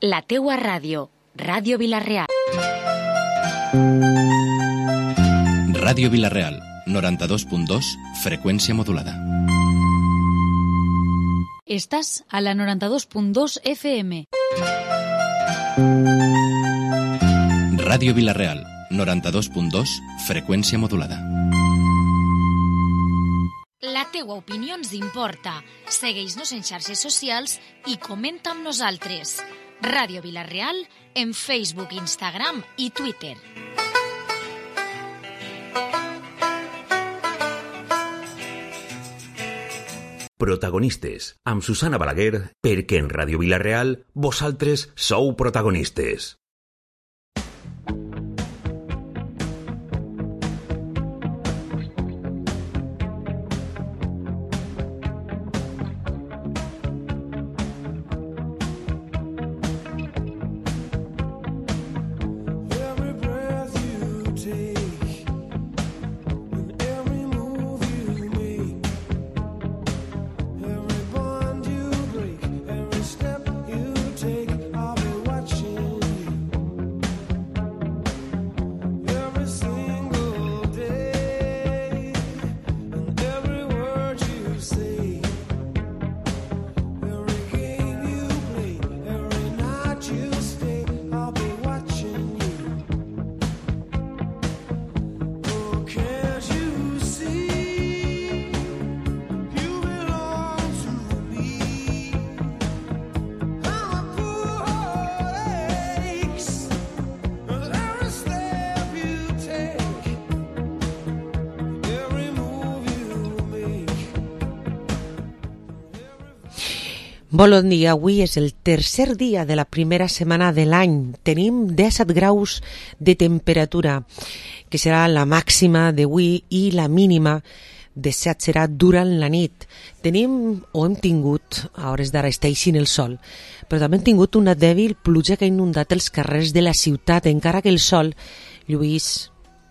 La teua ràdio, Ràdio Vila-real. Ràdio Vila-real, 92.2, freqüència modulada. Estàs a la 92.2 FM. Ràdio Vila-real, 92.2, freqüència modulada. La teua opinió ens importa. Segueix-nos en xarxes socials i comenta amb nosaltres. Ràdio Vila-real en Facebook, Instagram i Twitter. Protagonistes, amb Susana Balaguer, perquè en Ràdio Vila-real vosaltres sou protagonistes. Bon dia, avui és el tercer dia de la primera setmana de l'any. Tenim 17 graus de temperatura, que serà la màxima d'avui, i la mínima de 7 serà durant la nit. Tenim, o hem tingut, a hores d'ara està eixint el sol, però també hem tingut una dèbil pluja que ha inundat els carrers de la ciutat, encara que el sol, Lluís,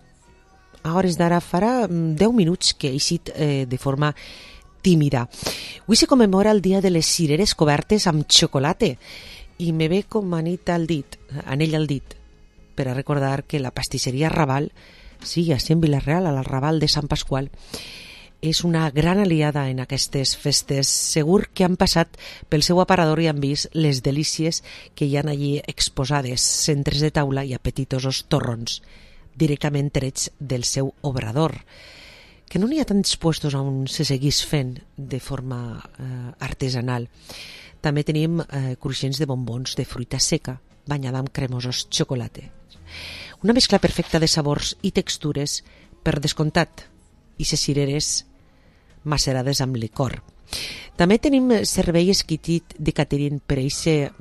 a hores d'ara farà 10 minuts que ha eixit de forma tímida. Avui se commemora el dia de les cireres cobertes amb xocolata i me ve com anell al dit, per a recordar que la pastisseria Raval, sí, a Vila-real, a la Raval de Sant Pasqual, és una gran aliada en aquestes festes. Segur que han passat pel seu aparador i han vist les delícies que hi ha allí exposades, centres de taula i apetitosos torrons, directament trets del seu obrador, que no n'hi ha tants puestos on se seguís fent de forma artesanal. També tenim cruixents de bombons de fruita seca, banyada amb cremosos xocolata. Una mescla perfecta de sabors i textures, per descomptat, i ses cireres macerades amb licor. També tenim servei exquisit de catering per a aquest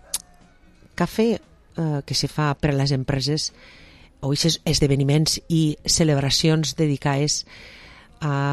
cafè que se fa per a les empreses o aquests esdeveniments i celebracions dedicades a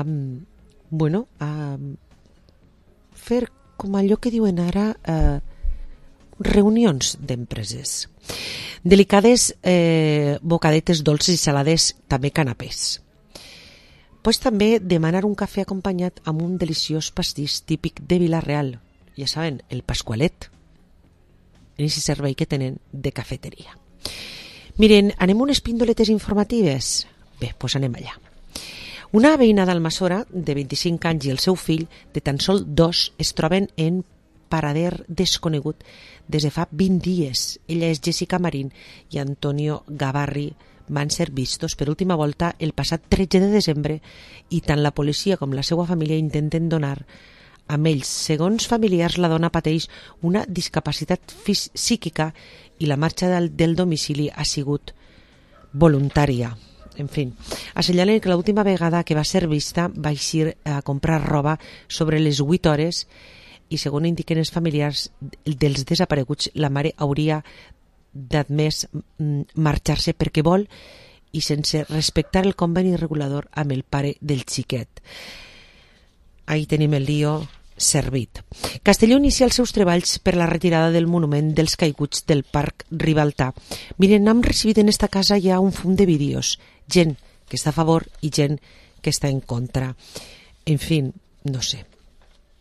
fer com allò que diuen ara reunions d'empreses. Delicades bocadetes dolces i salades, també canapés. Pues també demanar un cafè acompanyat amb un deliciós pastís típic de Vila-real, ja saben, el Pasqualet, en aquest servei que tenen de cafeteria. Miren, anem unes píndoletes informatives? Bé, doncs anem allà. Una veïna d'Almassora, de 25 anys, i el seu fill, de tan sol 2, es troben en parader desconegut des de fa 20 dies. Ella és Jessica Marín i Antonio Gavarri van ser vistos per última volta el passat 13 de desembre i tant la policia com la seva família intenten donar amb ells. Segons familiars, la dona pateix una discapacitat psíquica i la marxa del domicili ha sigut voluntària. En fi, assenyalen que l'última vegada que va ser vista va eixir a comprar roba sobre les 8 hores i, segons indiquen els familiars dels desapareguts, la mare hauria d'admès marxar-se perquè vol i sense respectar el conveni regulador amb el pare del xiquet. Ahí tenim el lío servit. Castelló inicia els seus treballs per la retirada del monument dels caiguts del Parc Ribaltà. Miren, hem recibit en esta casa ja un fum de vídeos, gent que està a favor i gent que està en contra. En fi, no sé.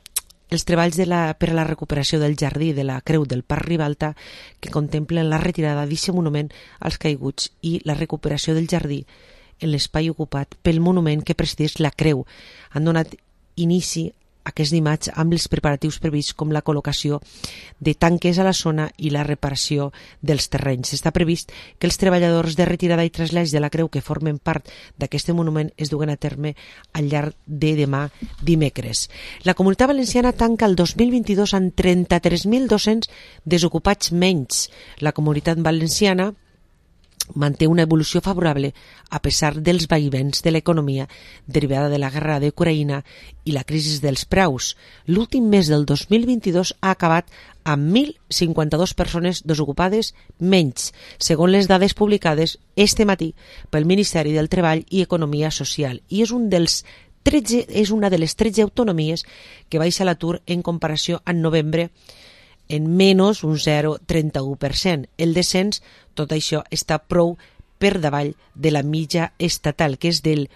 els treballs per a la recuperació del jardí de la Creu del Parc Ribalta, que contemplen la retirada d'aquest monument als caiguts i la recuperació del jardí en l'espai ocupat pel monument que presideix la Creu, han donat inici aquest dimarts amb els preparatius prevists com la col·locació de tanques a la zona i la reparació dels terrenys. Està previst que els treballadors de retirada i trasllat de la Creu que formen part d'aquest monument es duguen a terme al llarg de demà dimecres. La Comunitat Valenciana tanca el 2022 amb 33.200 desocupats menys. La Comunitat Valenciana manté una evolució favorable a pesar dels vaivens de l'economia derivada de la guerra d'Ucraïna i la crisi dels preus. L'últim mes del 2022 ha acabat amb 1.052 persones desocupades menys, segons les dades publicades este matí pel Ministeri del Treball i Economia Social, i és una de les 13 autonomies que baixa l'atur en comparació amb novembre, en menys un 0,31%. El descens, tot això, està prou per davall de la mitja estatal, que és del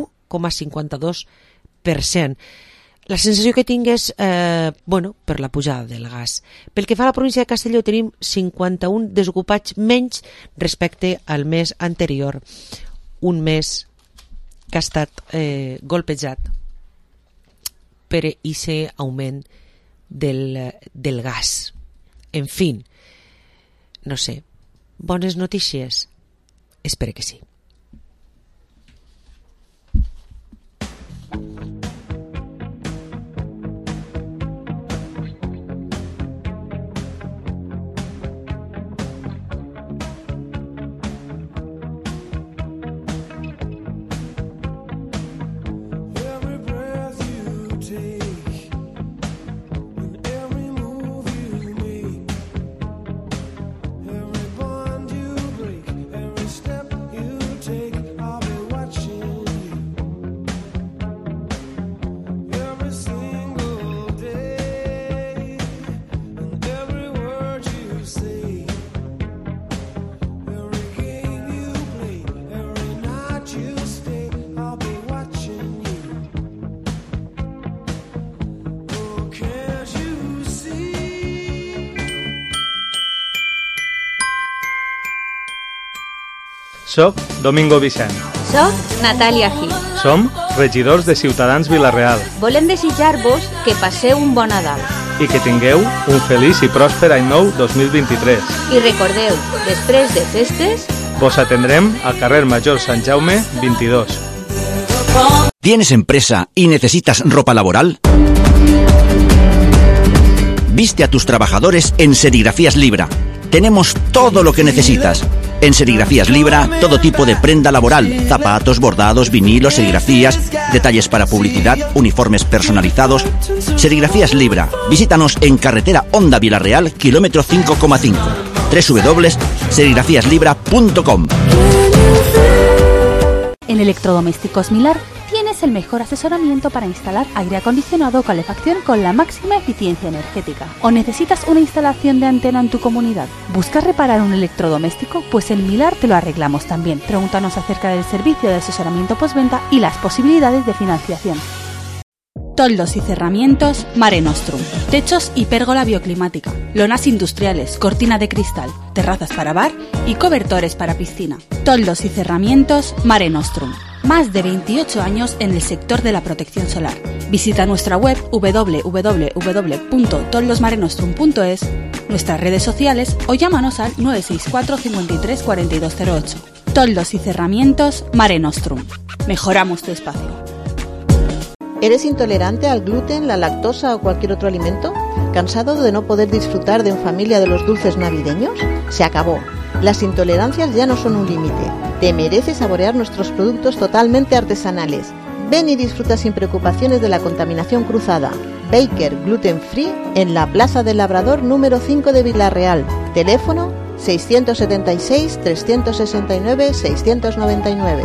1,52%. La sensació que tinc és, per la pujada del gas. Pel que fa a la província de Castelló, tenim 51 desocupats menys respecte al mes anterior. Un mes que ha estat golpejat per aquest augment del gas. En fin, no sé, bones notícies? Espero que sí. Soc Domingo Vicent. Soc Natàlia Gil. Som regidors de Ciutadans Vila-real. Volem desitjar-vos que passeu un bon Nadal. I que tingueu un feliç i pròsper any nou 2023. I recordeu, després de festes, vos atendrem al carrer Major Sant Jaume 22. ¿Tienes empresa y necesitas ropa laboral? Viste a tus trabajadores en Serigrafías Libra. Tenemos todo lo que necesitas. En Serigrafías Libra, todo tipo de prenda laboral, zapatos, bordados, vinilos, serigrafías, detalles para publicidad, uniformes personalizados. Serigrafías Libra. Visítanos en carretera Honda Vila-real, kilómetro 5,5. www.serigrafíaslibra.com. En Electrodomésticos Milar tienes el mejor asesoramiento para instalar aire acondicionado o calefacción con la máxima eficiencia energética. ¿O necesitas una instalación de antena en tu comunidad? ¿Buscas reparar un electrodoméstico? Pues en Milar te lo arreglamos también. Pregúntanos acerca del servicio de asesoramiento postventa y las posibilidades de financiación. Toldos y cerramientos Mare Nostrum. Techos y pérgola bioclimática. Lonas industriales, cortina de cristal, terrazas para bar y cobertores para piscina. Toldos y cerramientos Mare Nostrum. Más de 28 años en el sector de la protección solar. Visita nuestra web www.toldosmarenostrum.es, nuestras redes sociales o llámanos al 964 53 4208. Toldos y cerramientos Mare Nostrum. Mejoramos tu espacio. ¿Eres intolerante al gluten, la lactosa o cualquier otro alimento? ¿Cansado de no poder disfrutar de en familia de los dulces navideños? Se acabó. Las intolerancias ya no son un límite. Te mereces saborear nuestros productos totalmente artesanales. Ven y disfruta sin preocupaciones de la contaminación cruzada. Baker Gluten Free en la Plaza del Labrador número 5 de Vila-real. Teléfono 676 369 699.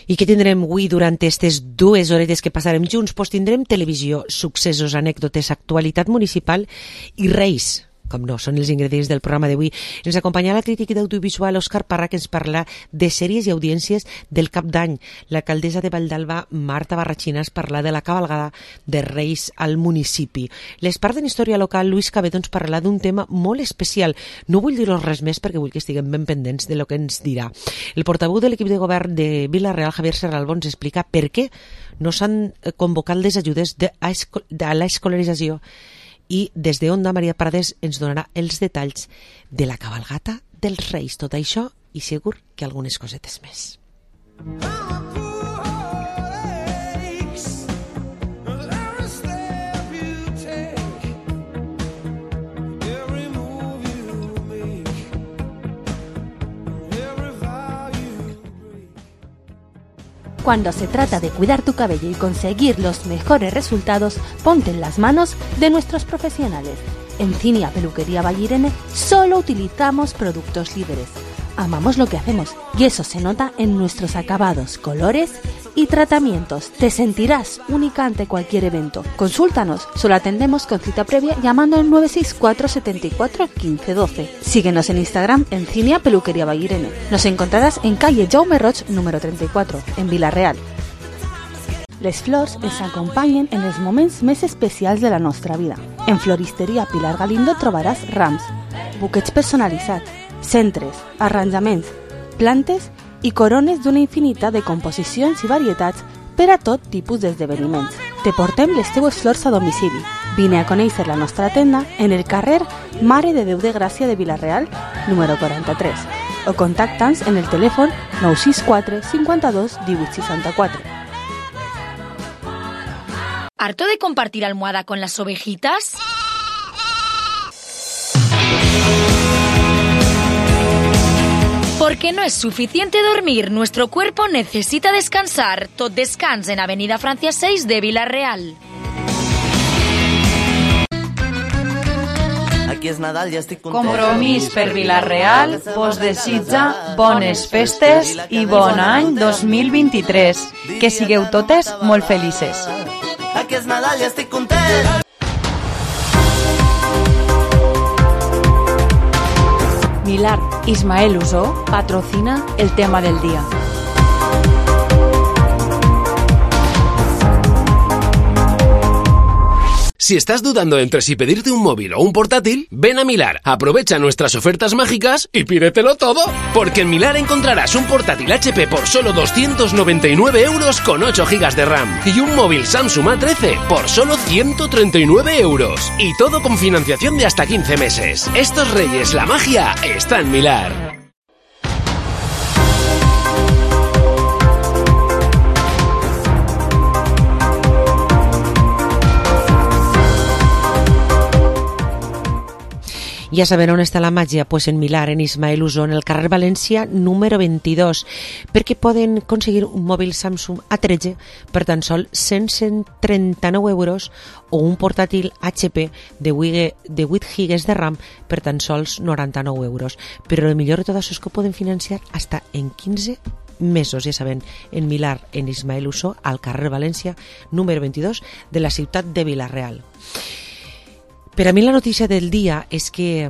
I què tindrem avui durant aquestes 2 horetes que passarem junts? Pues tindrem televisió, successos, anècdotes, actualitat municipal i reis. Com no, són els ingredients del programa d'avui. Ens acompanya la crítica d'audiovisual Òscar Parra, que ens parla de sèries i audiències del Cap d'Any. L'alcaldessa de Valldalba, Marta Barratxina, ens parla de la cabalgada de Reis al municipi. L'expert en història local, Luis Cabeto, ens parla d'un tema molt especial. No vull dir-los res més perquè vull que estiguem ben pendents de lo que ens dirà. El portaveu de l'equip de govern de Vila-real, Javier Serralbo, ens explica per què no s'han convocat les ajudes a l'escolarització. I des de Onda, Maria Prades ens donarà els detalls de la cabalgata dels Reis. Tot això i segur que algunes cosetes més. Cuando se trata de cuidar tu cabello y conseguir los mejores resultados, ponte en las manos de nuestros profesionales. En Cinia Peluquería Vallirene solo utilizamos productos líderes. Amamos lo que hacemos y eso se nota en nuestros acabados, colores y tratamientos. Te sentirás única ante cualquier evento. Consúltanos, solo atendemos con cita previa llamando al 964 74 15 12. Síguenos en Instagram en Cinia Peluquería Vallirene. Nos encontrarás en calle Jaume Roig, número 34, en Vila-real. Les flors ens acompanyen en els moments més especials de la nostra vida. En Floristeria Pilar Galindo trobaràs rams, buquets personalitzats, centres, arranjaments, plantes i corones d'una infinitat de composicions i varietats per a tot tipus d'esdeveniments. Te portem les teues flors a domicili. Vine a conèixer la nostra tenda en el carrer Mare de Déu de Gràcia de Vila-real, número 43, o contacta'ns en el telèfon 964 52 18 64. ¿Harto de compartir almohada con las ovejitas? Porque no es suficiente dormir, nuestro cuerpo necesita descansar. Tot descans en Avenida Francia 6 de Vila-real. Aquí és Nadal, ja estic content. Compromís per Vila-real vos desitja bones festes i bon any 2023. Que sigueu totes molt felices. Aquí és Nadal, ja estic content. Milar Ismael Usó patrocina el tema del día. Si estás dudando entre si pedirte un móvil o un portátil, ven a Milar, aprovecha nuestras ofertas mágicas y pídetelo todo. Porque en Milar encontrarás un portátil HP por solo 299 euros con 8 GB de RAM y un móvil Samsung A13 por solo 139 euros. Y todo con financiación de hasta 15 meses. Estos reyes, la magia está en Milar. Ja saben on està la màgia? Pues en Milar, en Ismael Usó, en el carrer València número 22, perquè poden aconseguir un mòbil Samsung A13 per tan sol 139 euros o un portàtil HP de 8 GB de RAM per tan sols 99 euros. Però el millor de tot això és que ho poden financiar hasta en 15 mesos, ja saben, en Milar, en Ismael Usó, al carrer València número 22 de la ciutat de Vila-real. Per a mi la notícia del dia és que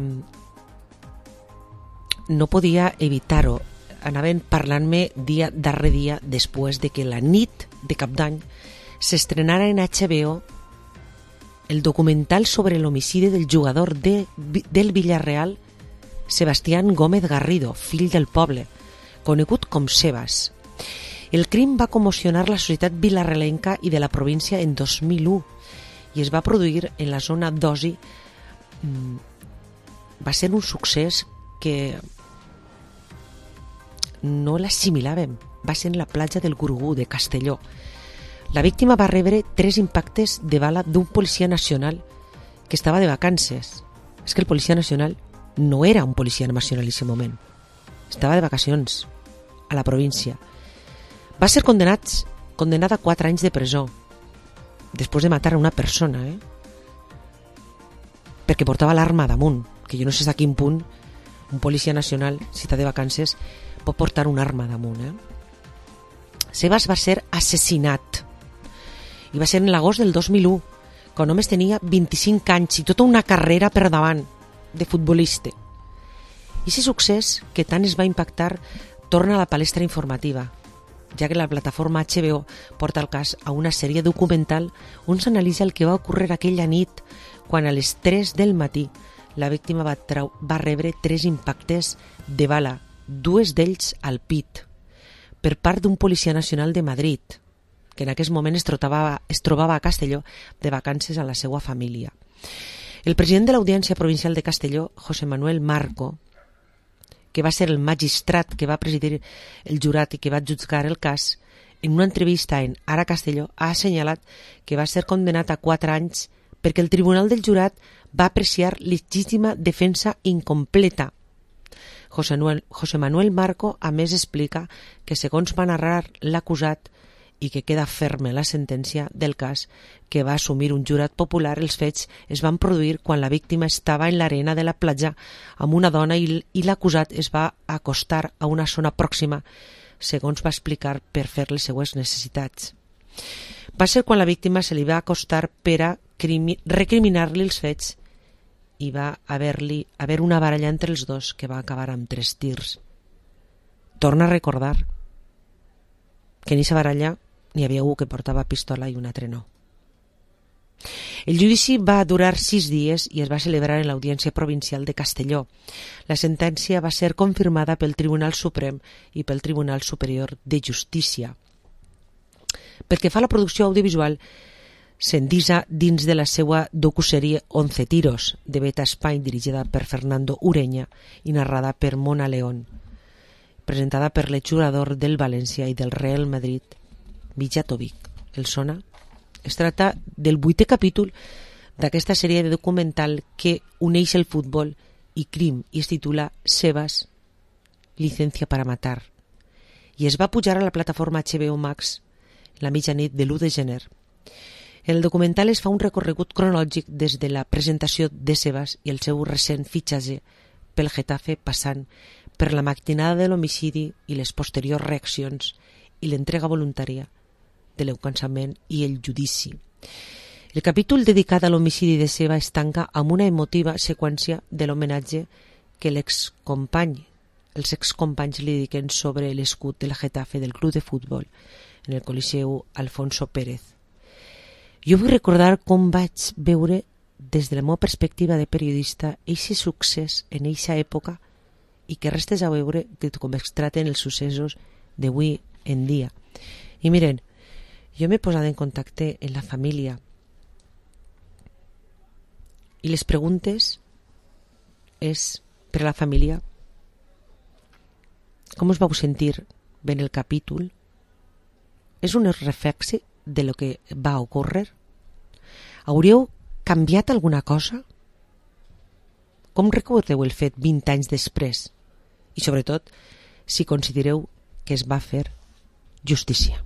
no podia evitar-ho. Anaven parlant-me dia darrere dia després de que la nit de Cap d'Any s'estrenara en HBO el documental sobre l'homicidi del jugador del Villarreal, Sebastián Gómez Garrido, fill del poble, conegut com Sebas. El crim va commocionar la societat vilarrealenca i de la província en 2001 i es va produir en la zona d'Osi. Va ser un succés que no l'assimilàvem. Va ser en la platja del Gurugú de Castelló. La víctima va rebre 3 impactes de bala d'un policia nacional que estava de vacances. És que el policia nacional no era un policia nacional en aquest moment. Estava de vacacions a la província. Va ser condenat a 4 anys de presó després de matar a una persona, perquè portava l'arma damunt, que jo no sé a quin punt un policia nacional, si està de vacances, pot portar una arma damunt. Sebas va ser assassinat. I va ser en l'agost del 2001, quan només tenia 25 anys i tota una carrera per davant de futbolista. I aquest succés, que tant es va impactar, torna a la palestra informativa, ja que la plataforma HBO porta el cas a una sèrie documental on s'analitza el que va ocórrer aquella nit quan a les 3 del matí la víctima va rebre 3 impactes de bala, 2 d'ells al pit, per part d'un policia nacional de Madrid, que en aquest moment es trobava a Castelló de vacances amb la seva família. El president de l'Audiència Provincial de Castelló, José Manuel Marco, que va ser el magistrat que va presidir el jurat i que va jutjar el cas, en una entrevista en Ara Castelló ha assenyalat que va ser condenat a 4 anys perquè el tribunal del jurat va apreciar legítima defensa incompleta. José Manuel Marco, a més, explica que, segons va narrar l'acusat, i que queda ferme la sentència del cas que va assumir un jurat popular, els fets es van produir quan la víctima estava en l'arena de la platja amb una dona i l'acusat es va acostar a una zona pròxima, segons va explicar, per fer les seues necessitats. Va ser quan la víctima se li va acostar per a recriminar-li els fets i va haver una baralla entre els dos que va acabar amb 3 tirs. Torna a recordar que en aquesta baralla n'hi havia un que portava pistola i un altre no. El judici va durar 6 dies i es va celebrar en l'Audiència Provincial de Castelló. La sentència va ser confirmada pel Tribunal Suprem i pel Tribunal Superior de Justícia. Pel que fa a la producció audiovisual, s'endisa dins de la seva docuserie 11 tiros, de Beta Españ, dirigida per Fernando Ureña i narrada per Mona León, presentada per l'exjugador del València i del Real Madrid, Mijatovic. El sona? Es tracta del 8è capítol d'aquesta sèrie de documental que uneix el futbol i crim i es titula Sebas, licencia para matar. I es va pujar a la plataforma HBO Max la mitjanit de l'1 de gener. En el documental es fa un recorregut cronològic des de la presentació de Sebas i el seu recent fitxatge pel Getafe, passant per la maquinada de l'homicidi i les posteriors reaccions i l'entrega voluntària de l'encansament i el judici. El capítol dedicat a l'homicidi de Seba es tanca amb una emotiva seqüència de l'homenatge que els excompanys li dediquen sobre l'escut del Getafe del club de futbol en el Coliseu Alfonso Pérez. Jo vull recordar com vaig veure des de la meva perspectiva de periodista aquest succés en eixa època i que restes a veure com es traten els successos d'avui en dia. I miren, jo m'he posat en contacte amb la família i les preguntes és per a la família: com us vau sentir veient el capítol? És un reflex de lo que va ocórrer? Hauríeu canviat alguna cosa? Com recordeu el fet 20 anys després? I sobretot, si considereu que es va fer justícia.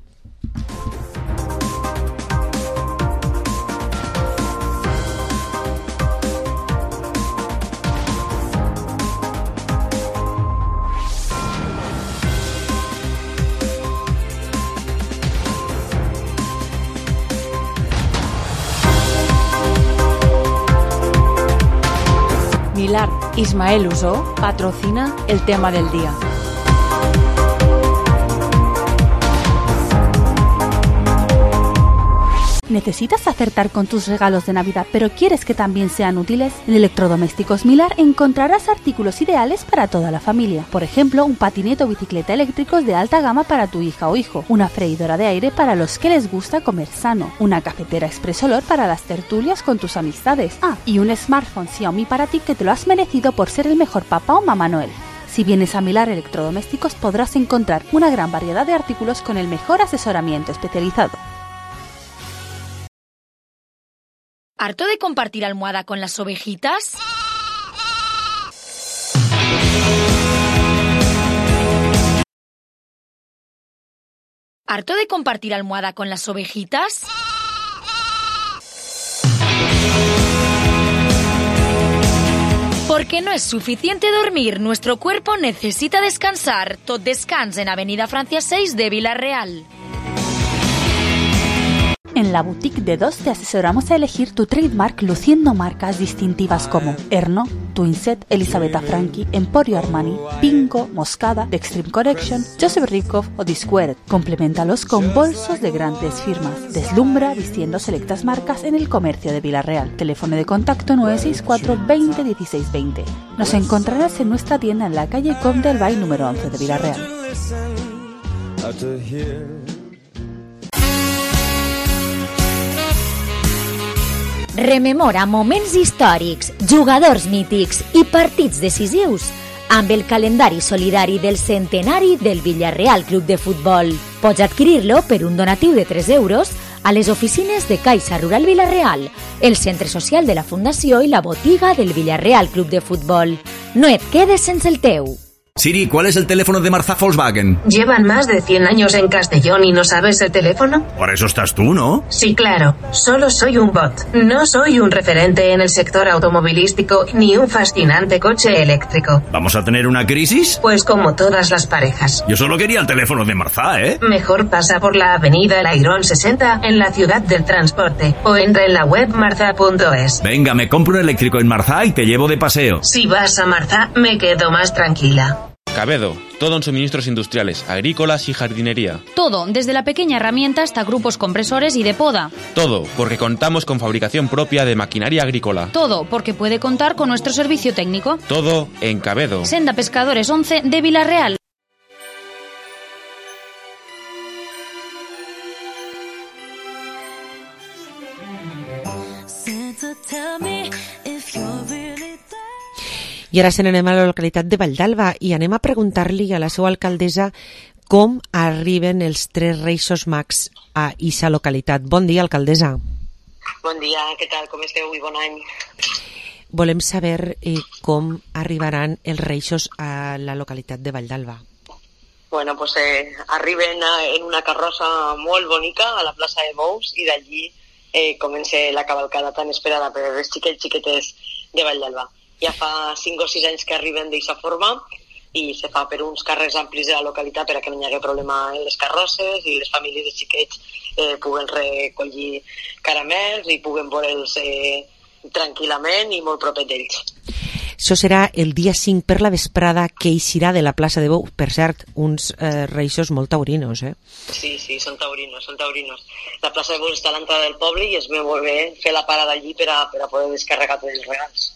Milar Ismael Usó patrocina el tema del día. ¿Necesitas acertar con tus regalos de Navidad, pero quieres que también sean útiles? En Electrodomésticos Milar encontrarás artículos ideales para toda la familia. Por ejemplo, un patinete o bicicleta eléctricos de alta gama para tu hija o hijo, una freidora de aire para los que les gusta comer sano, una cafetera Express Olor para las tertulias con tus amistades. Y un smartphone Xiaomi para ti, que te lo has merecido por ser el mejor papá o mamá Noel. Si vienes a Milar Electrodomésticos podrás encontrar una gran variedad de artículos con el mejor asesoramiento especializado. ¿Harto de compartir almohada con las ovejitas? ¿Harto de compartir almohada con las ovejitas? Porque no es suficiente dormir, nuestro cuerpo necesita descansar. Tot descans en Avenida Francia 6 de Vila-real. En la boutique de DOS te asesoramos a elegir tu trademark luciendo marcas distintivas como Erno, Twinset, Elisabetta Franchi, Emporio Armani, Pinko, Moscada, The Extreme Collection, Joseph Ribkoff o Disquared. Compleméntalos con bolsos de grandes firmas. Deslumbra vistiendo selectas marcas en el comercio de Vila-real. Teléfono de contacto 964 20 16 20. Nos encontrarás en nuestra tienda en la calle Comte del Bay número 11 de Vila-real. Rememora moments històrics, jugadors mítics i partits decisius amb el calendari solidari del centenari del Villarreal Club de Futbol. Pots adquirir-lo per un donatiu de 3 euros a les oficines de Caixa Rural Vila-real, el centre social de la Fundació i la botiga del Villarreal Club de Futbol. No et quedes sense el teu. Siri, ¿cuál es el teléfono de Marzá Volkswagen? Llevan más de 100 años en Castellón y no sabes el teléfono. Por eso estás tú, ¿no? Sí, claro. Solo soy un bot. No soy un referente en el sector automovilístico ni un fascinante coche eléctrico. ¿Vamos a tener una crisis? Pues como todas las parejas. Yo solo quería el teléfono de Marzá, ¿eh? Mejor pasa por la avenida El Airón 60 en la ciudad del transporte o entra en la web marza.es. Venga, me compro un eléctrico en Marzá y te llevo de paseo. Si vas a Marzá, me quedo más tranquila. Cabedo, todo en suministros industriales, agrícolas y jardinería. Todo, desde la pequeña herramienta hasta grupos compresores y de poda. Todo, porque contamos con fabricación propia de maquinaria agrícola. Todo, porque puede contar con nuestro servicio técnico. Todo en Cabedo. Senda Pescadores 11 de Vila-real. I ara se n'anem a la localitat de Valldalba i anem a preguntar-li a la seva alcaldessa com arriben els 3 Reixos Mags a aquesta localitat. Bon dia, alcaldessa. Bon dia, què tal? Com esteu i bon any? Volem saber com arribaran els Reixos a la localitat de Valldalba. Bueno, pues arriben en una carrossa molt bonica a la plaça de Bous i d'allí comença la cavalcada tan esperada per els xiquetes de Valldalba. Ja fa 5 o 6 anys que arriben d'aquesta forma i se fa per uns carrers amplis de la localitat per a que no hi hagi problema en les carrosses i les famílies de xiquets puguen recollir caramels i puguen veure'ls tranquil·lament i molt propet d'ells. Això serà el dia 5 per la vesprada que eixirà de la plaça de Bou. Per cert, uns reixos molt taurinos, eh? Sí, són taurinos. La plaça de Bou està a l'entrada del poble i es ve molt bé fer la parada allí per a poder descarregar tots els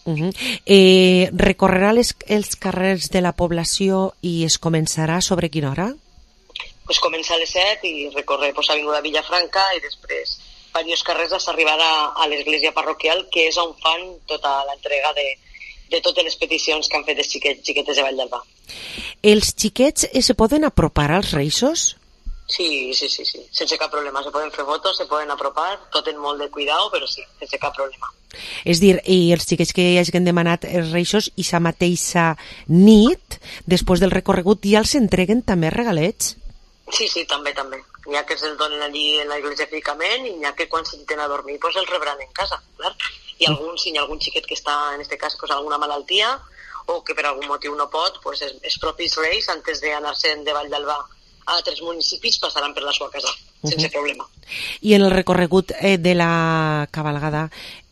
regals. Recorrerà els carrers de la població i es començarà sobre quina hora? Pues comença a les 7 i recorre Avinguda Villafranca i després diversos carrers fins a arribar a l'església parroquial, que és on fan tota l'entrega de totes les peticions que han fet els xiquetes de Valldalba. Els xiquets se poden apropar als reixos? Sí, sense cap problema. Se poden fer fotos, se poden apropar, tot en molt de cuidado, però sí, sense cap problema. És dir, i els xiquets que hagin demanat els reixos i sa mateixa nit, després del recorregut, ja els entreguen també regalets? Sí, també. N'hi ha que els donen allí en l'església físicament i n'hi ha que quan s'intenten a dormir pues els rebran en casa, clar. I si hi ha algun xiquet que està, en aquest cas, pues, alguna malaltia o que per algun motiu no pot, pues, els propis reis, antes d'anar-se'n de Valldalba a altres municipis, passaran per la seva casa, sense problema. I en el recorregut de la cabalgada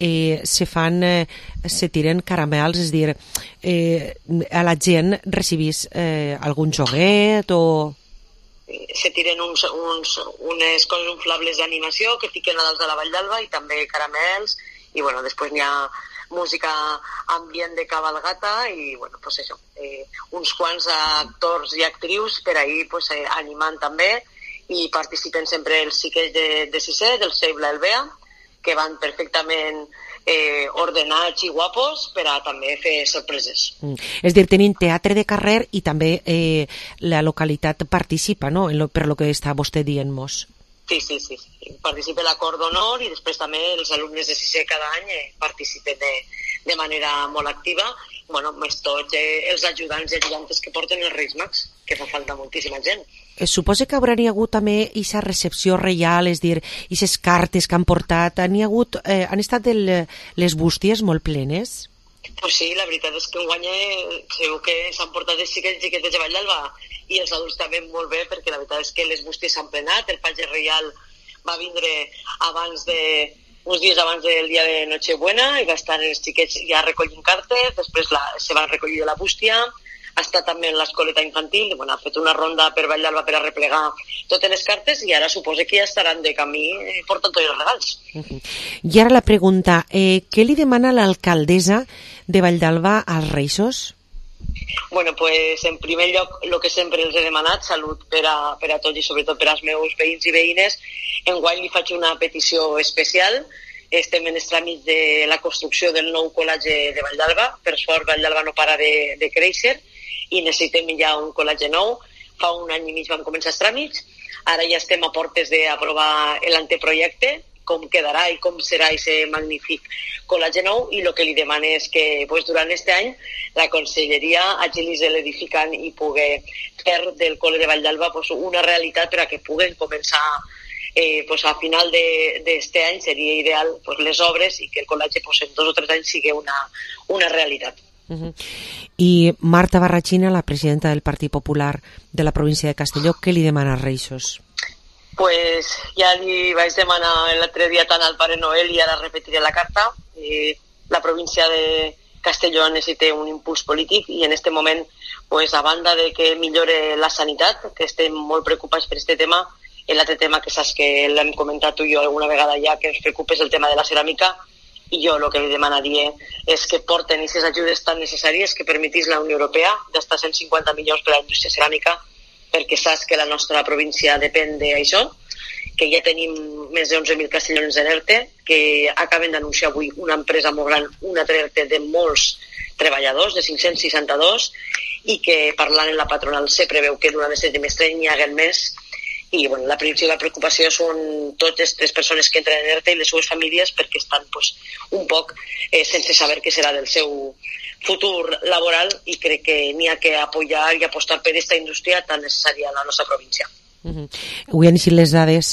se tiren caramels, és dir, a la gent recibís algun joguet o... Se tiren unes coses inflables d'animació que fiquen a dalt de la Valldalba i també caramels i després n'hi ha música ambient de cabalgata i pues això, uns quants actors i actrius per ahir animant també i participen sempre els xiquets de sisè, del Seibla el Bea, que van perfectament ordenats i guapos per a també fer sorpreses. És dir, tenim teatre de carrer i també la localitat participa, no?, per lo que està vostè dient-nos. Sí. Participa la cor d'honor i després també els alumnes de sisè cada any participen de manera molt activa. Més tots els ajudants i ajudantes que porten els Reis Mags, que fa falta moltíssima gent. Suposo que haurà hagut també aquesta recepció reial, és dir, aquestes cartes que han portat, han estat les bústies molt plenes? Pues sí, la veritat és que enguany segur que s'han portat els xiquets de Valldalba i els adults també molt bé, perquè la veritat és que les bústies s'han plenat, el patge reial va vindre uns dies abans del dia de Nochebuena i va estar els xiquets ja recollint cartes, després se van recollir de la bústia, ha estat també en l'escoleta infantil, ha fet una ronda per Vall d'Alba per a replegar totes les cartes i ara suposo que ja estaran de camí portant tots els regals. I ara la pregunta, què li demana l'alcaldessa de Vall d'Alba als Reixos? Bueno, pues en primer lloc, el que sempre els he demanat, salut per a tots i sobretot per als meus veïns i veïnes. Enguany li faig una petició especial. Estem en els tràmits de la construcció del nou col·legi de Vall d'Alba. Per sort, Vall d'Alba no para de créixer i necessitem ja un col·legi nou. Fa un any i mig van començar els tràmits. Ara ja estem a portes d'aprovar l'anteprojecte, com quedarà i com serà aquest magnífic col·legi nou, i el que li demano és que durant aquest any la Conselleria agilitzi l'edificant i pugui fer del col·le de Vall d'Alba una realitat per a que puguen començar a final d'aquest any. Seria ideal les obres i que el col·legi en 2 o 3 anys sigui una realitat. I Marta Barrachina, la presidenta del Partit Popular de la província de Castelló, què li demana als Reixos? Pues ja li vaig demanar l'altre dia tant al Pare Noel i ara repetiré la carta. La província de Castelló necessita un impuls polític i en aquest moment, a banda de que millore la sanitat, que estem molt preocupats per aquest tema, l'altre tema que saps que l'hem comentat tu i jo alguna vegada ja, que ens preocupa és el tema de la ceràmica, i jo el que li demanaria és que porten aquestes ajudes tan necessàries que permetís la Unió Europea d'estar 150 milions per a la indústria ceràmica, perquè saps que la nostra província depèn d'això, que ja tenim més de 11.000 castellonens en ERTE, que acaben d'anunciar avui una empresa molt gran, una ERTE de molts treballadors, de 562, i que parlant amb la patronal se preveu que durant aquest trimestre n'hi hagi més. I la principal preocupació són totes les persones que entren en ERTE i les seves famílies, perquè estan un poc sense saber què serà del seu futur laboral, i crec que n'hi ha que apoyar i apostar per aquesta indústria tan necessària a la nostra província. Avui han eixit les dades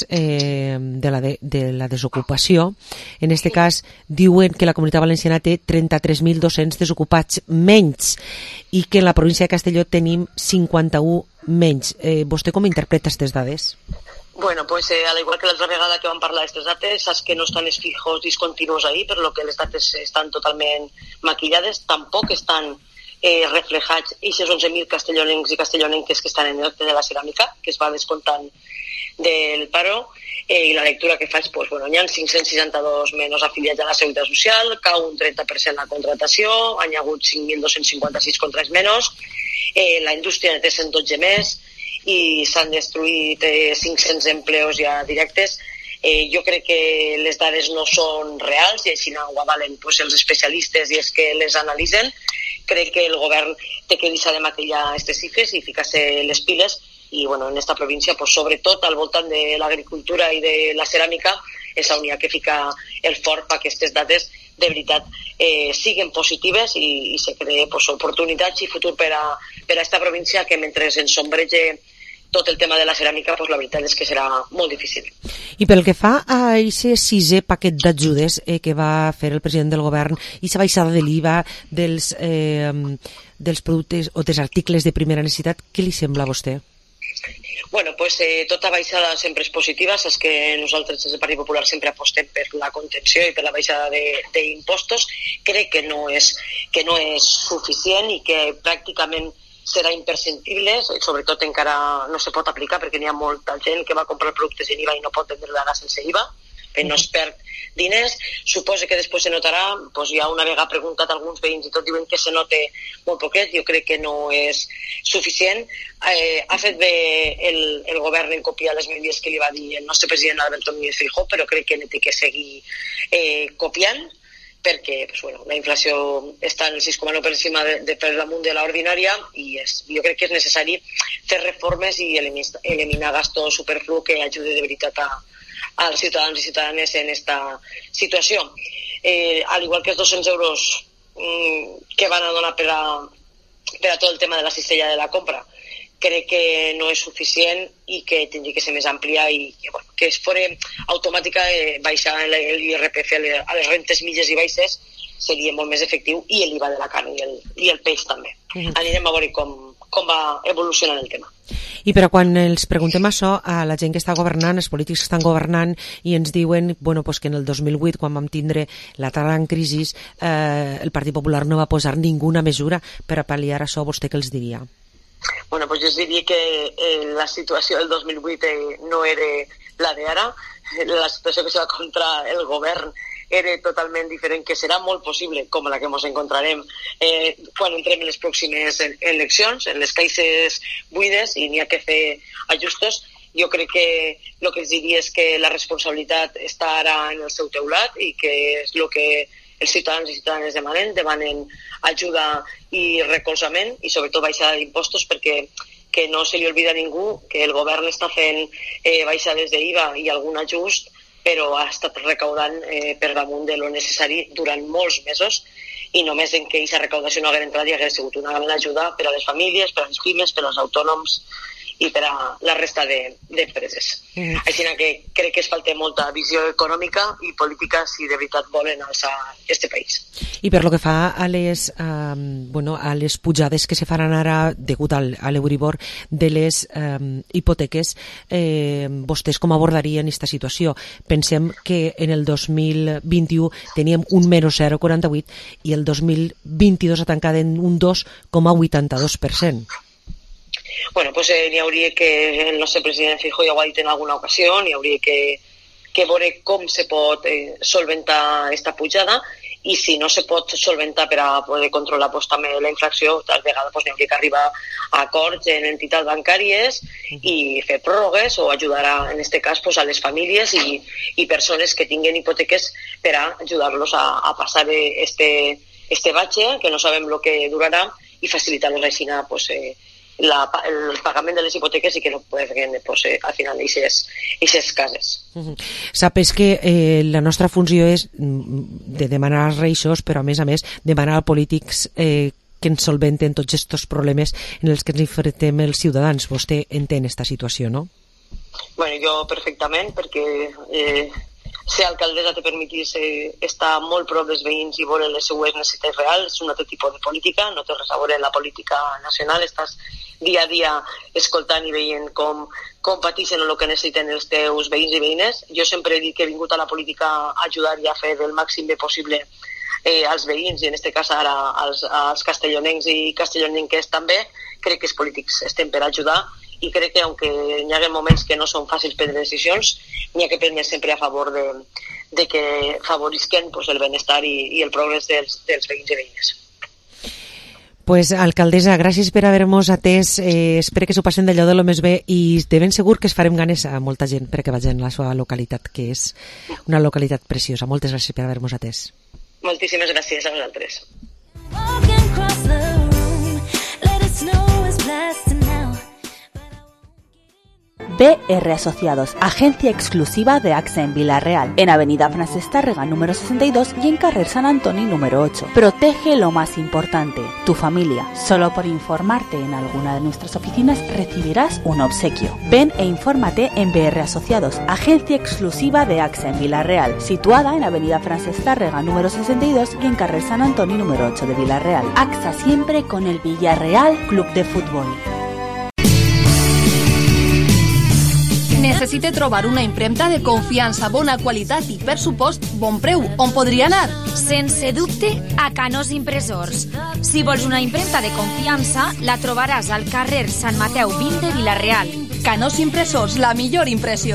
de la desocupació. En aquest cas diuen que la Comunitat Valenciana té 33.200 desocupats menys i que en la província de Castelló tenim 51 menys. Vostè com interpreta aquestes dades? Bueno, al igual que l'altra vegada que vam parlar d'aquestes dates, saps que no estan els fijos discontinus ahí, per lo que les dates estan totalment maquillades, tampoc estan reflejats aquests 11.000 castellonencs i castellonenques que estan en ERTE de la ceràmica, que es va descomptant del paro, i la lectura que faig, hi ha 562 menys afiliats a la Seguretat Social, cau un 30% la contratació, hi ha hagut 5.256 contrats menys, la indústria té 112 més, i s'han destruït 500 empleos ja directes. Jo crec que les dades no són reals i així no ho avalen els especialistes i els que les analitzen. Crec que el govern té que deixar de maquillar aquestes xifres i ficar-se les piles i en aquesta província, sobretot al voltant de l'agricultura i de la ceràmica, és on hi ha que ficar el fort perquè aquestes dades de veritat siguin positives i se creen oportunitats i futur per a aquesta província, que mentre ens sombreja tot el tema de la ceràmica, la veritat és que serà molt difícil. I pel que fa a aquest 6è paquet d'ajudes que va fer el president del govern i la baixada de l'IVA dels productes o dels articles de primera necessitat, què li sembla a vostè? Bueno, tota baixada sempre és positiva. Saps que nosaltres des del Partit Popular sempre apostem per la contenció i per la baixada d'impostos. Crec que no és suficient i que pràcticament serà imprescindible, sobretot encara no se pot aplicar perquè n'hi ha molta gent que va comprar productes en IVA i no pot vendre ara sense IVA, que no es perd diners. Suposo que després se notarà, ja una vegada preguntat a alguns veïns i tot diuen que se nota molt poquet. Jo crec que no és suficient. Ha fet bé el govern en copiar les medides que li va dir el nostre president Alberto Núñez Feijóo, però crec que n'ha de seguir copiant, perquè la inflació està en el 6,9 per damunt de l'ordinària i jo crec que és necessari fer reformes i eliminar gasto superflu que ajudi de veritat als ciutadans i ciutadanes en aquesta situació. Al igual que els 200 euros que van a donar per a tot el tema de la cistella de la compra, crec que no és suficient i que hauria que ser més àmplia i que es fos automàtica baixar l'IRPF a les rentes mitges i baixes seria molt més efectiu, i l'IVA de la carn i el peix també. Anirem a veure com va evolucionant el tema. I però quan els preguntem això a la gent que està governant, els polítics que estan governant, i ens diuen que en el 2008, quan vam tindre la gran crisi, el Partit Popular no va posar ninguna mesura per a pal·liar això, vostè què els diria? Bueno, pues jo us diria que la situació del 2008 no era la d'ara. La situació que se va contra el govern era totalment diferent, que serà molt possible, com la que ens encontrarem quan entrem en les pròximes eleccions, en les caixes buides, i n'hi ha que fer ajustos. Jo crec que el que els diria és que la responsabilitat està ara en el seu teulat i que és el que els ciutadans i ciutadanes demanen ajuda i recolzament i sobretot baixada d'impostos, perquè que no se li olvida a ningú que el govern està fent baixades d'IVA i algun ajust, però ha estat recaudant per damunt de lo necessari durant molts mesos, i només en que aquesta recaudació no hagués entrat i hagués sigut una gran ajuda per a les famílies, per a les pimes, per als autònoms i per a la resta d'empreses. Així que crec que es falta molta visió econòmica i política si de veritat volen alçar este país. I per lo que fa a les pujades que se faran ara degut a l'Euribor de les hipoteques, vostès com abordarien aquesta situació? Pensem que en el 2021 teníem un menys 0,48 i el 2022 ha tancat en un 2,82%. Bueno, pues n'hi hauria que, el nostre president Feijóo ja ho ha dit en alguna ocasió, n'hi hauria que veure com se pot solventar aquesta pujada, i si no se pot solventar per a poder controlar també la inflació, tal vegada n'hi hauria que arribar a acords en entitats bancàries i fer pròrrogues o ajudar en aquest cas a les famílies i persones que tinguin hipoteques per a ajudar-los a passar este batxe, que no sabem el que durarà, i facilitar-los així el pagament de les hipoteques i que no puguen al final aquestes cases. Sapes que la nostra funció és de demanar als reixos, però a més demanar als polítics que ens solventen tots aquests problemes en els que ens enfrontem els ciutadans. Vostè entén aquesta situació, no? Bueno, jo perfectament, perquè ser alcaldessa te permetís estar molt prop dels veïns i veure les seues necessitats reals. És un altre tipus de política, no té res a veure en la política nacional. Estàs dia a dia escoltant i veient com pateixen el que necessiten els teus veïns i veïnes. Jo sempre he dit que he vingut a la política a ajudar i a fer el màxim bé possible als veïns, i en aquest cas ara als castellonencs i castellonenques també. Crec que els polítics estem per ajudar, i crec que, aunque hi ha moments que no són fàcils prendre decisions, n'hi ha que prendre sempre a favor de que favorisquen el benestar i el progrés dels veïns i veïnes. Pues, alcaldessa, gràcies per haver-nos atès. Espero que s'ho passen d'allò de lo més bé, i de ben segur que es farem ganes a molta gent perquè vagin a la seva localitat, que és una localitat preciosa. Moltes gràcies per haver-nos atès. Moltíssimes gràcies a vosaltres. BR Asociados, agencia exclusiva de AXA en Vila-real, en Avenida Francesc Tàrrega número 62 y en Carrer San Antoni número 8. Protege lo más importante, tu familia. Solo por informarte en alguna de nuestras oficinas recibirás un obsequio. Ven e infórmate en BR Asociados, agencia exclusiva de AXA en Vila-real, situada en Avenida Francesc Tàrrega número 62 y en Carrer San Antoni número 8 de Vila-real. AXA siempre con el Villarreal Club de Fútbol. Necessite trobar una impremta de confiança, bona qualitat i, per supost, bon preu. On podria anar? Sense dubte, a Canós Impressors. Si vols una impremta de confiança, la trobaràs al carrer Sant Mateu 20 de Vila-real. Canós Impressors, la millor impressió.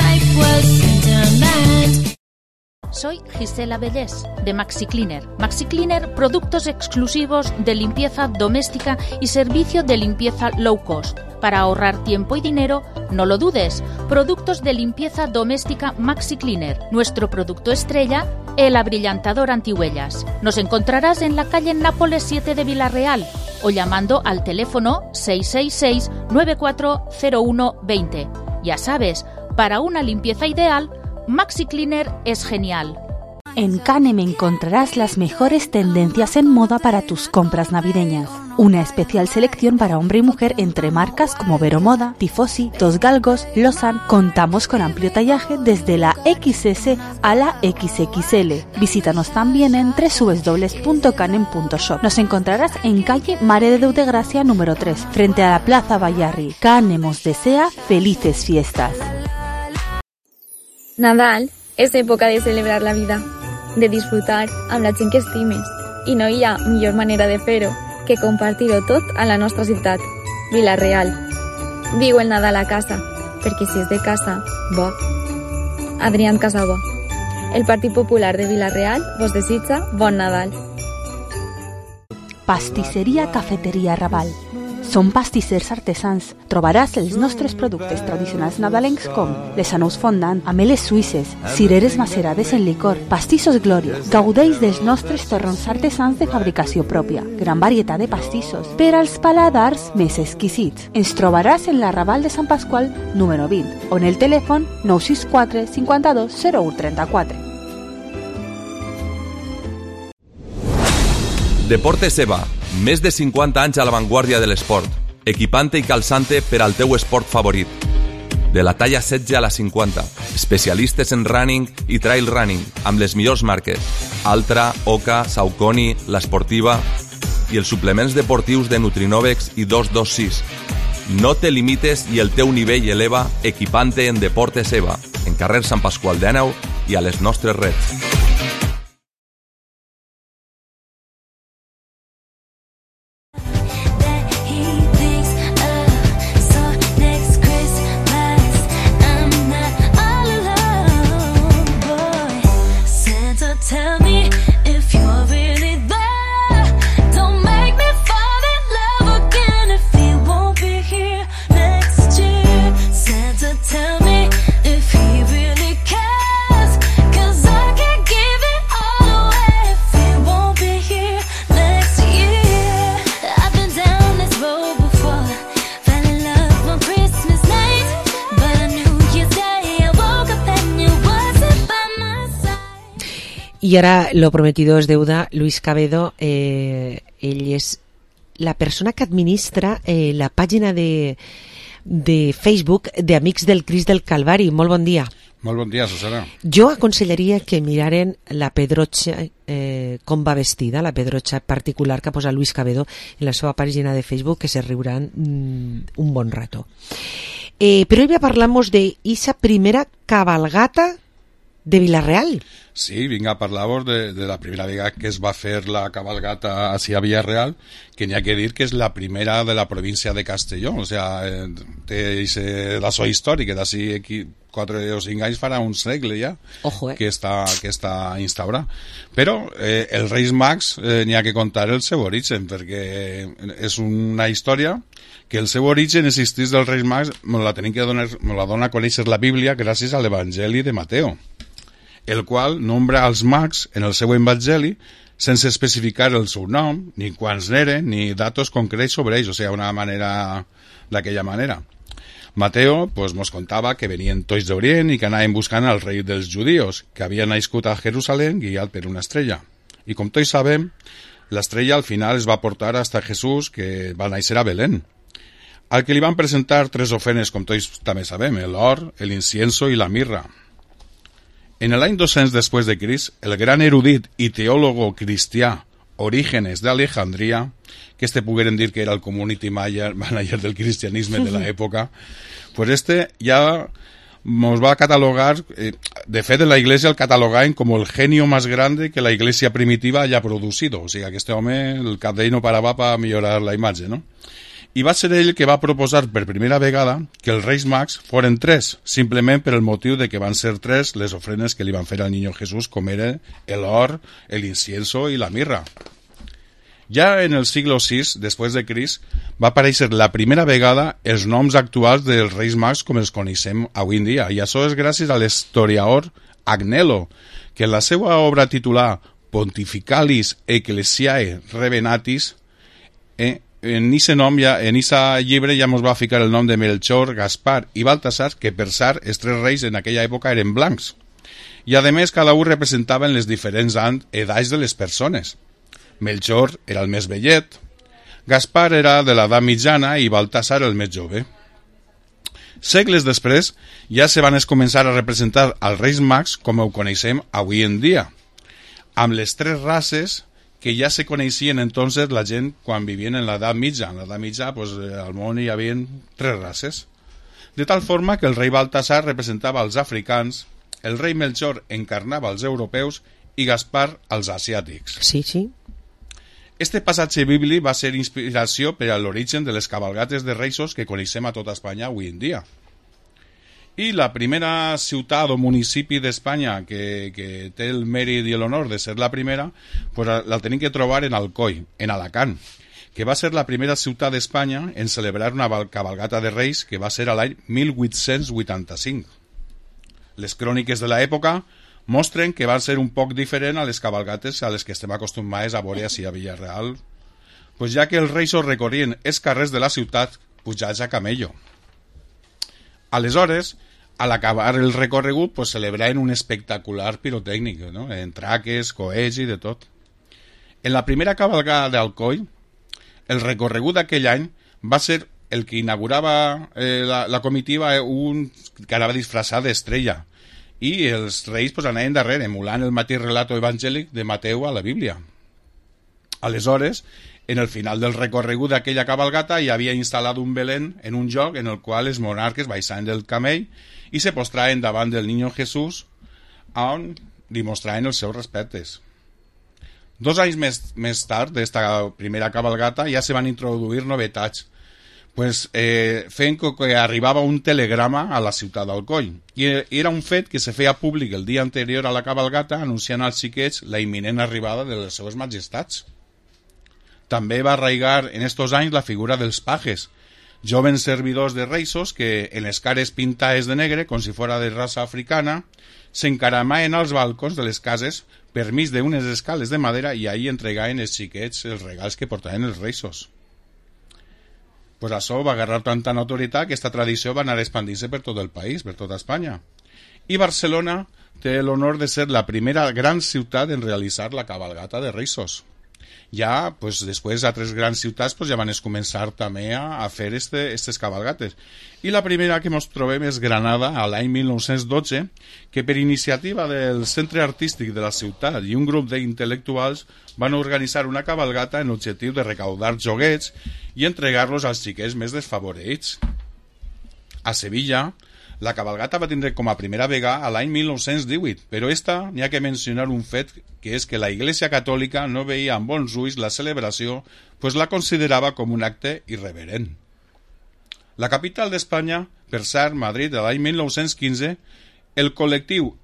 Soy Gisela Bellés, de Maxi Cleaner. Maxi Cleaner, productos exclusivos de limpieza doméstica y servicio de limpieza low cost. Para ahorrar tiempo y dinero, no lo dudes. Productos de limpieza doméstica Maxi Cleaner. Nuestro producto estrella, el abrillantador antihuellas. Nos encontrarás en la calle Nápoles 7 de Vila-real o llamando al teléfono 666-940120. Ya sabes, para una limpieza ideal, Maxi Cleaner es genial. En Canem encontrarás las mejores tendencias en moda para tus compras navideñas. Una especial selección para hombre y mujer entre marcas como Vero Moda, Tifosi, Dos Galgos, Lausanne. Contamos con amplio tallaje desde la XS a la XXL. Visítanos también en www.canem.shop. Nos encontrarás en calle Mare de Déu de Gràcia número 3, frente a la Plaza Bayarri. Canem os desea felices fiestas. Nadal és època de celebrar la vida, de disfrutar amb la gent que estimes, i no hi ha millor manera de fer-ho que compartir-ho tot a la nostra ciutat, Vila-real. Viu el Nadal a casa, perquè si és de casa, bo. Adrián Casabó. El Partit Popular de Vila-real vos desitja bon Nadal. Pastisseria Cafeteria Raval. Són pastissers artesans. Trobaràs els nostres productes tradicionals nadalencs com les anous fondant, ameles suïsses, cireres macerades en licor, pastissos Gloria. Gaudeix dels nostres torrons artesans de fabricació pròpia. Gran varietat de pastissos per als paladars més exquisits. Ens trobaràs en la Raval de Sant Pasqual número 20 o en el telèfon 964 52 01 34. Deportes EVA, més de 50 anys a l'avantguàrdia de l'esport, equipante i calçante per al teu esport favorit. De la talla 16 a la 50, especialistes en running i trail running, amb les millors marques, Altra, Oka, Saucony, l'Esportiva i els suplements deportius de Nutrinovex i 226. No te limites i el teu nivell eleva equipante en Deportes EVA, en carrer Sant Pasqual d'Àneu i a les nostres reds. Y ahora lo prometido es deuda. Luis Cabedo, ell és la persona que administra la pàgina de Facebook de Amics del Crist del Calvari. Molt bon dia. Molt bon dia, Susana. Jo aconsellaria que miraren la pedrotxa, com va vestida, la pedrotxa particular que posa Luis Cabedo en la seva pàgina de Facebook, que se riuran un bon rato. Però hoy parlamos de esa primera cabalgata de Vila-real. Sí, vinc a parlar-vos de la primera vegada que es va fer la cabalgata hacia Vila-real, que n'hi ha que dir que és la primera de la província de Castelló, o sea, té la so històrica, d'ací 4 o 5 anys farà un segle ja. Ojo, que està instaurada. Però els Reis Mags n'hi ha que contar el seu origen, perquè és una història que el seu origen existís dels Reis Mags, me la dona a conèixer la Bíblia gràcies a l'Evangeli de Mateo, el qual nombra als mags en el seu evangeli sense especificar el seu nom, ni quants n'eren, ni datos concrets sobre ells, o sigui, una manera d'aquella manera. Mateo mos contava que venien tots d'Orient i que anaven buscant al rei dels judíos, que havia nascut a Jerusalem guiat per una estrella. I com tots sabem, l'estrella al final es va portar hasta Jesús, que va néixer a Belén, al que li van presentar 3 ofrenes, com tots també sabem, l'or, l'incienso i la mirra. En l'any 200 després de Crist, el gran erudit i teòlogo cristià Orígenes d'Alejandria, que pogueren dir que era el community manager del cristianisme de l'època, pues ja nos va a catalogar, de fet la Iglesia el catalogaven com el genio más grande que la Iglesia primitiva haya producido, o sigui, aquest home, el cap d'ell no parava per millorar la imatge, no? I va ser ell que va proposar per primera vegada que els Reis Mags foren 3, simplement per el motiu de que van ser 3 les ofrenes que li van fer al Niño Jesús, com era l'or, l'incienso i la mirra. Ja en el siglo VI, després de Crist, va aparèixer la primera vegada els noms actuals dels Reis Mags com els coneixem avui en dia, i això és gràcies a l'historiador Agnello, que en la seva obra titular Pontificalis Ecclesiae Revenatis, en aquest llibre ja ens va ficar el nom de Melchor, Gaspar i Baltasar, que per cert, els 3 reis en aquella època eren blancs. i a més cada un representaven les diferents edats de les persones. Melchor era el més vellet, Gaspar era de l'edat mitjana i Baltasar el més jove. Segles després ja se van començar a representar als Reis Mags com ho coneixem avui en dia, amb les tres races que ja se coneixien entonces la gent quan vivien en l'edat mitja. En l'edat mitja pues, al món hi havia tres races. De tal forma que el rei Baltasar representava als africans, el rei Melchor encarnava els europeus i Gaspar als asiàtics. Sí, sí. Este passatge bíblic va ser inspiració per a l'origen de les cabalgates de Reis que coneixem a tota Espanya avui en dia. I la primera ciutat o municipi d'Espanya que té el mèrit i l'honor de ser la primera, pues la tenim que trobar en Alcoi, en Alacant, que va ser la primera ciutat d'Espanya en celebrar una cabalgata de Reis que va ser a l'any 1885. Les cròniques de l'època mostren que van ser un poc diferent a les cabalgates a les que estem acostumats a veure així a Villarreal, pues ja que els Reis recorrien els carrers de la ciutat pujats a camello. Aleshores, a l'acabar el recorregut, pues, celebraven un espectacular pirotècnic, no? En traques, coets i de tot. En la primera cabalgada d'Alcoi, el recorregut d'aquell any va ser el que inaugurava la comitiva que anava disfressat d'estrella, i els reis pues, anaven darrere, emulant el mateix relato evangèlic de Mateu a la Bíblia. Aleshores, en el final del recorregut d'aquella cabalgata hi havia instal·lat un Belén en un lloc en el qual els monarques baixaven del camell i se postraven davant del Niño Jesús, on li mostraven els seus respectes. 2 anys més tard d'esta primera cabalgata ja se van introduir novetats, pues, fent que arribava un telegrama a la ciutat d'Alcoi. I era un fet que se feia públic el dia anterior a la cabalgata anunciant als xiquets la imminent arribada de les seves majestats. També va arraigar en estos anys la figura dels pajes, joves servidors de reisos que, en les cares pintades de negre, com si fora de raça africana, s'encaramaven als balcons de les cases per mig d'unes escales de madera i ahí entregaven els xiquets els regals que portaven els reisos. Pues això va agarrar tanta notorietat que aquesta tradició va anar expandint-se per tot el país, per tota Espanya. I Barcelona té l'honor de ser la primera gran ciutat en realitzar la cabalgata de reisos. Ja, pues, després, altres grans ciutats pues, ja van començar també a fer aquestes cabalgates. I la primera que ens trobem és Granada, a l'any 1912, que per iniciativa del Centre Artístic de la ciutat i un grup d'intel·lectuals van organitzar una cabalgata en l'objectiu de recaudar joguets i entregar-los als xiquets més desfavorits. A Sevilla, la cabalgata va tindre com a primera vegada a l'any 1918, però esta n'hi ha que mencionar un fet, que és que la Iglesia Catòlica no veia amb bons ulls la celebració, pues la considerava com un acte irreverent. La capital d'Espanya, per cert, Madrid, de l'any 1915, el col·lectiu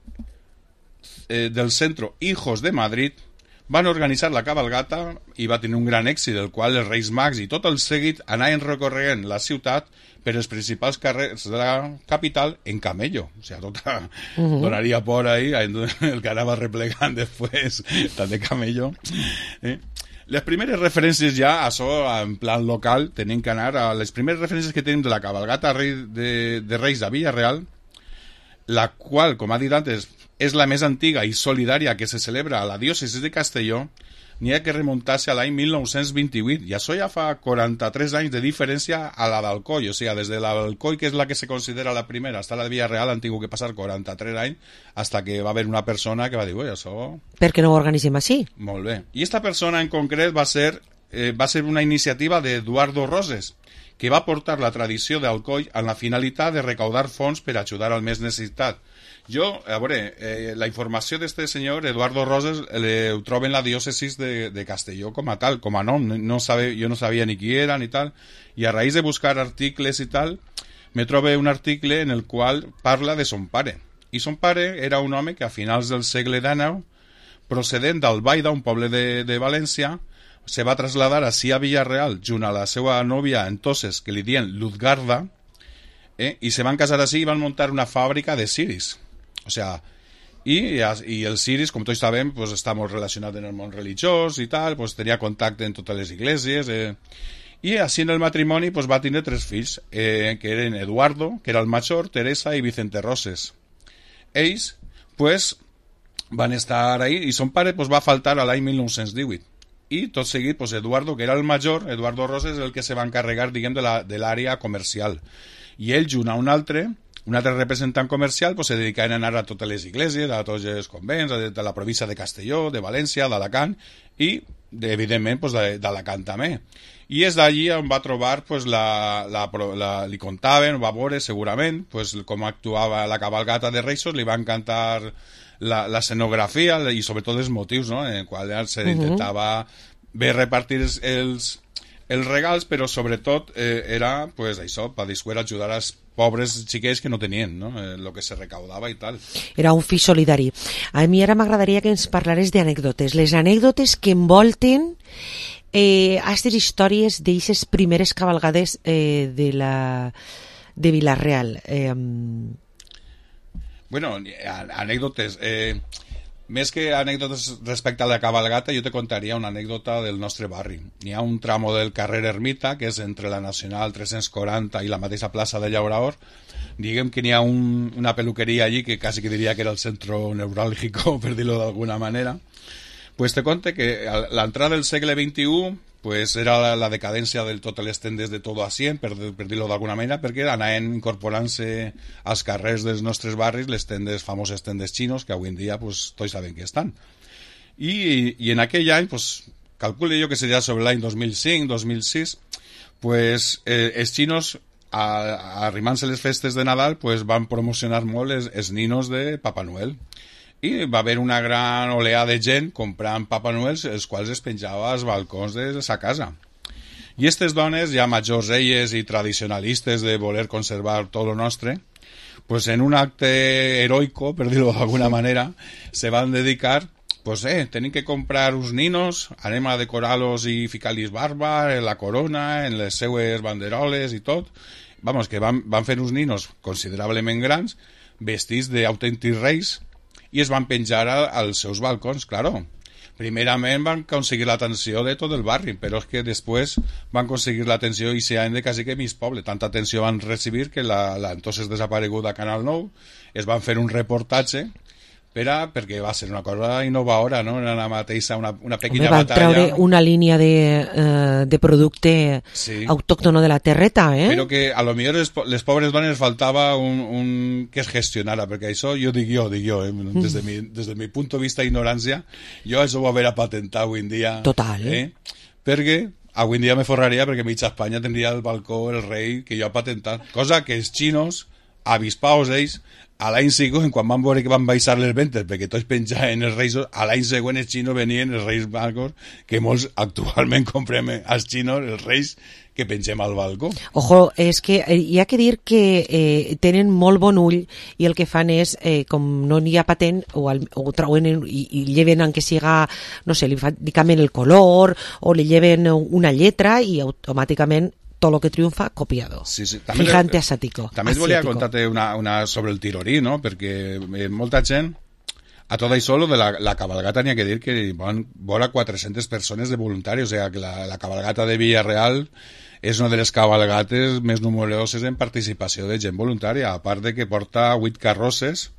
del Centro Hijos de Madrid van organitzar la cabalgata i va tenir un gran èxit, el qual els Reis Mags i tot el seguit anaven recorrent la ciutat per els principals carrers de la capital en camello. O sigui, tota donaria por ahí, el que anava replegant després, tant de camello. Les primeres referències ja, això en plan local, tenim que anar a les primeres referències que tenim de la cabalgata de Reis de Villarreal, la qual, com ha dit antes, és la més antiga i solidària que se celebra a la diòcesi de Castelló, n'hi ha que remuntar-se a l'any 1928, i això ja fa 43 anys de diferència a la d'Alcoi, o sigui, des de l'Alcoi, que és la que se considera la primera, hasta la de Villarreal han tingut que passar 43 anys, hasta que va haver una persona que va dir, oi, això... Per què no ho organitzem així? Molt bé. I esta persona en concret va ser una iniciativa d'Eduardo Roses, que va portar la tradició d'Alcoi amb la finalitat de recaudar fons per ajudar al més necessitat. Jo, a veure, la informació d'este senyor, Eduardo Roses, ho trobo en la diòcesis de Castelló com a tal, com a nom. Jo no sabia ni qui era ni tal, i a raïs de buscar articles i tal, me trobo un article en el qual parla de son pare. I son pare era un home que a finals del segle XIX, procedent d'Albaida, un poble de València, se va traslladar així a Villarreal, junt a la seva nòvia entonces, que li dien Luzgarda, i se van casar així i van muntar una fàbrica de ciris. O sea, i el ciris, com tots sabem, pues, està molt relacionat en el món religiós i tal, pues, tenia contacte en totes les iglesies, i així en el matrimoni pues, va tenir 3 fills, que eren Eduardo, que era el major, Teresa i Vicente Roses. Ells, pues, van estar ahí, i son pare pues, va faltar a l'any 1918. I tot seguit, pues, Eduardo, que era el major, Eduardo Roses, és el que se va encarregar, diguem, de l'àrea comercial. I ell, junt a un altre representant comercial, pues, se dedicaven a anar a totes les esglésies, a tots els convents, de la província de Castelló, de València, d'Alacant, i, evidentment, pues, d'Alacant també. I és d'allí on va trobar, pues, li contaven, va veure segurament, pues, com actuava la cabalgata de Reis, li va encantar l'escenografia i sobretot els motius, no? En el qual s'intentava bé repartir els regals, però sobretot era, pues, això, per després ajudar als pobres xiquets que no tenien, no? El que se recaudava i tal. Era un fi solidari. A mi ara m'agradaria que ens parlares d'anècdotes, les anècdotes que envolten aquestes històries d'eixes primeres cabalgades de Vila-real. Bueno, anècdotes. Més que anècdotes respecte a la cabalgata, jo te contaria una anècdota del nostre barri. Hi ha un tramo del carrer Ermita, que és entre la Nacional 340 i la mateixa plaça de Llauraor. Diguem que n'hi ha una peluqueria allí que quasi que diria que era el centro neuràlgico, per dir-ho d'alguna manera. Pues te conte que a l'entrada del segle XXI pues era la decadència de totes les tendes de Todo a 100, per dir-ho d'alguna manera, perquè anaven incorporant-se als carrers dels nostres barris les famoses tendes xinos, que avui en dia pues, tots sabem que estan. I en aquell any, pues, calcule jo que seria sobre l'any 2005-2006, pues, els xinos, arrimant-se les festes de Nadal, pues, van promocionar molt els ninos de Papa Noel. I va haver una gran oleada de gent comprant Papa Noels, els quals es penjava als balcons de sa casa. I aquestes dones, ja majors elles i tradicionalistes de voler conservar tot lo nostre, pues en un acte heroico, per dir-ho d'alguna manera, se van dedicar, pues tenim que comprar uns ninos, anem a decorar-los i ficar-los barba, en la corona, en les seues banderoles i tot. Vamos, que van fer uns ninos considerablement grans, vestits d'autèntics reis, i es van penjar als seus balcons, claro. Primerament van aconseguir l'atenció de tot el barri, però és que després van aconseguir l'atenció i s'han de quasi que mig poble. Tanta atenció van recibir que la entonces desapareguda Canal 9 es van fer un reportatge perquè va ser una cosa innovadora, no? Era la mateixa, una pequeña batalla. Van treure una línia de producte autòctono de la terreta, Però que a lo millor les pobres dones faltava un que es gestionara, perquè això jo dic jo, des del mi punt de vista d'ignorància, jo això ho haver a patentar avui en dia. Total, Perquè avui en dia me forraria perquè mitja Espanya tindria al balcó el rei que jo he patentat, cosa que els xinos, avispaos ells, a l'any següent, quan van veure que van baixar les ventes perquè tots penjaven els reis, a l'any següent els xinos venien els reis magos, que molts actualment comprem als xinos els reis que pengem al balcó. Ojo, és que hi ha que dir que tenen molt bon ull i el que fan és, com no n'hi ha patent, o trauen i lleven en que siga, no sé, li canvien el color o li lleven una lletra i automàticament tot el que triomfa, copiado. Sí. Fijante asàtico. També et volia contar-te una sobre el tirorí, no? Perquè molta gent, a tot això, de la cabalgata n'hi ha que dir que van vora 400 persones de voluntari, o sigui que la cabalgata de Vila-real és una de les cabalgates més numeroses en participació de gent voluntària, a part de que porta 8 carrosses,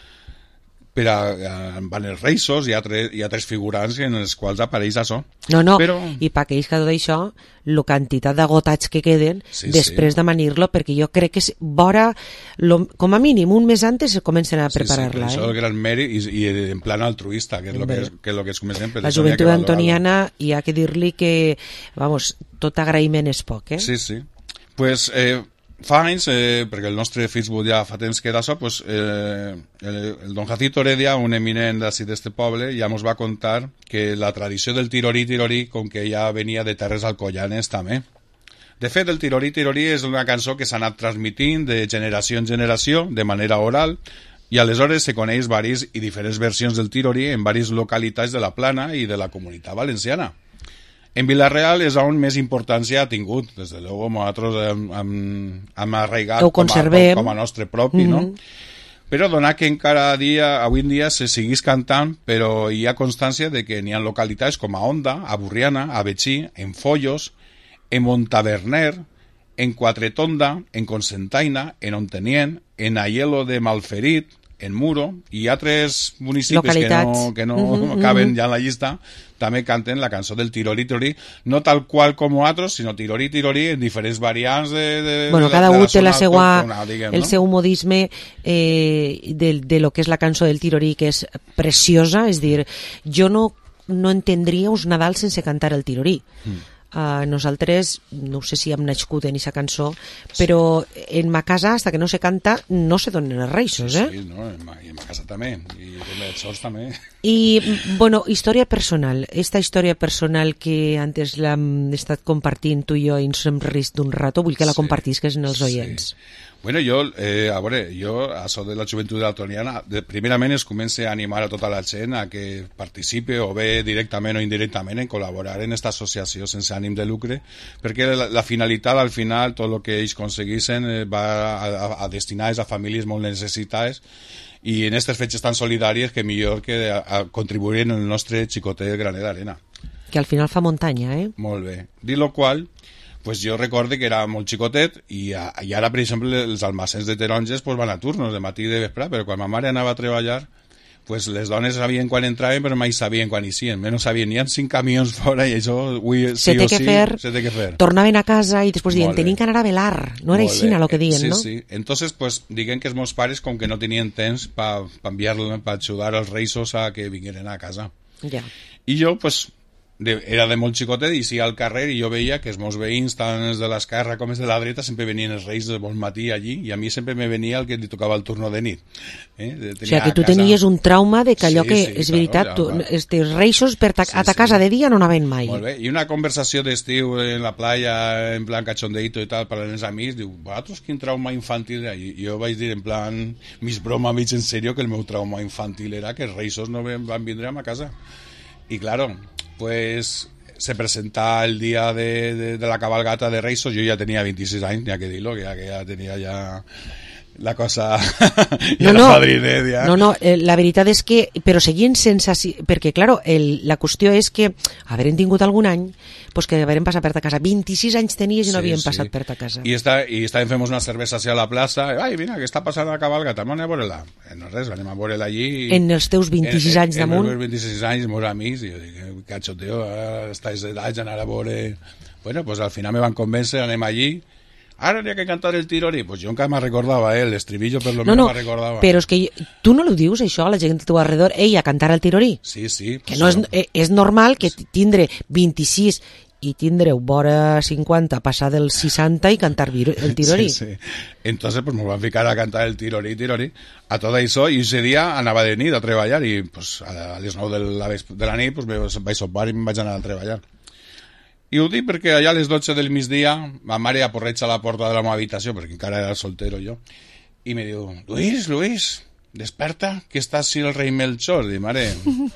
van els reisos, hi ha tres figurants en els quals apareix això. No, però... i per aquells que tot això, la quantitat d'agotats que queden després d'amanir-lo, perquè jo crec que és vora, com a mínim, un mes antes comencen a preparar-la. Això és el gran mèrit i en plan altruista, que és el que es comencem. La joventut antoniana, hi ha que dir-li que, vamos, tot agraïment és poc, Sí. Pues... fa anys, perquè el nostre Facebook ja fa temps que d'això, pues, el don Jacinto Heredia, un eminent d'ací d'este poble, ja ens va contar que la tradició del tirorí, com que ja venia de terres alcoyanes també. De fet, el tirorí és una cançó que s'ha anat transmitint de generació en generació, de manera oral, i aleshores se coneix varis i diferents versions del tirorí en diverses localitats de la Plana i de la Comunitat Valenciana. En Vila-real és on més importància ha tingut. Des de luego, nosaltres hem arraigat com a nostre propi, no? Però donar que encara avui en dia se seguís cantant, però hi ha constància de que n'hi ha localitats com a Onda, a Burriana, a Betxí, en Follos, en Montaverner, en Quatretonda, en Cocentaina, en Ontenient, en Aielo de Malferit, en Muro, i altres municipis Localitats. que no caben ja en la llista, també canten la cançó del Tirori Tirori, no tal qual com altres, sinó Tirori Tirori en diferents variants bueno, cada un té el no? seu modisme de lo que és la cançó del Tirori, que és preciosa, és dir, jo no entendria uns Nadal sense cantar el Tirori. Nosaltres, no sé si hem nascut en aquesta cançó, però en ma casa, hasta que no se canta, no se donen els reixos, Sí, no? I en ma casa també, i en els sols també. I, bueno, història personal. Esta història personal que antes l'hem estat compartint tu i jo i ens hem rist d'un rato, vull que la compartisques en els oients. Bueno, jo, a veure, això de la joventut daltoniana, primerament es comença a animar a tota la gent a que participe o bé directament o indirectament en col·laborar en aquesta associació sense ànim de lucre, perquè la finalitat, al final, tot el que ells aconseguissin va a destinar a famílies molt necessitades i en aquestes fetges tan solidàries que millor que a contribuir en el nostre xicotet graner d'arena. Que al final fa muntanya, Molt bé. Dit lo qual, pues jo recordo que era molt xicotet i ara, per exemple, els almacens de taronges pues, van a turnos de matí i de vespre, però quan ma mare anava a treballar, pues, les dones sabien quan entraven però mai sabien quan eixien, menys sabien, n'hi ha 5 camions fora i això se té que fer. Tornaven a casa i després diuen, tenim que anar a velar, no era així el que diuen, no? Sí. Entonces, pues, diguen que els meus pares com que no tenien temps per enviar-los, per ajudar als reis a que vingueren a casa. Ja. I jo, pues, era de molt xicotet i sí al carrer i jo veia que els meus veïns, tant els de l'esquerra com els de la dreta, sempre venien els reis de bon matí allí i a mi sempre me venia el que li tocava el turno de nit. O sigui, que tu tenies un trauma de que allò que és veritat, els reixos a ta casa de dia no anaven mai. Molt bé, i una conversació d'estiu en la playa, en plan cachondeito i tal, parlant amb els amics, diu, vosaltres quin trauma infantil? I jo vaig dir en plan, mis broma, mig en serio, que el meu trauma infantil era que els reixos no van vindre a ma casa. I claro, pues se presenta el día de la cabalgata de Reis, yo ya tenía 26 anys, n'hi ha que dir-lo, que ja tenia ja la cosa ja la padrinet ja. No, la veritat és que però seguint sense, perquè claro, la qüestió és que haverem tingut algun any pues que haverem passat per ta casa, 26 anys tenies i no havíem passat per ta casa i estàvem fent una cervesa a la plaça, ai mira que està passant la cabalgata, anem a veure-la, no res, anem a veure-la allí en els teus 26 anys damunt en els 26 anys, meus amics i jo dic, cachoteo, estàs d'edat anar a veure, bueno, pues al final me van convèncer, anem allí. Ara n'hi ha que cantar el Tirori, pues jo encara me'n recordava, l'estribillo per lo menos me'n recordava. Però és que tu no ho dius això a la gent de tu alrededor, a cantar el Tirori. Sí. Que no és normal que tindre 26 i tindreu vora 50, passar del 60 i cantar el Tirori. Sí. Entonces pues nos van ficar a cantar el Tirori a tot això i ese dia anava de nit a treballar i pues a les 9 de la nit pues vaig sopar i em vaig anar a treballar. I ho dic perquè allà a les 12 del migdia ma mare aporreja a la porta de la meva habitació perquè encara era soltero jo i me diu, Luis, desperta que està així el rei Melchor. Dic, mare,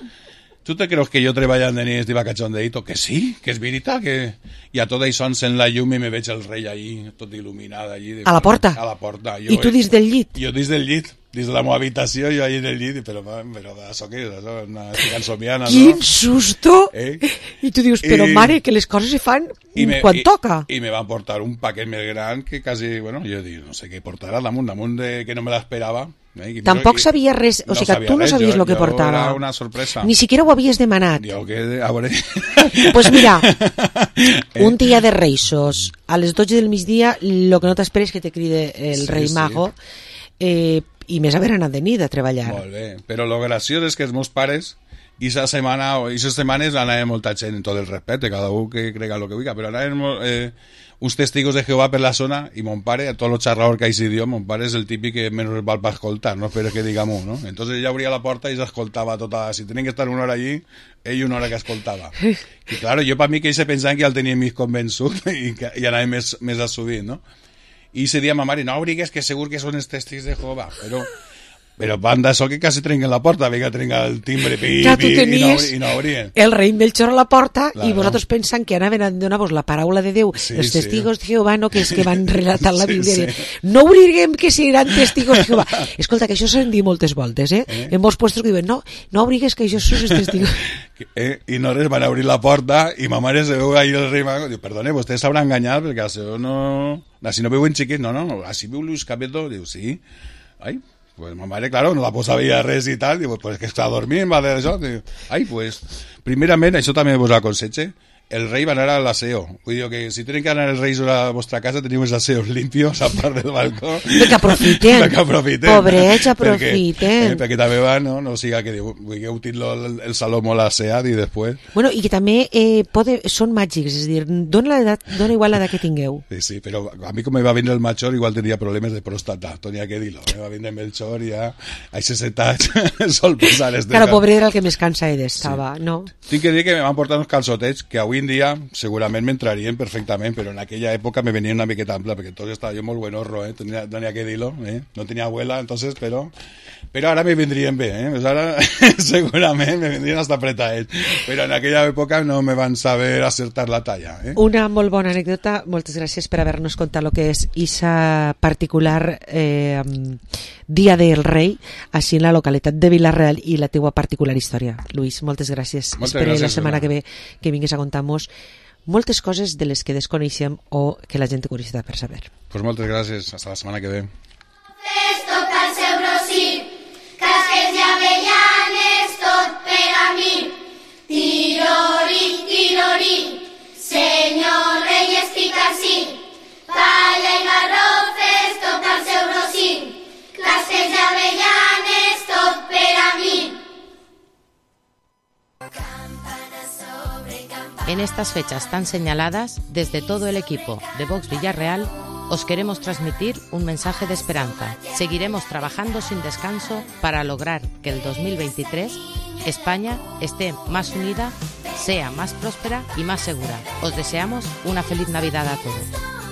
tu te creus que jo treballant de nit estiva cachondeito? Que sí, que és veritat que... I a tot això encén la llum i me veig el rei allí, tot il·luminat allí. A la porta? A la porta. I tu dins del llit? Jo dins del llit. Dins de la meva habitació, jo allí en el llit, però això què és? Això és una cansomiana, no? Quin susto! I tu dius, però mare, que les coses se fan quan toca. I me van portar un paquet més gran que quasi, bueno, jo dic, no sé què portarà damunt de que no me l'esperava. Tampoc sabia res, o sigui que tu no sabies el que portava. Era una sorpresa. Ni siquiera ho havies demanat. Jo que, a veure... Pues mira, un dia de Reixos, a les 12 del migdia, lo que no t'esperes que te cride el rei Mago, i més haver anat de nit a treballar. Molt bé, però lo graciós és que els meus pares i aquesta setmana o aquestes setmanes anava molta gent en tot el respecte, cada un que crega el que vulgui, però anaven uns testigos de Jehovà per la zona i mon pare, a tot el xerrador que hi dio, mon pare és el típic que menys val per escoltar, no espero que digamos, ¿no? Entonces ella abria la porta i s'escoltava tota, si tenien que estar una hora allí, ell una hora que escoltava. I claro, jo per mi que ells pensaven que ja el tenien més convençut i anava més a subir, no? I ese dia ma mare, no obrigues que segur que són els testigos de Jehovà, però van d'això que quasi trenquen la porta, vinga, trenca el timbre, i no obrien. El rei Melchor a la porta i vosaltres pensant que anaven a donar-vos la paraula de Déu, els testigos de Jehovà, no, que és que van relatar la Bíblia. No obrirem que seran testigos de Jehovà. Escolta, que això s'han dit moltes voltes, en molts puestos que diuen, no obrigues que això són els testigos. I no res, van obrir la porta i ma mare se veu ahí el rei Mago, diu, perdone, vostè s'haurà enganyat perquè això no... Així no veuen xiquets, no, així veu Luis Cabeto, diu, sí. Ai, Pues ma mare, claro, no la posava res i tal, diu, pues que està dormint, va dir això. Diu, ai, pues, primerament, això també vos aconsejo, el rei va anar a l'aseo. Vull dir que si tenen que anar els reis a la vostra casa, teniu els aseos limpios a part del balcó. Perquè aprofiten. Pobrets, aprofiten. Perquè també va, no siga que heu tingut el saló molt asseat i després... Bueno, i que també són màgics, és a dir, dona igual l'edat que tingueu. Sí, però a mi com me va vindre el Melchor igual tenia problemes de próstata, tenia que dir-lo. Me va vindre el Melchor i ja a 60 anys sol passar este... Claro, pobre era el que més cansa estava, sí. No? Tinc que dir que me van portar uns calçotets que avui en dia segurament m'entrarien perfectament, però en aquella època me venien una miqueta ampla, perquè entonces estava jo molt buenorro, tenia que dir-lo, no tenia abuela, entonces, però ara me vendrien bé, pues ara segurament me vendrien hasta apretadets, però en aquella època no me van saber acertar la talla. Una molt bona anècdota, moltes gràcies per haver-nos contat el que és esa particular Dia del Rei, així en la localitat de Vila-real i la teua particular història. Luis, moltes gràcies. Espero la setmana que ve que vinguis a contar-nos moltes coses de les que desconeixem o que la gent té curiositat per saber. Pues moltes gràcies, hasta la setmana que ve. Toca el seu rossí, casquets i avellanes, tot per a mi. Tirori, tirori, senyor rei estic ací. Palla i garrofes, toca el seu rossí, casquets i avellanes, tot per a mi. En estas fechas tan señaladas, desde todo el equipo de Vox Villarreal, os queremos transmitir un mensaje de esperanza. Seguiremos trabajando sin descanso para lograr que el 2023 España esté más unida, sea más próspera y más segura. Os deseamos una feliz Navidad a todos.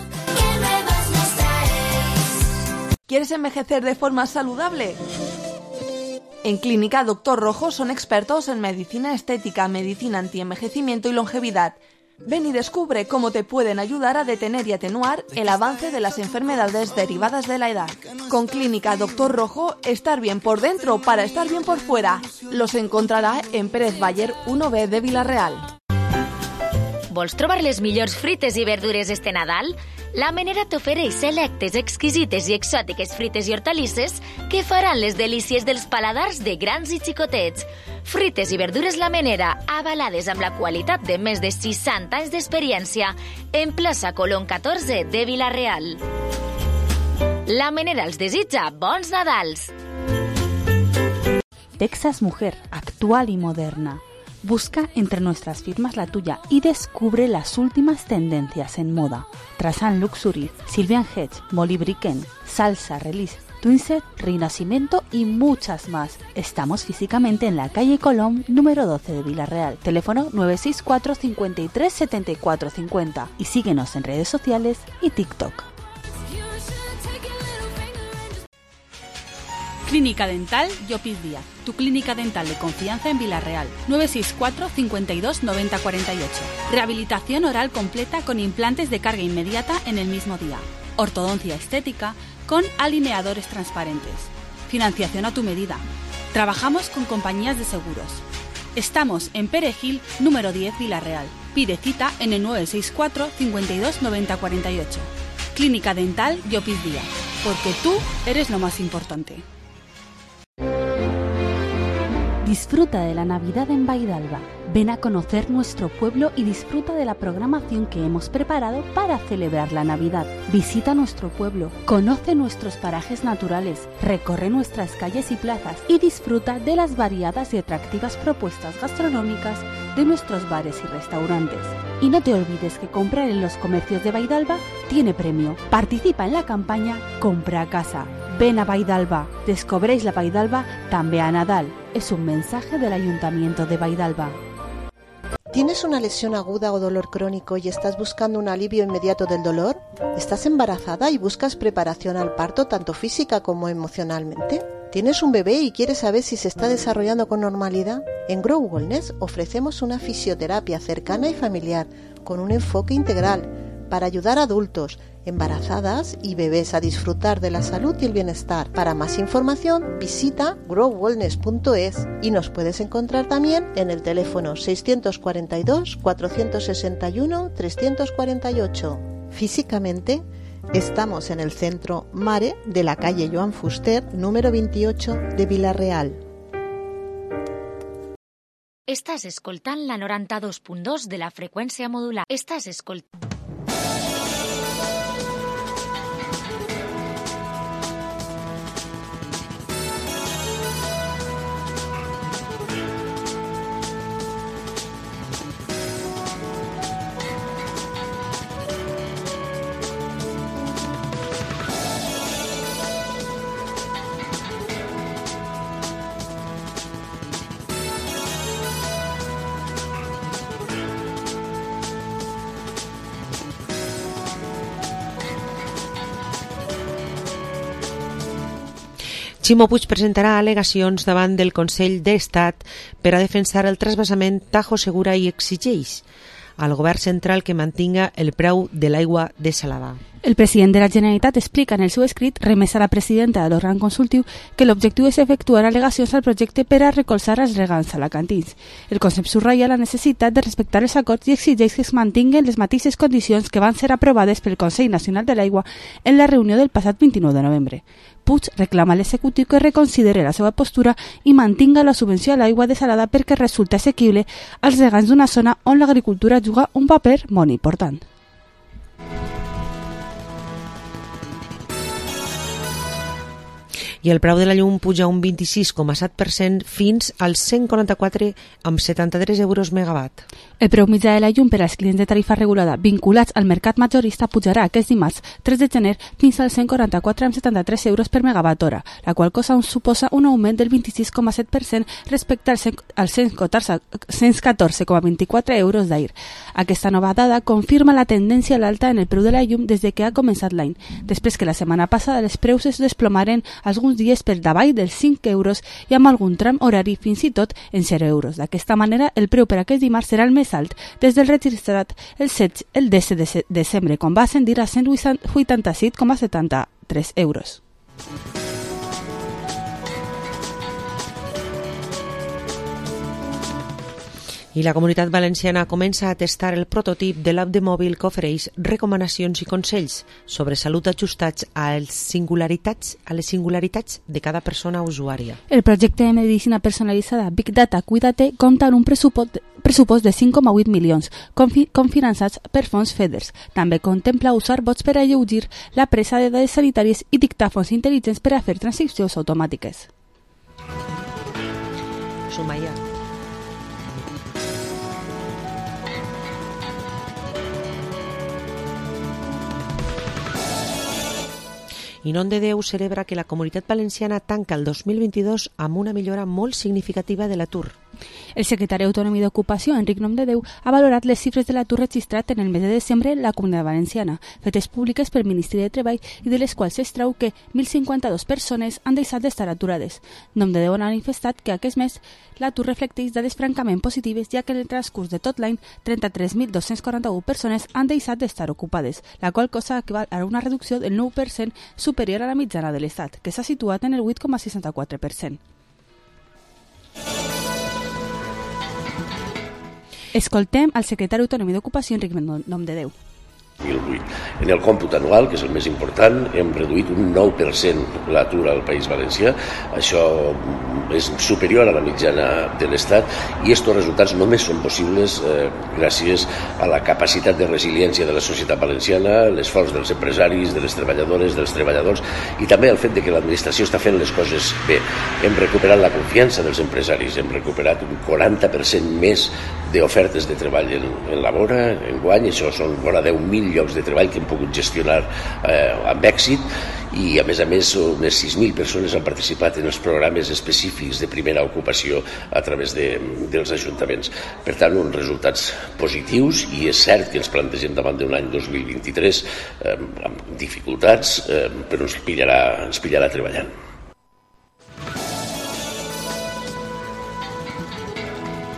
¿Quieres envejecer de forma saludable? En Clínica Doctor Rojo son expertos en medicina estética, medicina antienvejecimiento y longevidad. Ven y descubre cómo te pueden ayudar a detener y atenuar el avance de las enfermedades derivadas de la edad. Con Clínica Doctor Rojo, estar bien por dentro para estar bien por fuera. Los encontrarà en Pérez Baller 1B de Vila-real. Vols trobar les millors fruites i verdures este Nadal? La Menera t'ofereix selectes, exquisites i exòtiques fruites i hortalisses que faran les delícies dels paladars de grans i xicotets. Fruites i verdures La Menera, avalades amb la qualitat de més de 60 anys d'experiència, en plaça Colón 14 de Vila-real. La Menera els desitja bons Nadals! Texas Mujer, actual y moderna. Busca entre nuestras firmas la tuya y descubre las últimas tendencias en moda. Trasan Luxury, Sylvian Hedge, Molly Bricken, Salsa, Release, Twinset, Renacimiento y muchas más. Estamos físicamente en la calle Colón, número 12 de Vila-real. Teléfono 964 53 74 50 y síguenos en redes sociales y TikTok. Clínica Dental Llopis Díaz, tu clínica dental de confianza en Vila-real. 964 52 90 48. Rehabilitación oral completa con implantes de carga inmediata en el mismo día. Ortodoncia estética con alineadores transparentes. Financiación a tu medida. Trabajamos con compañías de seguros. Estamos en Perejil, número 10, Vila-real. Pide cita en el 964 52 90 48. Clínica Dental Llopis Díaz, porque tú eres lo más importante. Disfruta de la Navidad en Vaidalba. Ven a conocer nuestro pueblo y disfruta de la programación que hemos preparado para celebrar la Navidad. Visita nuestro pueblo, conoce nuestros parajes naturales, recorre nuestras calles y plazas y disfruta de las variadas y atractivas propuestas gastronómicas de nuestros bares y restaurantes. Y no te olvides que comprar en los comercios de Vaidalba tiene premio. Participa en la campaña Compra a casa. Ven a Vaidalba, descobreix la Vaidalba també a Nadal. Es un mensaje del Ayuntamiento de Vaidalba. ¿Tienes una lesión aguda o dolor crónico y estás buscando un alivio inmediato del dolor? ¿Estás embarazada y buscas preparación al parto tanto física como emocionalmente? ¿Tienes un bebé y quieres saber si se está desarrollando con normalidad? En Grow Wellness ofrecemos una fisioterapia cercana y familiar con un enfoque integral para ayudar a adultos, embarazadas y bebés a disfrutar de la salud y el bienestar. Para más información visita growwellness.es y nos puedes encontrar también en el teléfono 642 461 348. Físicamente, Estamos en el centro Mare de la calle Joan Fuster, número 28 de Vila-real. Estàs escoltant la 92.2 de la freqüència modular. Estàs escoltant... Ximo Puig presentarà al·legacions davant del Consell d'Estat per a defensar el trasvasament Tajo Segura i exigeix al govern central que mantinga el preu de l'aigua desalada. El president de la Generalitat explica en el seu escrit remès a la presidenta de l'òrgan consultiu que l'objectiu és efectuar al·legacions al projecte per a recolzar els regants alacantins. El concepte subratlla la necessitat de respectar els acords i exigeix que es mantinguen les mateixes condicions que van ser aprovades pel Consell Nacional de l'Aigua en la reunió del passat 29 de novembre. Puig reclama a l'executiu que reconsideri la seva postura i mantinga la subvenció a l'aigua desalada perquè resulta assequible als regants d'una zona on l'agricultura juga un paper molt important. I el preu de la llum puja un 26,7% fins als 144,73 euros megawatt. El preu mitjà de la llum per als clients de tarifa regulada vinculats al mercat majorista pujarà aquest dimarts 3 de gener fins als 144,73 euros per megawatt hora, la qual cosa suposa un augment del 26,7% respecte als 114,24 euros d'ahir. Aquesta nova dada confirma la tendència a l'alta en el preu de la llum des que ha començat l'any, després que la setmana passada els preus es desplomaren alguns dies per davall dels 5 euros i amb algun tram horari fins i tot en 0 euros. D'aquesta manera, el preu per aquest dimarts serà el més alt des del registrat el 10 de desembre, quan va ascendir a 187,73 euros. I la Comunitat Valenciana comença a testar el prototip de l'app de mòbil que ofereix recomanacions i consells sobre salut ajustats a les singularitats de cada persona usuària. El projecte de medicina personalitzada Big Data Cuídate compta amb un pressupost de 5,8 milions, confinançats per fons FEDERS. També contempla usar bots per alleugir la presa de dades sanitàries i dictàfons intel·ligents per a fer transcripcions automàtiques. Sumaya. I Nom de Déu celebra que la Comunitat Valenciana tanca el 2022 amb una millora molt significativa de l'atur. El secretari autònom d'Ocupació, Enric Nom de Déu, ha valorat les xifres de l'atur registrat en el mes de desembre en la Comunitat Valenciana, fetes públiques pel Ministeri de Treball i de les quals es treu que 1.052 persones han deixat d'estar aturades. Nom de Déu ha manifestat que aquest mes l'atur reflecteix dades francament positives, ja que en el transcurs de tot l'any 33.241 persones han deixat d'estar ocupades, la qual cosa equival a una reducció del 9% superior a la mitjana de l'Estat, que s'ha situat en el 8,64%. Escoltem al secretari autònom d'Ocupació, Enric Nom de Déu. 2008. En el còmput anual, que és el més important, hem reduït un 9% l'atur al País Valencià. Això és superior a la mitjana de l'Estat i aquests resultats només són possibles gràcies a la capacitat de resiliència de la societat valenciana, l'esforç dels empresaris, de les treballadores, dels treballadors i també el fet de que l'administració està fent les coses bé. Hem recuperat la confiança dels empresaris, hem recuperat un 40% més d'ofertes de treball en la vora, en guany, això són vora 10.000 llocs de treball que hem pogut gestionar amb èxit i a més unes 6.000 persones han participat en els programes específics de primera ocupació a través dels ajuntaments. Per tant, uns resultats positius i és cert que ens plantegem davant d'un any 2023 amb dificultats, però ens pillarà treballant.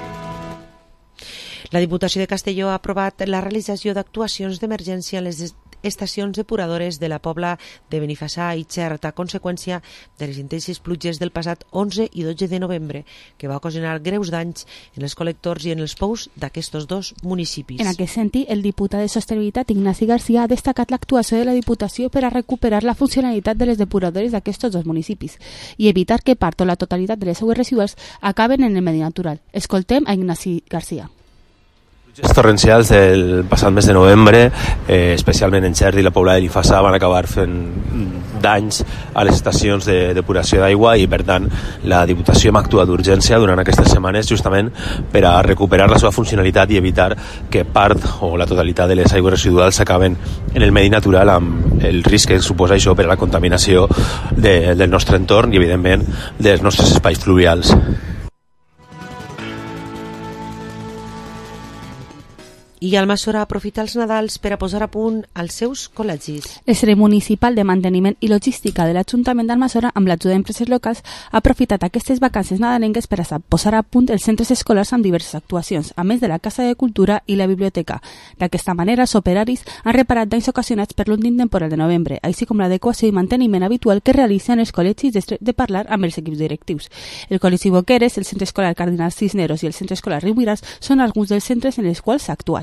La Diputació de Castelló ha aprovat la realització d'actuacions d'emergència estacions depuradores de la Pobla de Benifassà i Xert a conseqüència de les intenses pluges del passat 11 i 12 de novembre, que va ocasionar greus danys en els col·lectors i en els pous d'aquests dos municipis. En aquest sentit, el diputat de Sostenibilitat, Ignasi García, ha destacat l'actuació de la Diputació per a recuperar la funcionalitat de les depuradores d'aquests dos municipis i evitar que part o la totalitat de les aigües residuals acaben en el medi natural. Escoltem a Ignasi García. Les torrencials del passat mes de novembre, especialment en Xert i la Pobla de Benifassà, van acabar fent danys a les estacions de depuració d'aigua i, per tant, la Diputació hem actuat d'urgència durant aquestes setmanes justament per a recuperar la seva funcionalitat i evitar que part o la totalitat de les aigües residuals acaben en el medi natural amb el risc que suposa això per a la contaminació del nostre entorn i, evidentment, dels nostres espais fluvials. I Almassora aprofita els Nadals per a posar a punt els seus col·legis. El Servei Municipal de Manteniment i Logística de l'Ajuntament d'Almassora, amb l'ajuda d'empreses locals, ha aprofitat aquestes vacances nadalenques per a posar a punt els centres escolars amb diverses actuacions, a més de la Casa de Cultura i la Biblioteca. D'aquesta manera, els operaris han reparat danys ocasionats per l'últim temporal de novembre, així com l'adequació i manteniment habitual que realitzen els col·legis després de parlar amb els equips directius. El Col·legi Boqueres, el Centre Escolar Cardinal Cisneros i el Centre Escolar Riu Mirars són alguns dels centres en els quals s'ha actuat.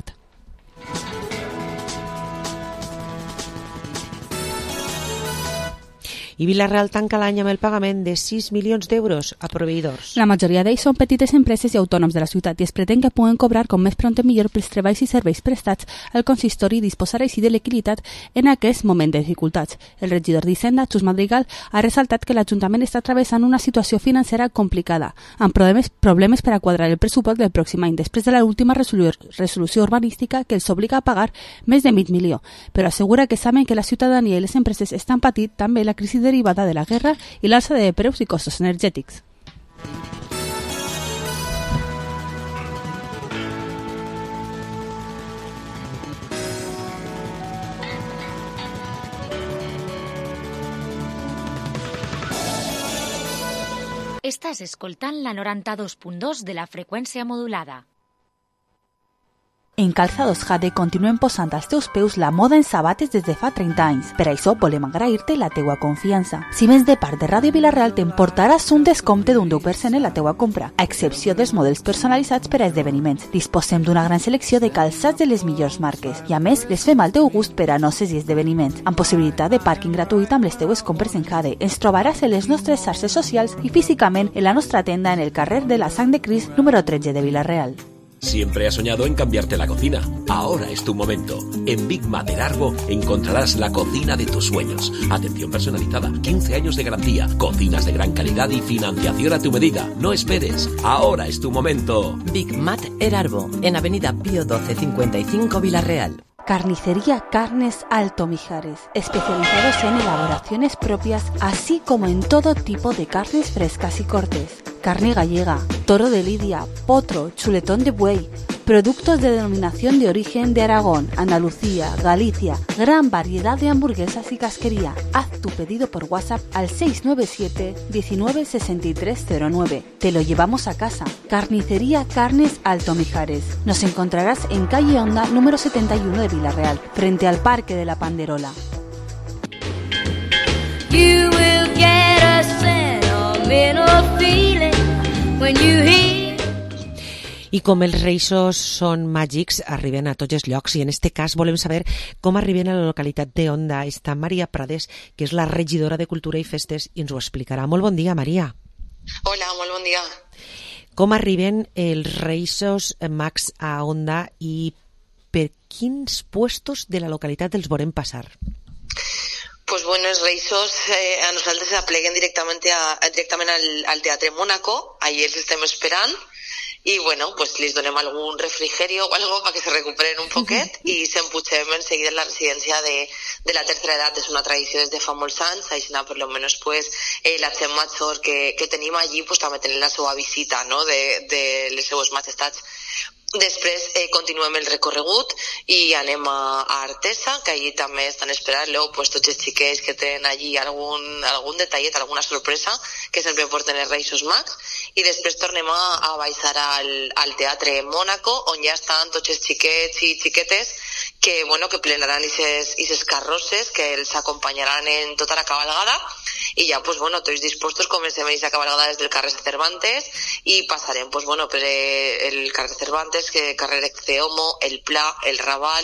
I Vila-real tanca l'any amb el pagament de 6 milions d'euros a proveïdors. La majoria d'ells són petites empreses i autònoms de la ciutat i es pretén que puguen cobrar com més pront millor pels treballs i serveis prestats al consistori i disposar així de l'equilitat en aquest moment de dificultats. El regidor d'Hisenda, Xus Madrigal, ha ressaltat que l'Ajuntament està travessant una situació financera complicada, amb problemes per a quadrar el pressupost del pròxim any, després de l'última resolució urbanística que els obliga a pagar més de $500,000, però assegura que saben que la ciutadania i les empreses estan patint també la crisi derivada de la guerra i l'alça de preus i costos energètics. Estàs escoltant la 92.2 de la freqüència modulada. En Calçados Jade continuem posant als teus peus la moda en sabates des de fa 30 anys. Per això volem agrair-te la teua confiança. Si vens de part de Ràdio Vila-real, t'emportaràs un descompte d'un 10% en la teua compra, a excepció dels models personalitzats per a esdeveniments. Disposem d'una gran selecció de calçats de les millors marques i, a més, les fem al teu gust per a noces i esdeveniments, amb possibilitat de pàrquing gratuït amb les teues compres en Jade. Ens trobaràs en les nostres xarxes socials i físicament en la nostra tenda en el carrer de la Sang de Crist número 13 de Vila-real. Siempre has soñado en cambiarte la cocina. Ahora es tu momento. En Big Mater Argo encontrarás la cocina de tus sueños. Atención personalizada, 15 años de garantía, cocinas de gran calidad y financiación a tu medida. No esperes. Ahora es tu momento. Big Mater Argo, en Avenida Pío 12 55 Vila-real. Carnicería Carnes Alto Mijares, especializados en elaboraciones propias, así como en todo tipo de carnes frescas y cortes. Carne gallega, toro de lidia, potro, chuletón de buey, productos de denominación de origen de Aragón, Andalucía, Galicia, gran variedad de hamburguesas y casquería. Haz tu pedido por WhatsApp al 697 19 6309. Te lo llevamos a casa. Carnicería Carnes Alto Mijares. Nos encontrarás en calle Honda número 71 de Vila-real, frente al Parque de la Panderola. You will get a sentimental feeling when you hear. I com els reixos són màgics, arriben a tots els llocs i en este cas volem saber com arriben a la localitat de Onda. Està Maria Prades, que és la regidora de Cultura i Festes, i ens ho explicarà. Molt bon dia, Maria. Hola, molt bon dia. Com arriben els reixos mags a Onda i per quins puestos de la localitat els veurem passar? Pues bueno, els reixos a nosaltres s'apleguen directament al Teatre Mónaco, allí els estem esperant, i bueno, pues les donem algun refrigerio o algo para que se recuperen un poquet i s'emputxem enseguida en la residència de la tercera edat. És una tradició des de fa molts anys, així per lo menos pues la gent major que tenim allí pues també tenen la seva visita, no?, de les seues majestats. Després continuem el recorregut i anem a Artesa, que allí també estan esperant-lo pues, tots els xiquets que tenen allí algun detallet, alguna sorpresa que sempre porten els Reixos Mags, i després tornem a baixar al Teatre Mónaco, on ja estan tots els xiquets i xiquetes que plenaran aquestes carrosses que els acompanyaran en tota la cabalgada i ja, tots dispostos, comencem aquesta cabalgada des del carrer Cervantes i passarem, per el carrer Cervantes, carrer Exceomo, el Pla, el Raval,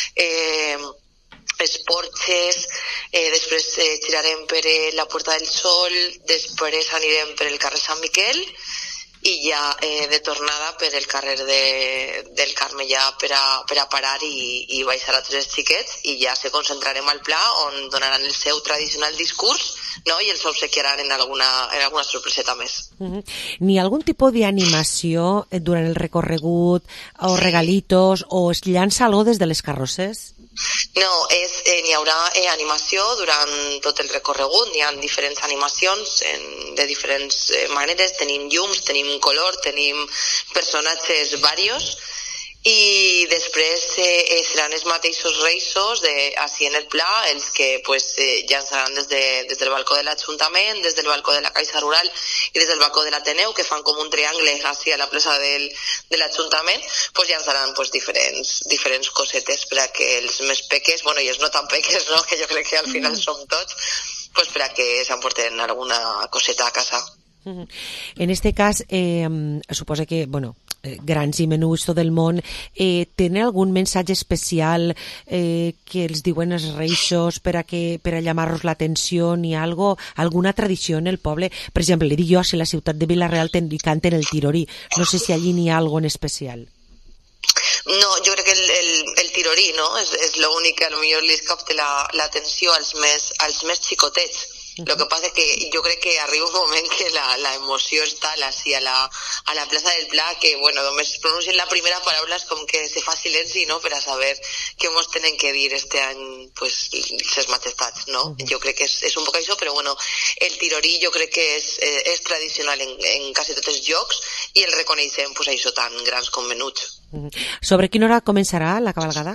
els Porxes, després girarem per la Puerta del Sol, després anirem per el carrer Sant Miquel i ja de tornada per el carrer del Carme ja per a parar i baixar a tots els xiquets i ja se concentrarem al Pla on donaran el seu tradicional discurs, no? I els obsequiaran en alguna sorpreseta més. N'hi ha algun tipus d'animació durant el recorregut o regalitos o es llança algo des de les carrosses? No, n'hi haurà animació durant tot el recorregut, n'hi ha diferents animacions de diferents maneres, tenim llums, tenim color, tenim personatges varios i després seran els mateixos reixos així en el Pla, els que llançaran des del balcó de l'Ajuntament, des del balcó de la Caixa Rural i des del balcó de l'Ateneu, que fan com un triangle així a la plaça de l'Ajuntament, llançaran diferents cosetes per a que els més peques, i els no tan peques, no? Que jo crec que al final som tots, per a que s'emporten alguna coseta a casa. En este cas, suposa que, grans i menuts tot el món, tenen algun missatge especial que els diuen els reixos per a llamar-los l'atenció, ni alguna tradició en el poble? Per exemple, li dic jo, si la ciutat de Vila-real canten el tirorí, no sé si allí n'hi ha algo en especial. No, jo crec que el tirorí, no? És l'únic que potser li capta l'atenció als més xicotets. Lo que pasa es que yo creo que arriba un moment que la emoció és tal així a la plaça del Pla que, només pronuncien la primera paraula és com que se fa silenci, no?, per a saber què mos tenen que dir este any, ses majestats, no? Jo crec que és un poc això, però, el tirorí jo crec que és tradicional en quasi tots els llocs i el reconeixem, això, tan grans com menuts. Sobre quina hora començarà la cabalgada?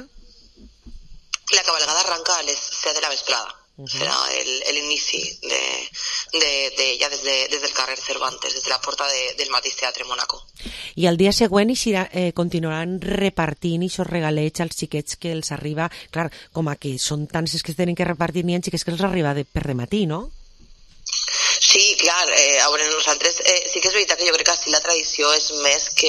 La cabalgada arranca a les 7 de la vesprada. Serà l'inici ja des del carrer Cervantes, des de la porta del mateix Teatre Mónaco. I al dia següent continuaran repartint aquests regalets als xiquets que els arriba, clar, com que són tants els que es tenen que repartir, n'hi ha xiquets que els arriba per dematí, no? Sí, clar, a veure, nosaltres sí que és veritat que jo crec que així la tradició és més que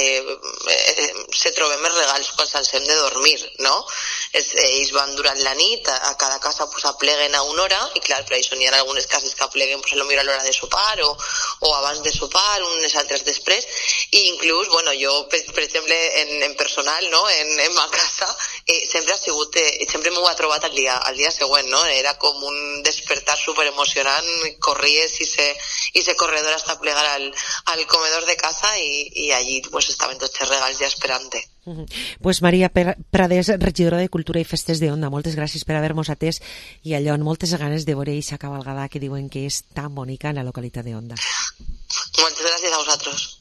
se trobem els regals quan se'ls hem de dormir, no? Ells van durant la nit, a cada casa apleguen a una hora, i clar, per això n'hi ha algunes cases que apleguen a l'hora de sopar o abans de sopar, unes altres després, i inclús, jo, per exemple, en personal, no?, en ma casa, sempre ha sigut, sempre m'ho ha trobat al dia següent, no? Era com un despertar superemocionant, corries i se corredor hasta plegar al comedor de casa y allí estaven tots els regals ja esperant-te. Pues Maria Prades, regidora de Cultura i Festes de Onda, moltes gràcies per haver-nos atès i allò amb moltes ganes de veure aquesta cabalgada que diuen que és tan bonica en la localitat de Onda. Moltes gràcies a vosaltres.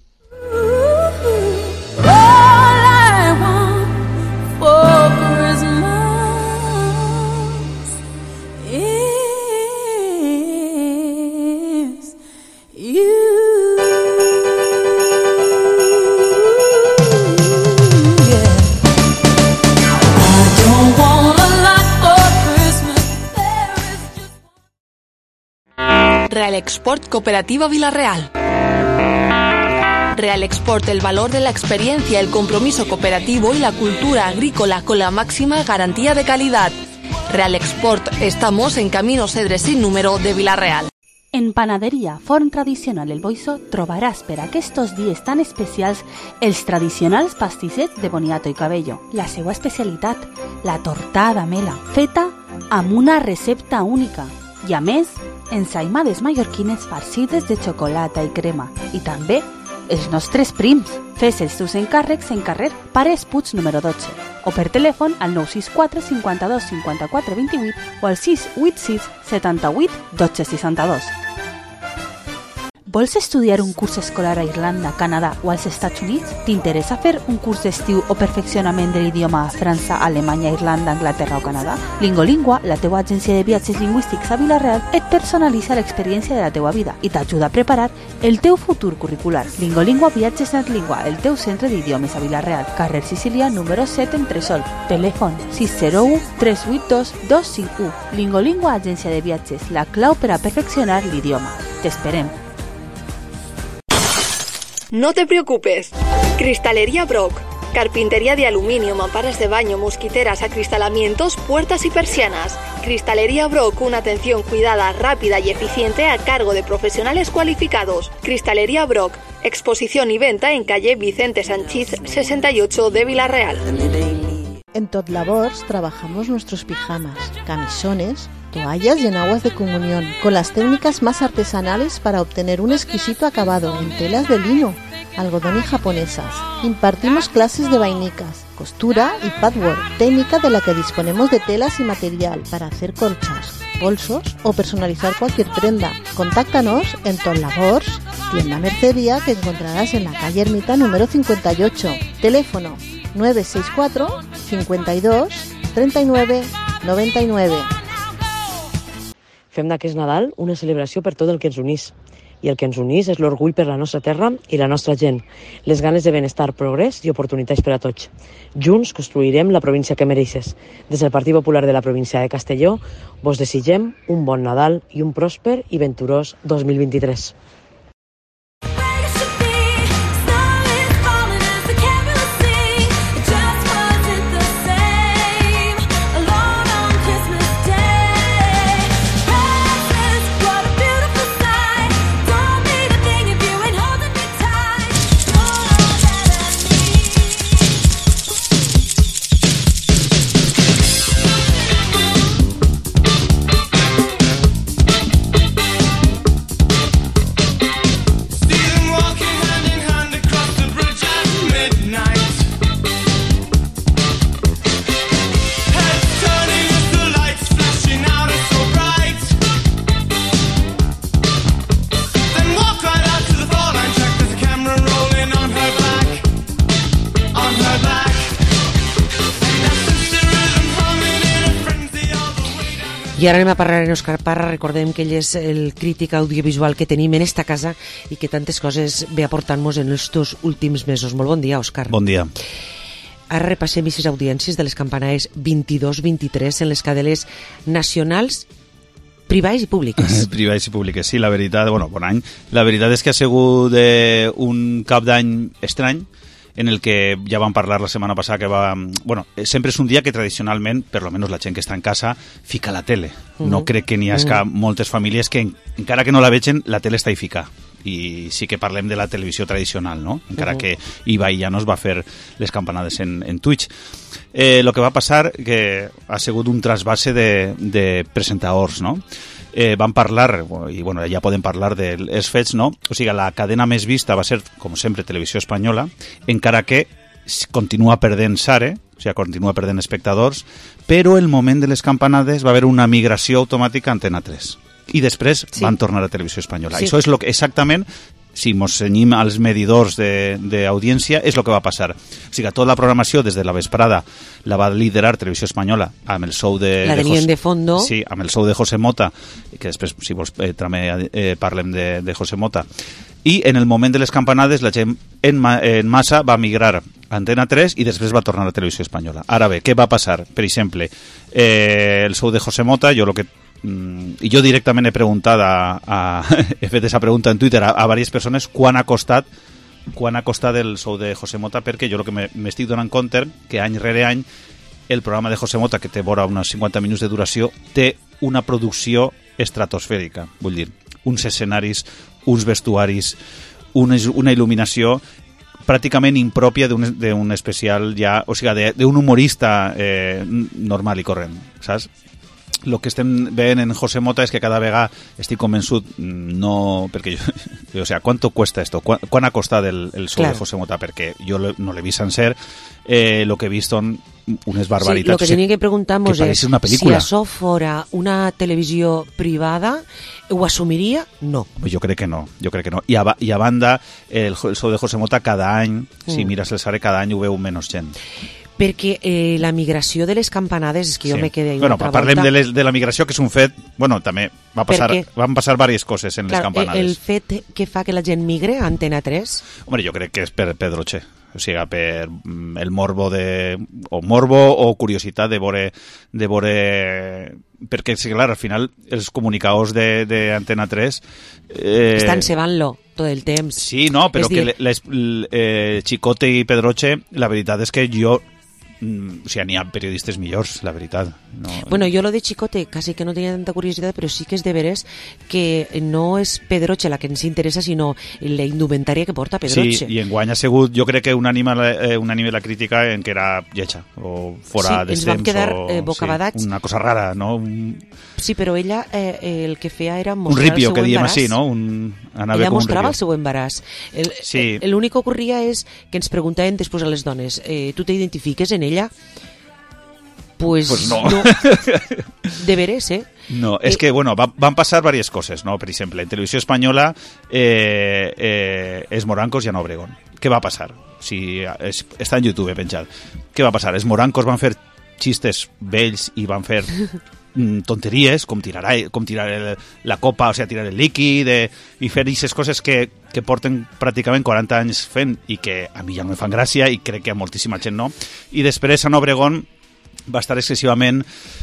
Real Export Cooperativa Vila-real. Real Export, el valor de la experiencia, el compromiso cooperativo y la cultura agrícola con la máxima garantía de calidad. Real Export, estamos en Camino Cedres sin número de Vila-real. En Panaderia Forn Tradicional El Boixó trobaràs per aquests dies tan especials els tradicionals pastissets de boniato i cabello. La seva especialitat, la tortada mela, feta amb una recepta única. I a més, ensaïmades mallorquines farcides de xocolata i crema. I també els nostres prims. Fes els teus encàrrecs en carrer Pares Puig número 12 o per telèfon al 964 52 54 28 o al 686 78 12 62. Vols estudiar un curs escolar a Irlanda, Canadà o als Estats Units? T'interessa fer un curs d'estiu o perfeccionament de l'idioma a França, Alemanya, Irlanda, Anglaterra o Canadà? Lingolingua, la teua agència de viatges lingüístics a Vila-real, et personalitza l'experiència de la teua vida i t'ajuda a preparar el teu futur curricular. Lingolingua Viatges NetLingua, el teu centre d'idiomes a Vila-real, carrer Sicília, número 7 en Tresol. Telèfon 601 382 251. Lingolingua, agència de viatges, la clau per a perfeccionar l'idioma. T'esperem. No te preocupes. Cristalería Brock. Carpintería de aluminio, mamparas de baño, mosquiteras, acristalamientos, puertas y persianas. Cristalería Brock, una atención cuidada, rápida y eficiente a cargo de profesionales cualificados. Cristalería Brock, exposición y venta en calle Vicente Sanchís 68 de Vila-real. En Tot Labors trabajamos nuestros pijamas, camisones, toallas y enaguas de comunión, con las técnicas más artesanales para obtener un exquisito acabado en telas de lino, algodón y japonesas. Impartimos clases de vainicas, costura y patchwork, técnica de la que disponemos de telas y material para hacer colchas, bolsos o personalizar cualquier prenda. Contáctanos en Tot Labors, tienda mercería que encontrarás en la calle Ermita número 58. Teléfono 964 52 39 99. Fem d'aquest Nadal una celebració per tot el que ens unís. I el que ens unís és l'orgull per la nostra terra i la nostra gent, les ganes de benestar, progrés i oportunitats per a tots. Junts construirem la província que mereixes. Des del Partit Popular de la província de Castelló vos desitgem un bon Nadal i un pròsper i venturós 2023. I ara anem a parlar en Òscar Parra. Recordem que ell és el crític audiovisual que tenim en esta casa i que tantes coses ve aportant-nos en estos últims mesos. Molt bon dia, Òscar. Bon dia. Ara repassem aquestes audiències de les campanades 22-23 en les cadenes nacionals, privades i públiques. Privades i públiques, sí, la veritat, bueno, bon any. La veritat és que ha sigut un cap d'any estrany, en el que ja vam parlar la setmana passada que va... Bueno, sempre és un dia que tradicionalment, per lo menos la gent que està en casa, fica la tele. No crec que n'hi hagi moltes famílies que, encara que no la vegen, la tele està hi ficar. I sí que parlem de la televisió tradicional, no? Encara que Ibai Llanos va fer les campanades en Twitch. Lo que va passar que ha sigut un trasbase de presentadors, no? Van parlar, i bueno, ja podem parlar dels fets, no? O sigui, la cadena més vista va ser, com sempre, Televisió Espanyola, encara que continua perdent Sare, o sigui, continua perdent espectadors, però el moment de les campanades va haver una migració automàtica a Antena 3. I després van tornar a Televisió Espanyola. Sí. Això és lo que exactament, si mos cenyim als medidors d'audiència, és el que va passar. O sigui, tota la programació des de la vesprada la va liderar Televisió Espanyola amb el show de... La tenien de fondo. Sí, amb el show de José Mota, que després, si vols, també parlem de José Mota. I en el moment de les campanades la gent en massa va migrar a Antena 3 i després va tornar a Televisió Espanyola. Ara bé, què va passar? Per exemple, el show de José Mota, i jo directament he preguntat he fet aquesta pregunta en Twitter a diverses persones quan ha costat el show de José Mota, perquè jo el que m'estic donant compte que any rere any el programa de José Mota, que té vora uns 50 minuts de duració, té una producció estratosfèrica, vull dir, uns escenaris, uns vestuaris, una il·luminació pràcticament impròpia d'un especial ja, o sigui, d'un humorista normal i corrent, saps? el que estem veient en José Mota és que cada vegada estic convençut, no... perquè o sea, ¿cuánto cuesta esto? ¿Cuán ha costat el show de José Mota? Perquè jo no l'he vist sencer, lo que he vist són unes barbaritats. Sí, lo que tenía que preguntarnos es, si això fora una televisió privada, ¿ho assumiria? No. Jo crec que no. I a banda, el show de José Mota cada any, si mires el Sare, cada any ho veu menys gent. Perquè la migració de les campanades, és que jo me quedé ahí parlem de la migració, que és un fet, també van passar diverses coses en les campanades. El fet que fa que la gent migre a Antena 3? Home, jo crec que és per Pedroche, o sigui, per el morbo o curiositat de veure perquè, clar, al final els comunicadors d'Antena 3 estan cebant-lo tot el temps. Sí, no, però que Chicote i Pedroche, la veritat és que jo... O sigui, n'hi ha periodistes millors, la veritat. No... Bueno, jo lo de Chicote casi que no tenia tanta curiositat, però sí que és de veres que no és Pedroche la que ens interessa, sinó la indumentària que porta Pedroche. Sí, i enguany ha sigut, jo crec que unànime la crítica en que era lletja, o fora de temps. Sí, ens vam quedar bocabadats. Una cosa rara, no? Sí, però ella el que feia era un mostrar ripio, el seu que diem embaràs. Així, no? Ella mostrava el seu embaràs. Sí. L'únic que ocorria és que ens preguntaven després a les dones, tu t'identifiques en ella? Pues no. De veres, No, és que, bueno, van passar diverses coses, no? Per exemple, en Televisió Espanyola els morancos ja no Obregón. Què va passar? Està en YouTube penjat. Què va passar? Els morancos van fer xistes vells i van fer tonteries, com tirar la copa, o sigui, tirar el líquid, i fer aquestes coses que porten pràcticament 40 anys fent i que a mi ja no em fan gràcia i crec que a moltíssima gent no. I després Ana Obregón va estar excessivament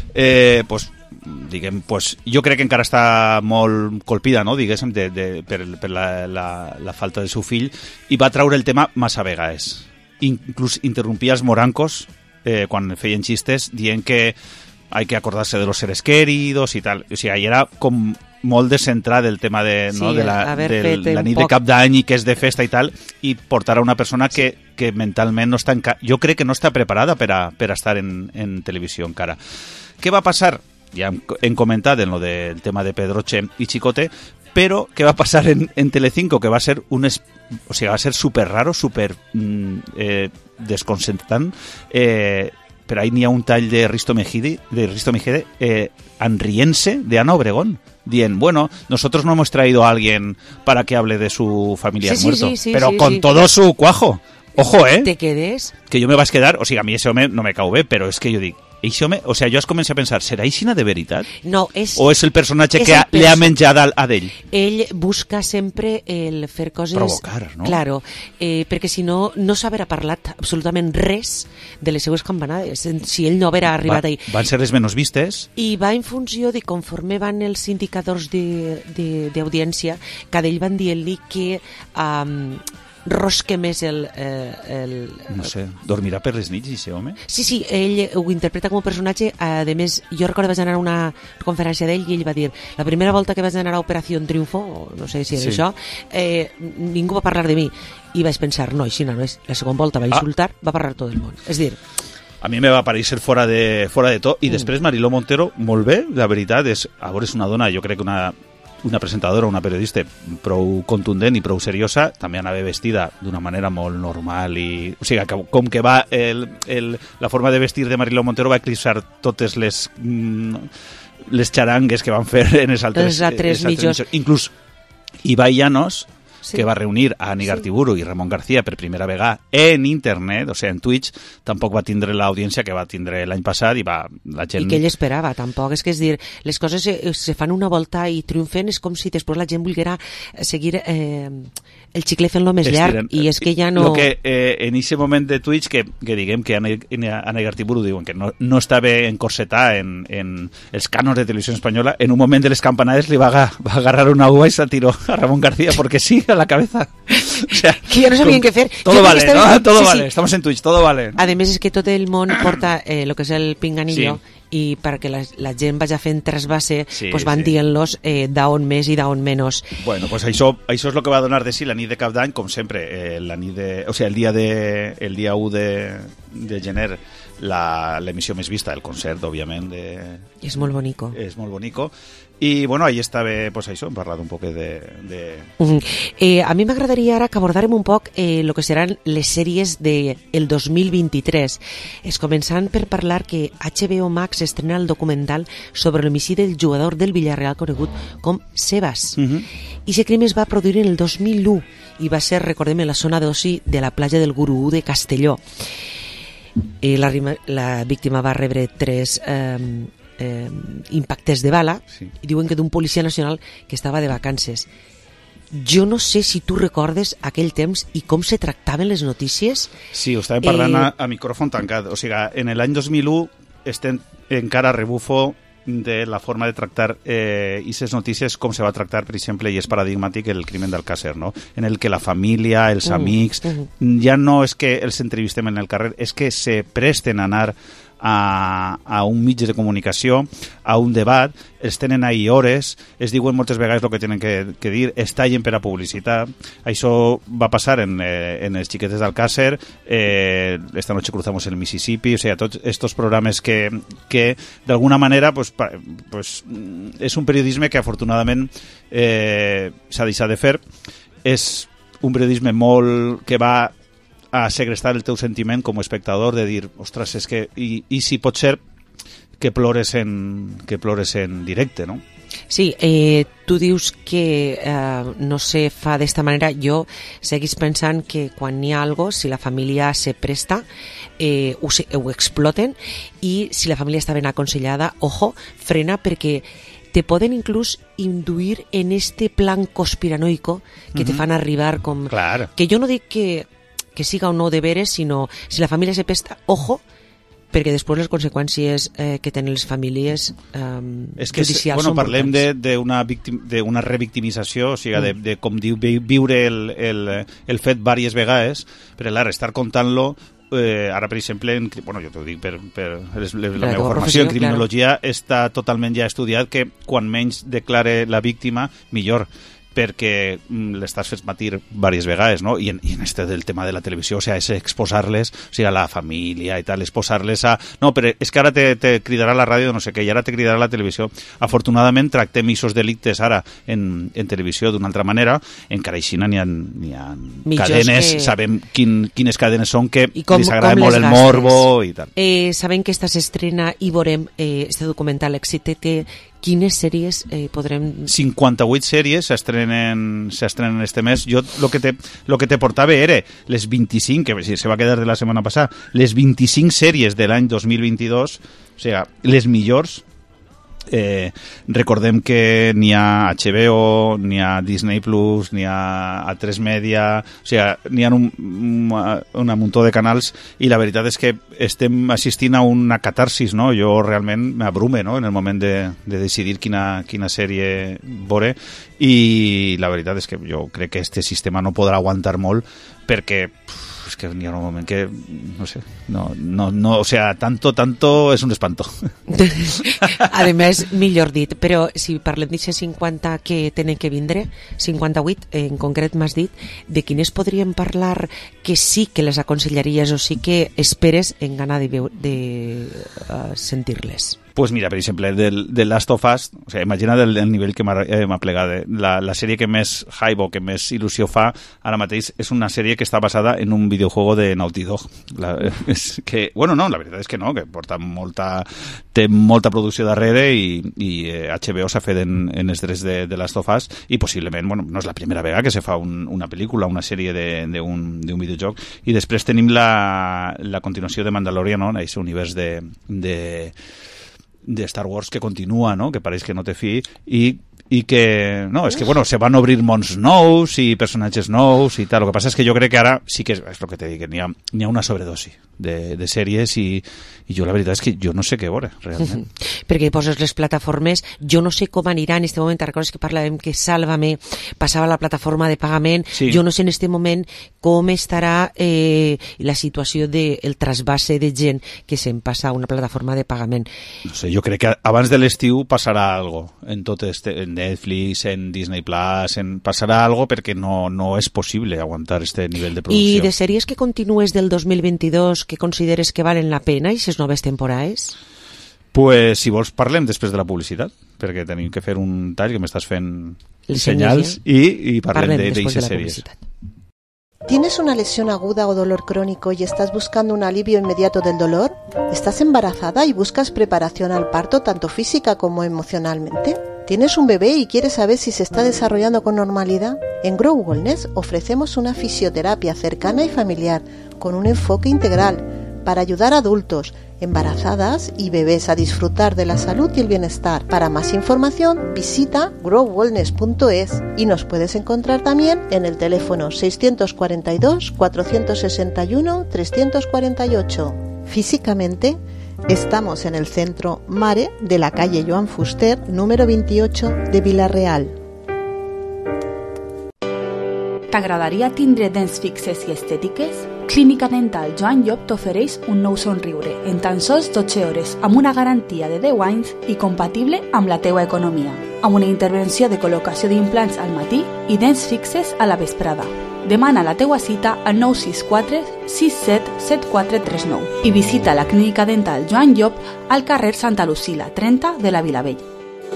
jo crec que encara està molt colpida, no? Diguéssim, per la falta del seu fill, i va traure el tema massa vegades. Inclús interrompia els morancos quan feien xistes dient que hay que acordarse de los seres queridos y tal. O sigui, ahí era com molt descentrat el tema de la nit de cap d'any i que és de festa i tal, i portar a una persona que mentalment no està jo crec que no està preparada per a estar en televisió encara. Què va passar? Ja hem comentat en lo del tema de Pedroche i Chicote, però què va passar en Telecinco, que va ser va ser super raro, super desconcertant. Pero ahí n'hi ha un tall de Risto Mejide enriéndose de Ana Obregón, diciendo, bueno, nosotros no hemos traído a alguien para que hable de su familiar muerto, pero con todo su cuajo. Ojo, Te quedes? Que jo me vas quedar, o sigui, a mi ese home no me cau bé, però és que jo dic, eixe home, o sigui, jo es començo a pensar, serà Ixina de veritat? No, o és el personatge que li ha menjat a d'ell? Ell busca sempre el fer coses... Provocar, no? Claro, perquè si no s'haverà parlat absolutament res de les seues campanades, si ell no haverà arribat ahí. Van ser les menys vistes. I va en funció de conforme van els indicadors d'audiència, cada ell van dient-li que... rosque més no sé, dormirà per les nits, ese home? Sí, ell ho interpreta com un personatge. A més, jo recordo que vaig anar a una conferència d'ell i ell va dir, la primera volta que vaig anar a Operació Triunfo, no sé si era això, ningú va parlar de mi, i vaig pensar, no, així no és. La segona volta va insultar, va parlar tot el món. És dir, a mi me va parèixer fora de tot, i després Mariló Montero, molt bé, la veritat és, a veure, és una dona, jo crec que una presentadora, una periodista prou contundent i prou seriosa, també anava vestida d'una manera molt normal i, o sigui, com que va la forma de vestir de Mariló Montero va eclipsar totes les xarangues que van fer en els altres mitjos. Inclús Ibai Llanos, que va reunir a Ani Gartiburu i Ramon García per primera vegada en internet, o sigui, en Twitch, tampoc va tindre l'audiència que va tindre l'any passat i la gent... I que ell esperava, tampoc. És que és dir, les coses se fan una volta i triomfen, és com si després la gent volguera seguir el xicle fent-lo més llarg, i és que ja no... Lo que en aquest moment de Twitch, que diguem que Ani Gartiburu diuen que no estava encorsetat en els cànons de televisió espanyola, en un moment de les campanades li va agarrar una uva i se tiró a Ramon García, porque sí, a la cabeza. O sea, que ya no sabían qué hacer. Todo vale, ¿no? Todo vale. Estamos en Twitch, todo vale. Además es que tot el món porta lo que és el pinganillo, i perquè la gent vagi fent trasbase, pues van dient-los d'on més i d'on menys. Bueno, pues això és el que va donar de si la nit de cap d'any, com sempre, el dia 1 de gener l'emissió més vista, el concert, òbviament. És molt bonico. És molt bonico. I, bueno, ahí estava, pues això, hem parlat un poc de... A mi m'agradaria ara que abordàrem un poc el que seran les sèries del 2023. Es començant per parlar que HBO Max estrena el documental sobre l'homicidi del jugador del Villarreal conegut com Sebas. I aquest crim es va produir en el 2001 i va ser, recordem, en la zona d'oci de la platja del Gurú de Castelló. La víctima va rebre 3 impactes de bala, sí. I diuen que d'un policia nacional que estava de vacances. Jo no sé si tu recordes aquell temps i com se tractaven les notícies. Sí, ho estàvem parlant a micròfon tancat. O sigui, en l'any 2001 estem encara rebufo de la forma de tractar aquestes notícies, com se va tractar, per exemple, i és paradigmàtic el crimen d'Alcàsser, no? En el que la família, els amics, ja no és que els entrevistem en el carrer, és que se presten a anar a un mitjà de comunicació, a un debat, els tenen ahí hores, es diuen moltes vegades el que tenen que dir, es tallen per a publicitat. Això va passar en els xiquetes d'Alcàsser, Esta noche cruzamos el Mississippi, o sea, tots estos programes que d'alguna manera pues és un periodisme que afortunadament s'ha deixat de fer. És un periodisme molt que va a segrestar el teu sentiment com a espectador, de dir, ostres, és que i si pot ser que plores en directe, no? Sí, tu dius que no se fa d'esta manera. Jo seguís pensant que quan hi ha algo, si la família se presta, ho exploten, i si la família està ben aconsellada, ojo, frena, perquè te poden inclús induir en este plan conspiranoico que te fan arribar com... Clar. Que jo no dic que siga o no de veres, sinó si la família se presta, ojo, perquè després les conseqüències que tenen les famílies judicials són parlem d'una revictimització, o sigui, de com diu, viure el fet diverses vegades, però clar, estar contant-lo, ara per exemple, jo t'ho dic per la meva formació en criminologia, està totalment ja estudiat que quan menys declare la víctima, millor, perquè l'estàs fent matir diverses vegades, no? I en este del tema de la televisió, o sigui, és exposar-les, o sigui, a la família i tal, exposar-les a... No, però és que ara te cridarà la ràdio, no sé què, i ara te cridarà la televisió. Afortunadament tractem aquests delictes ara en televisió d'una altra manera, encara així n'hi ha cadenes, sabem quines cadenes són que els agrada molt el morbo i tal. Sabem que esta s'estrena i veurem este documental Èxit. Quines sèries podrem... 58 sèries s'estrenen este mes. Jo lo que te portava era les 25, que se va quedar de la setmana passada, les 25 sèries de l'any 2022, o sigui, les millors. Recordem que n'hi ha HBO, n'hi ha Disney Plus, n'hi ha A3 Media, o sigui, n'hi ha un muntó de canals, i la veritat és que estem assistint a una catarsis, no? Jo realment m'abrume, no?, en el moment de decidir quina sèrie veure, i la veritat és que jo crec que este sistema no podrà aguantar molt, perquè es que n'hi ha un moment que, no sé, no, o sea, tanto és un espanto. A més, millor dit, però si parlem d'aquests 50 que tenen que vindre, 58, en concret m'has dit, de quines podríem parlar que sí que les aconsellaries o sí que esperes en gana de sentir-les? Pues mira, per exemple, de Last of Us, o sigui, imagina't el nivell que m'ha plegat. La sèrie que més hype o que més il·lusió fa ara mateix és una sèrie que està basada en un videojuego de Naughty Dog. La veritat és que no, que té molta producció darrere, i HBO s'ha fet en els drets de Last of Us, i possiblement, no és la primera vegada que se fa una pel·lícula, una sèrie d'un videojoc. I després tenim la continuació de Mandalorian, no?, en aquest univers de Star Wars que continua, no?, que pareix que no té fi, i que, no, és que, se van obrir mons nous i personatges nous i tal. El que passa és que jo crec que ara sí que és el que t'he dit, que n'hi ha una sobredosi de sèries, i jo la veritat és que jo no sé què veure, realment. perquè poses les plataformes, jo no sé com anirà en este moment, recordes que parlàvem que Sálvame passava a la plataforma de pagament, sí. Jo no sé en este moment com estarà la situació del trasbase de gent que se'n passa a una plataforma de pagament. No sé, jo crec que abans de l'estiu passarà algo en tot en Netflix, en Disney Plus, passarà algo perquè no és possible aguantar este nivell de producció. I de sèries que continues del 2022 que consideres que valen la pena i les noves temporades? Pues si vols parlem després de la publicitat, perquè tenim que fer un tall que m'estàs fent senyals i parlem d'aquestes sèries. ¿Tienes una lesión aguda o dolor crónico y estás buscando un alivio inmediato del dolor? ¿Estás embarazada y buscas preparación al parto tanto física como emocionalmente? ¿Tienes un bebé y quieres saber si se está desarrollando con normalidad? En Grow Wellness ofrecemos una fisioterapia cercana y familiar con un enfoque integral para ayudar a adultos, embarazadas y bebés a disfrutar de la salud y el bienestar. Para más información visita growwellness.es y nos puedes encontrar también en el teléfono 642 461 348. Físicamente estamos en el centro Mare de la calle Joan Fuster, número 28 de Vila-real. T'agradaria tindre dents fixes i estètiques? Clínica Dental Joan Llop t'ofereix un nou somriure en tan sols 12 hores amb una garantia de 10 anys i compatible amb la teua economia, amb una intervenció de col·locació d'implants al matí i dents fixes a la vesprada. Demana la teua cita al 964 67 7439 i visita la Clínica Dental Joan Llop al carrer Santa Lucila 30 de la Vilavella.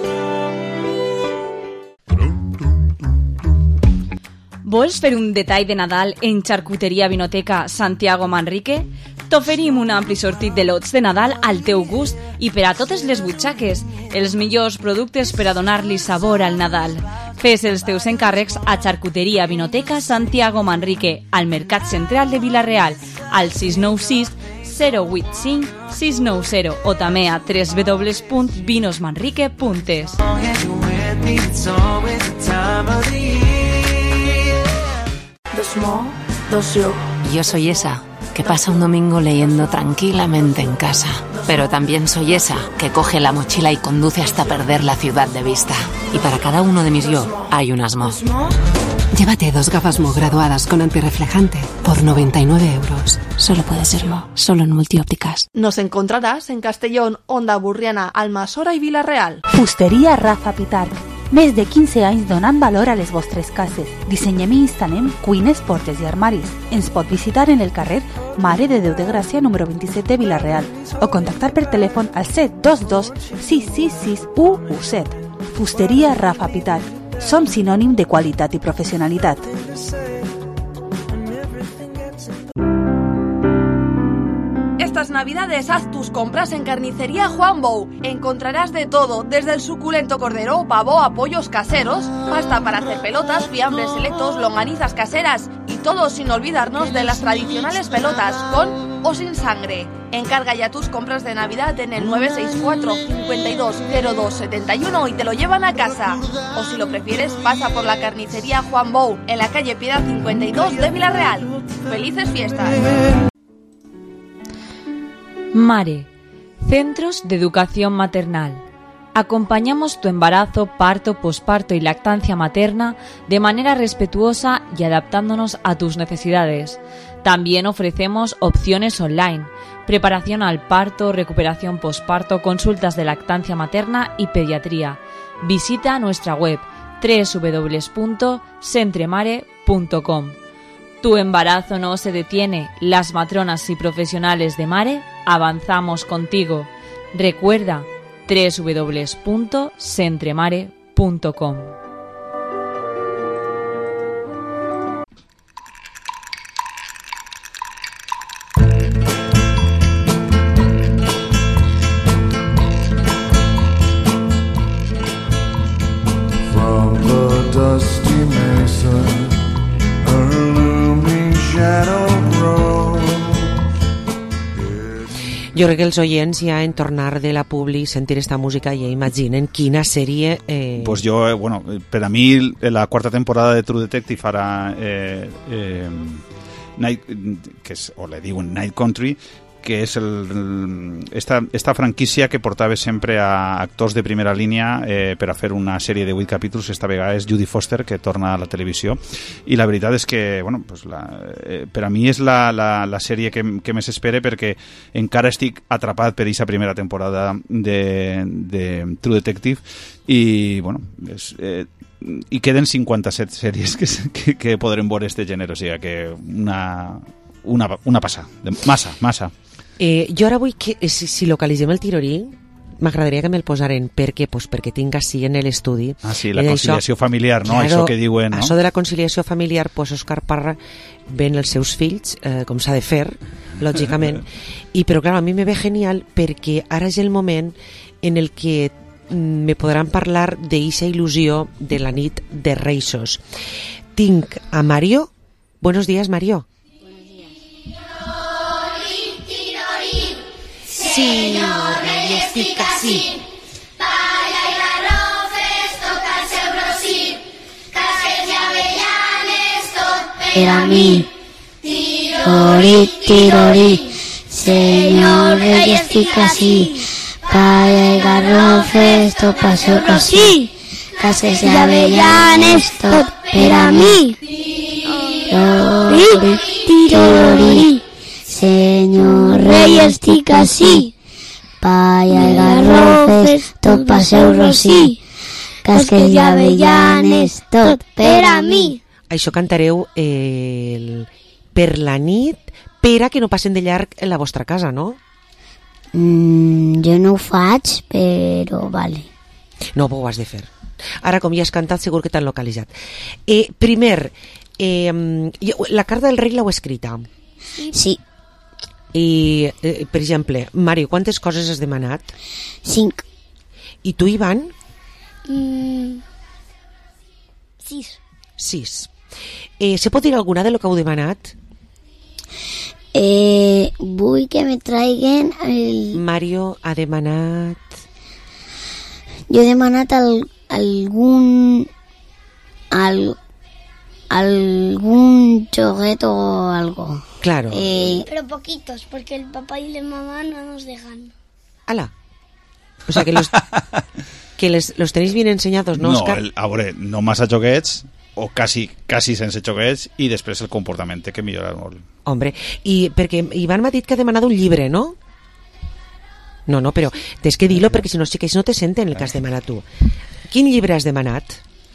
Vols fer un detall de Nadal en Xarcuteria Vinoteca Santiago Manrique? T'oferim un ampli sortit de lots de Nadal al teu gust i per a totes les butxaques, els millors productes per a donar-li sabor al Nadal. Fes els teus encàrrecs a Xarcuteria Vinoteca Santiago Manrique, al Mercat Central de Vila-real, al 696 085 690 o també a www.vinosmanrique.es. Yo soy esa que pasa un domingo leyendo tranquilamente en casa, pero también soy esa que coge la mochila y conduce hasta perder la ciudad de vista. Y para cada uno de mis yo hay un Asmo. Llévate 2 gafas Mo graduadas con antirreflejante por 99 euros. Solo puede ser Mo, solo en Multiópticas. Nos encontrarás en Castellón, Onda Burriana, Almassora i Vila-real. Fusteria Rafa Pitarch. Més de 15 anys donant valor a les vostres cases. Dissenyem i instal·lem cuines, portes i armaris. Ens pot visitar en el carrer Mare de Déu de Gràcia, número 27 de Vila-real, o contactar per telèfon al 722 666 117. Fusteria Rafa Pitarch. Som sinònim de qualitat i professionalitat. Estas navidades haz tus compras en Carnicería Juan Bou. Encontrarás de todo, desde el suculento cordero, pavo a pollos caseros, pasta para hacer pelotas, fiambres selectos, longanizas caseras y todo sin olvidarnos de las tradicionales pelotas, con o sin sangre. Encarga ya tus compras de Navidad en el 964 520271 y te lo llevan a casa. O si lo prefieres, pasa por la Carnicería Juan Bou, en la calle Piedad 52 de Vila-real. ¡Felices fiestas! Mare, Centros de Educación Maternal. Acompañamos tu embarazo, parto, posparto y lactancia materna de manera respetuosa y adaptándonos a tus necesidades. También ofrecemos opciones online, preparación al parto, recuperación posparto, consultas de lactancia materna y pediatría. Visita nuestra web www.centremare.com. Tu embarazo no se detiene. Las matronas y profesionales de Mare avanzamos contigo. Recuerda www.centremare.com. From the dusty mesa, a looming shadow grows. Jo crec que els oients ja en tornar de la publi, sentir esta música, ja imaginen quina sèrie... Pues jo, bueno, per a mi la quarta temporada de True Detective ara Night, que és, o le diuen Night Country, que és esta franquícia que portava sempre a actors de primera línia per a fer una sèrie de 8 capítols. Esta vegada és Judy Foster, que torna a la televisió, i la veritat és que bueno, pues per a mi és la sèrie que més espere, perquè encara estic atrapat per aquesta primera temporada de True Detective, i bueno, i queden 57 sèries que podrem veure este gènere, o sigui que una passa, massa. Jo ara vull que, si localitzem el tirorí, m'agradaria que me'l posaren. Per què? Pues perquè tinc així en l'estudi. Ah, sí, la conciliació familiar, no? Claro, això que diuen, no? Això de la conciliació familiar, pues Òscar Parra ven els seus fills, com s'ha de fer, lògicament. Però, clar, a mi me ve genial perquè ara és el moment en el que me podran parlar d'eixa il·lusió de la nit de Reixos. Tinc a Mario. Buenos días, Mario. Senyor rei, estic ací. Palla i garrofes, toca el seu rossí. Casquets i avellanes, tot per a mi. Tirori, tirori, senyor rei, estic ací. Palla i garrofes, toca el seu rossí. Casquets i avellanes, tot per a mi. Tirori, tirori, senyor rei, estic ací. Palla i garrofes, tot passeu rossí. Casquets i avellanes, tot per a mi. Això cantareu per la nit, per a que no passen de llarg en la vostra casa, no? Jo no ho faig, però vale. No, ho has de fer. Ara, com ja has cantat, segur que t'han localitzat. Primer, la carta del rei l'heu escrita? Sí. I, per exemple, Mario, quantes coses has demanat? 5. I tu, Ivan? 6. 6. Se pot dir alguna de lo que heu demanat? Vull que me traiguen Mario ha demanat... Jo he demanat algun juguete o algo. Claro. Pero poquitos, porque el papá y la mamá no nos dejan. ¡Hala! O sea, que los tenéis bien enseñados, ¿no, Òscar? No, a veure, no massa joguets, o quasi sense joguets, i després el comportament que millorar molt. Hombre, i perquè Ivan m'ha dit que ha demanat un llibre, no? No, però tens que dir-lo perquè si no, xiquets no te senten el que has demanat tu. Quin llibre has demanat?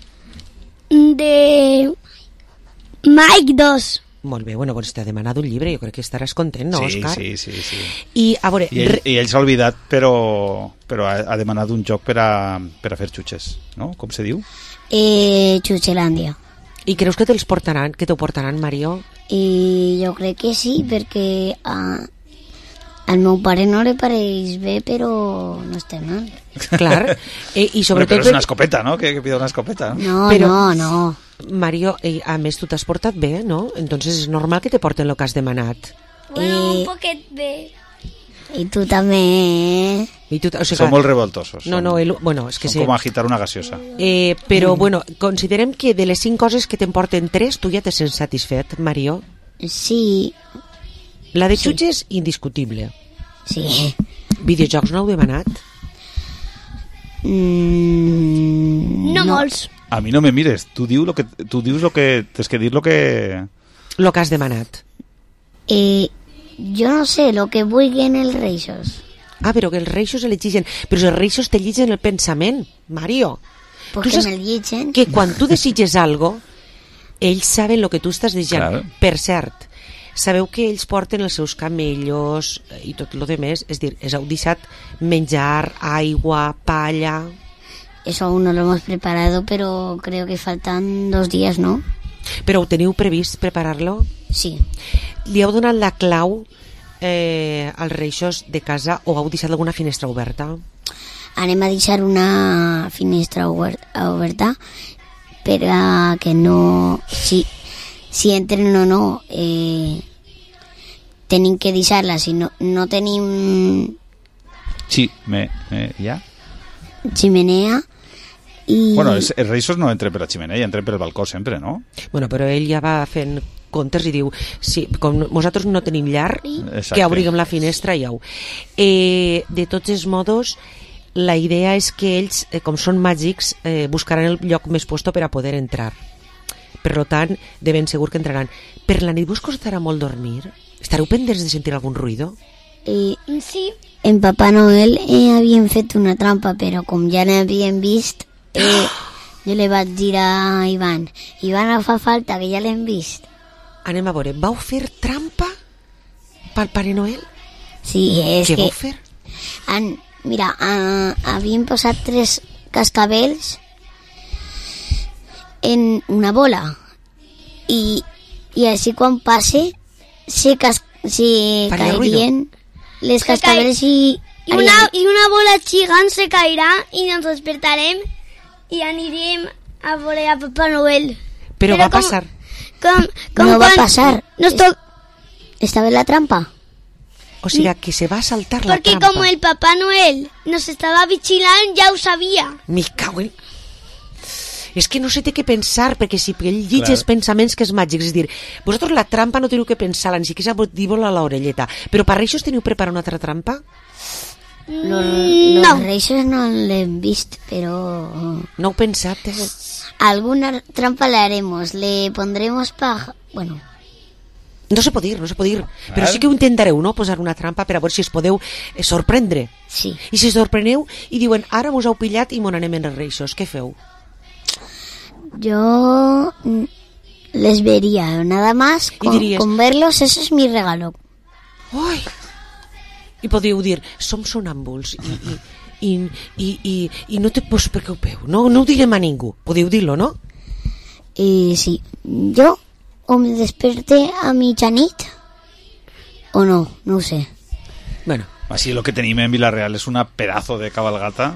De Mike 2. Molt bé, bueno, doncs t'ha demanat un llibre, jo crec que estaràs content, no, Òscar? Sí. I, a veure... I ell s'ha oblidat, però ha demanat un joc per a fer xutxes, no? Com se diu? Xuxelàndia. I creus que t'ho portaran, Mario? I jo crec que sí, perquè al meu pare no li pareix bé, però no estem mal. Clar. I sobretot... Però és una escopeta, no? Que pida una escopeta. No. Mario, a més tu t'has portat bé, no? Entonces és normal que te porten el que has demanat. Bueno, un poquet bé. I tu també. Són molt revoltosos. Bueno, és que són com agitar una gaseosa. Però, bueno, considerem que de les 5 coses que te'n porten 3, tu ja te sents satisfet, Mario? Sí. La de xutxes, indiscutible. Sí. Videojocs no heu demanat? No molts. A mi no me mires, tu dius lo que tens que dir lo que has demanat. Jo no sé, lo que vulguin els reixos. Ah, però que els reixos elegeixen. Però els reixos te lligen el pensament, Mario. Perquè me'l lligen. Que quan tu desitges algo, ells saben lo que tu estàs desitjant. Claro. Per cert, sabeu que ells porten els seus camellos i tot lo demés, és dir, heu deixat menjar, aigua, palla... Eso aún no lo hemos preparado, pero creo que faltan 2 días, ¿no? Però ho teniu previst preparar-lo? Sí. Li heu donat la clau als reixos de casa o heu deixat alguna finestra oberta? Anem a deixar una finestra oberta per a que no... Si entren o no, tenim que deixar-la. Si no tenim... ja? Ximenea. I... Bueno, els reixos no entren per la ximenea, entren per el balcó sempre, no? Bueno, però ell ja va fent comptes i diu, sí, com nosaltres no tenim llar, Exacte. que obriguem la finestra i au. De tots els modos, la idea és que ells, com són màgics, buscaran el lloc més puesto per a poder entrar. Per tant, de ben segur que entraran. Per la nit vos costarà molt dormir? Estareu pendents de sentir algun ruïdo? Sí. En Papà Noel havien fet una trampa, però com ja n'havien vist, jo li vaig dir a Ivan, no fa falta, que ja l'hem vist. Anem a veure, vau fer trampa pel Pare Noel? Sí, és Què que... vau fer? Mira, havien posat 3 cascabels en una bola i així quan passe se caerien les cascabels y una bola gigante se caerá y nos despertarem y anirem a veure a Papá Noel. Pero va a pasar. No va a pasar. Estaba en la trampa. O sea, que se va a saltar la Porque trampa. como el Papá Noel nos estaba vigilando, ja ho sabia. Me cago en... És que no sé té què pensar, perquè si ell llig els pensaments que és màgics, és dir, vosaltres la trampa no teniu que pensar-la, ni siquiera dir-vos-la a l'orelleta, però per reixos teniu preparat una altra trampa? Los reixos no l'hem vist, però... No heu pensat? Alguna trampa le haremos, le pondremos Bueno... No se pot dir, però sí que ho intentareu, no?, posar una trampa per a veure si es podeu sorprendre. Sí. I si sorpreneu i diuen, ara mos heu pillat i mon anem en els reixos, què feu? Yo les vería, nada más, con verlos, eso es mi regalo. Ai! I podeu dir, som sonàmbuls i no te preocupeu, no ho direm a ningú, podeu dir-lo, no? Sí, yo o me desperte a mitjanit o no ho sé. Bueno. Així lo que tenim en Vila-real és una pedazo de cabalgata,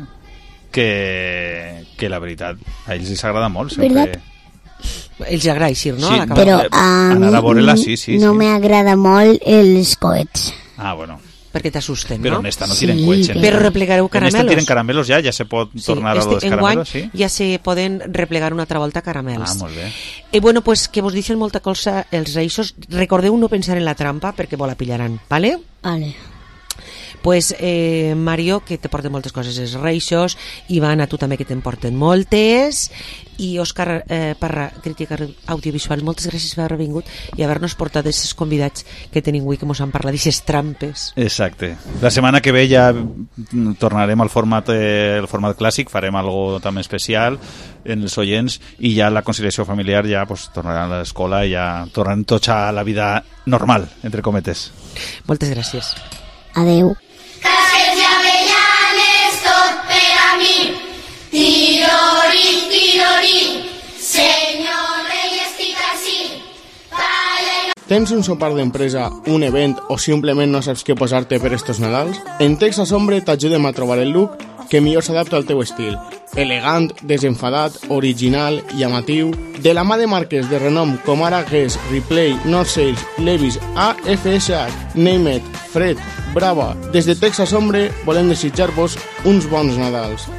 que la veritat a ells els agrada molt sempre. Els agrada eixir, no? Sí, però a mi no me agrada molt els coets. Ah, bueno. Perquè t'assusten, però no? en esta no tiren coets. Però replegareu caramelos. En esta tiren caramelos ja se pot tornar a lo dels caramelos, sí? Ja se poden replegar una altra volta caramels. Ah, molt bé. Bueno, pues que vos deixen molta cosa els reixos. Recordeu no pensar en la trampa perquè vos la pillaran, vale? Vale. Pues Mario, que te porten moltes coses els reixos, Ivan, a tu també que te'n porten moltes, i Òscar Parra, crítica audiovisual, moltes gràcies per haver vingut i haver-nos portat aquests convidats que tenim avui, que mos han parlat d'aquestes trampes. Exacte. La setmana que ve ja tornarem al format clàssic, farem algo també especial en els oients, i ja la conciliació familiar ja pues, tornarà a l'escola i ja tornarem tots a la vida normal, entre cometes. Moltes gràcies. Adeu. Casquets i avellanes, tot per a mi. Tirori, tirori, senyor rei, estic ací. Tens un sopar d'empresa, un event o simplement no saps què posar-te per estos Nadals? En Texas Hombre t'ajudem a trobar el look que millor s'adapta al teu estil. Elegant, desenfadat, original, llamatiu, de la mà de marques de renom com ara Guess, Replay, North Sales, Levi's, AFSH, Name It, Fred, Brava. Des de Texas Hombre volem desitjar-vos uns bons Nadals.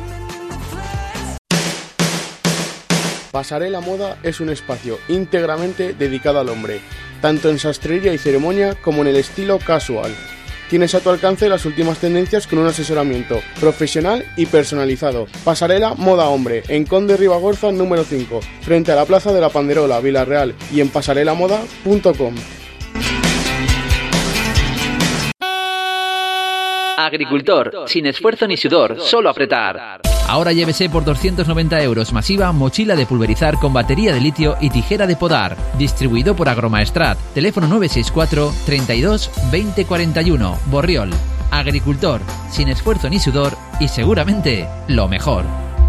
Pasarela Moda es un espacio íntegramente dedicado al hombre, tanto en sastrería y ceremonia como en el estilo casual. Tienes a tu alcance las últimas tendencias con un asesoramiento profesional y personalizado. Pasarela Moda Hombre, en Conde Ribagorza número 5, frente a la Plaza de la Panderola, Vila-real, y en pasarelamoda.com. Agricultor, sin esfuerzo ni sudor, solo apretar. Ahora llévese por 290 € masiva mochila de pulverizar con batería de litio y tijera de podar. Distribuido por Agromaestrat. Teléfono 964 32 20 41. Borriol. Agricultor, sin esfuerzo ni sudor y seguramente lo mejor.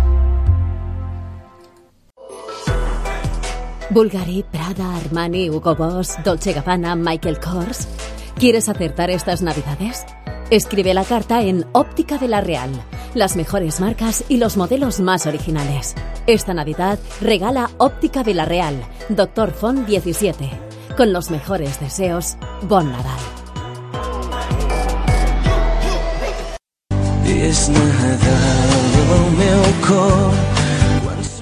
Bulgari, Prada, Armani, Hugo Boss, Dolce Gabbana, Michael Kors. ¿Quieres acertar estas navidades? Escribe la carta en Óptica Vila-real. Las mejores marcas y los modelos más originales. Esta Navidad regala Óptica Vila-real, Doctor Font 17. Con los mejores deseos, Bon Nadal.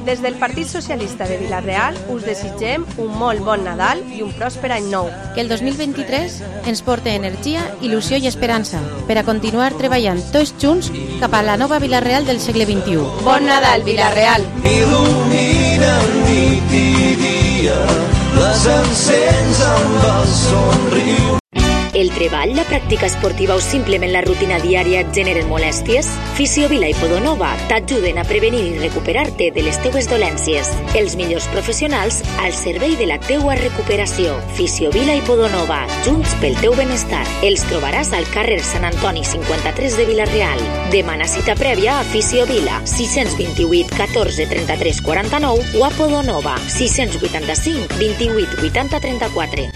Des del Partit Socialista de Vila-real us desitgem un molt bon Nadal i un pròsper any nou. Que el 2023 ens porti energia, il·lusió i esperança per a continuar treballant tots junts cap a la nova Vila-real del segle XXI. Bon Nadal, Vila-real! Il·lumina nit i dia, les encens amb el somriure. El treball, la pràctica esportiva o simplement la rutina diària et generen molèsties? Fisiovila i Podonova t'ajuden a prevenir i recuperar-te de les teues dolències. Els millors professionals al servei de la teua recuperació. Fisiovila i Podonova, junts pel teu benestar. Els trobaràs al carrer Sant Antoni 53 de Vila-real. Demana cita prèvia a Fisiovila, 628 14 33 49 o a Podonova, 685 28 80 34.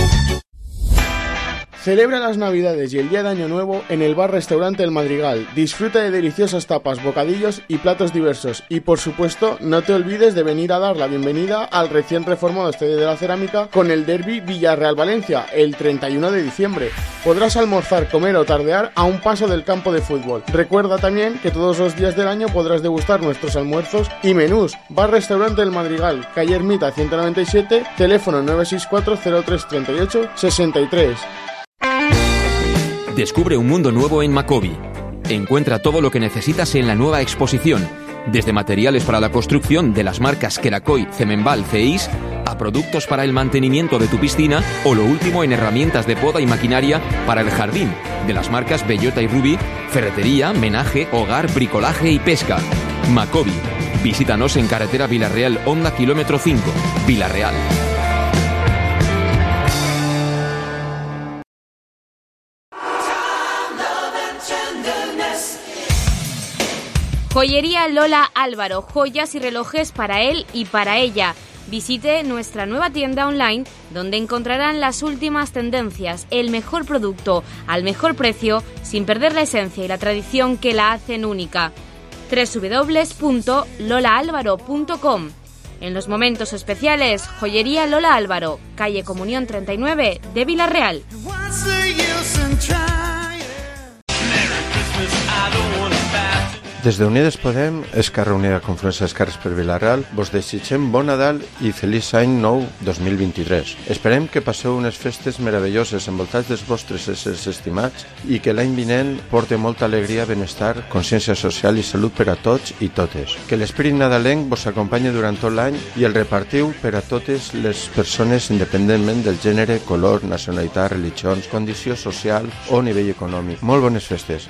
Celebra las Navidades y el día de Año Nuevo en el bar-restaurante El Madrigal. Disfruta de deliciosas tapas, bocadillos y platos diversos. Y por supuesto, no te olvides de venir a dar la bienvenida al recién reformado Estadio de la Cerámica con el derbi Villarreal-Valencia el 31 de diciembre. Podrás almorzar, comer o tardear a un paso del campo de fútbol. Recuerda también que todos los días del año podrás degustar nuestros almuerzos y menús. Bar-restaurante El Madrigal, calle Ermita 197, teléfono 964 03 38 63. Descubre un mundo nuevo en Macobi. Encuentra todo lo que necesitas en la nueva exposición, desde materiales para la construcción de las marcas Kerakoy, Cemenbal, CEIS, a productos para el mantenimiento de tu piscina o lo último en herramientas de poda y maquinaria para el jardín, de las marcas Bellota y Ruby, ferretería, menaje, hogar, bricolaje y pesca. Macobi. Visítanos en carretera Vila-real Honda kilómetro 5, Vila-real. Joyería Lola Álvaro, joyas y relojes para él y para ella. Visite nuestra nueva tienda online donde encontrarán las últimas tendencias, el mejor producto al mejor precio sin perder la esencia y la tradición que la hacen única. www.lolaalvaro.com. En los momentos especiales, Joyería Lola Álvaro, calle Comunión 39 de Vila-real. Des d'Unides Podem, Esquerra Unida Confluència d'Esquerres per Vila-real, vos desitgem bon Nadal i feliç any nou 2023. Esperem que passeu unes festes meravelloses envoltats dels vostres éssers estimats i que l'any vinent porte molta alegria, benestar, consciència social i salut per a tots i totes. Que l'esperit nadalenc vos acompanyi durant tot l'any i el repartiu per a totes les persones independentment del gènere, color, nacionalitat, religions, condició social o nivell econòmic. Molt bones festes.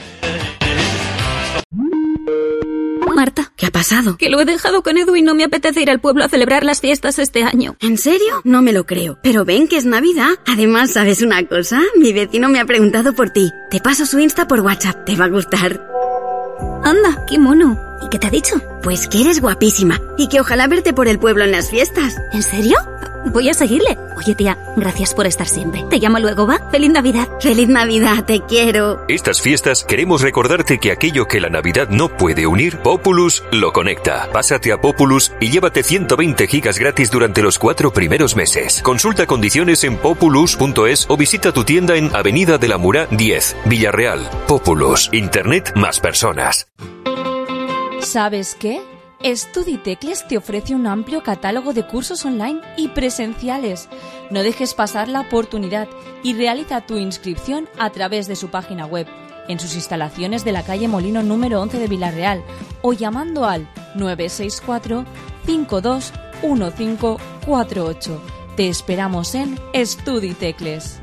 Marta, ¿qué ha pasado? Que lo he dejado con Edu y no me apetece ir al pueblo a celebrar las fiestas este año. ¿En serio? No me lo creo. Pero ven que es Navidad. Además, ¿sabes una cosa? Mi vecino me ha preguntado por ti. Te paso su Insta por WhatsApp. Te va a gustar. Anda, qué mono. ¿Y qué te ha dicho? Pues que eres guapísima y que ojalá verte por el pueblo en las fiestas. ¿En serio? Voy a seguirle. Oye, tía, gracias por estar siempre. Te llamo luego, ¿va? ¡Feliz Navidad! ¡Feliz Navidad! ¡Te quiero! Estas fiestas queremos recordarte que aquello que la Navidad no puede unir, Populus lo conecta. Pásate a Populus y llévate 120 gigas gratis durante los 4 primeros meses. Consulta condiciones en populus.es o visita tu tienda en Avenida de la Murá 10, Villarreal. Populus. Internet más personas. ¿Sabes qué? Estuditecles te ofrece un amplio catálogo de cursos online y presenciales. No dejes pasar la oportunidad y realiza tu inscripción a través de su página web, en sus instalaciones de la calle Molino número 11 de Vila-real o llamando al 964 52 1548. Te esperamos en Estuditecles.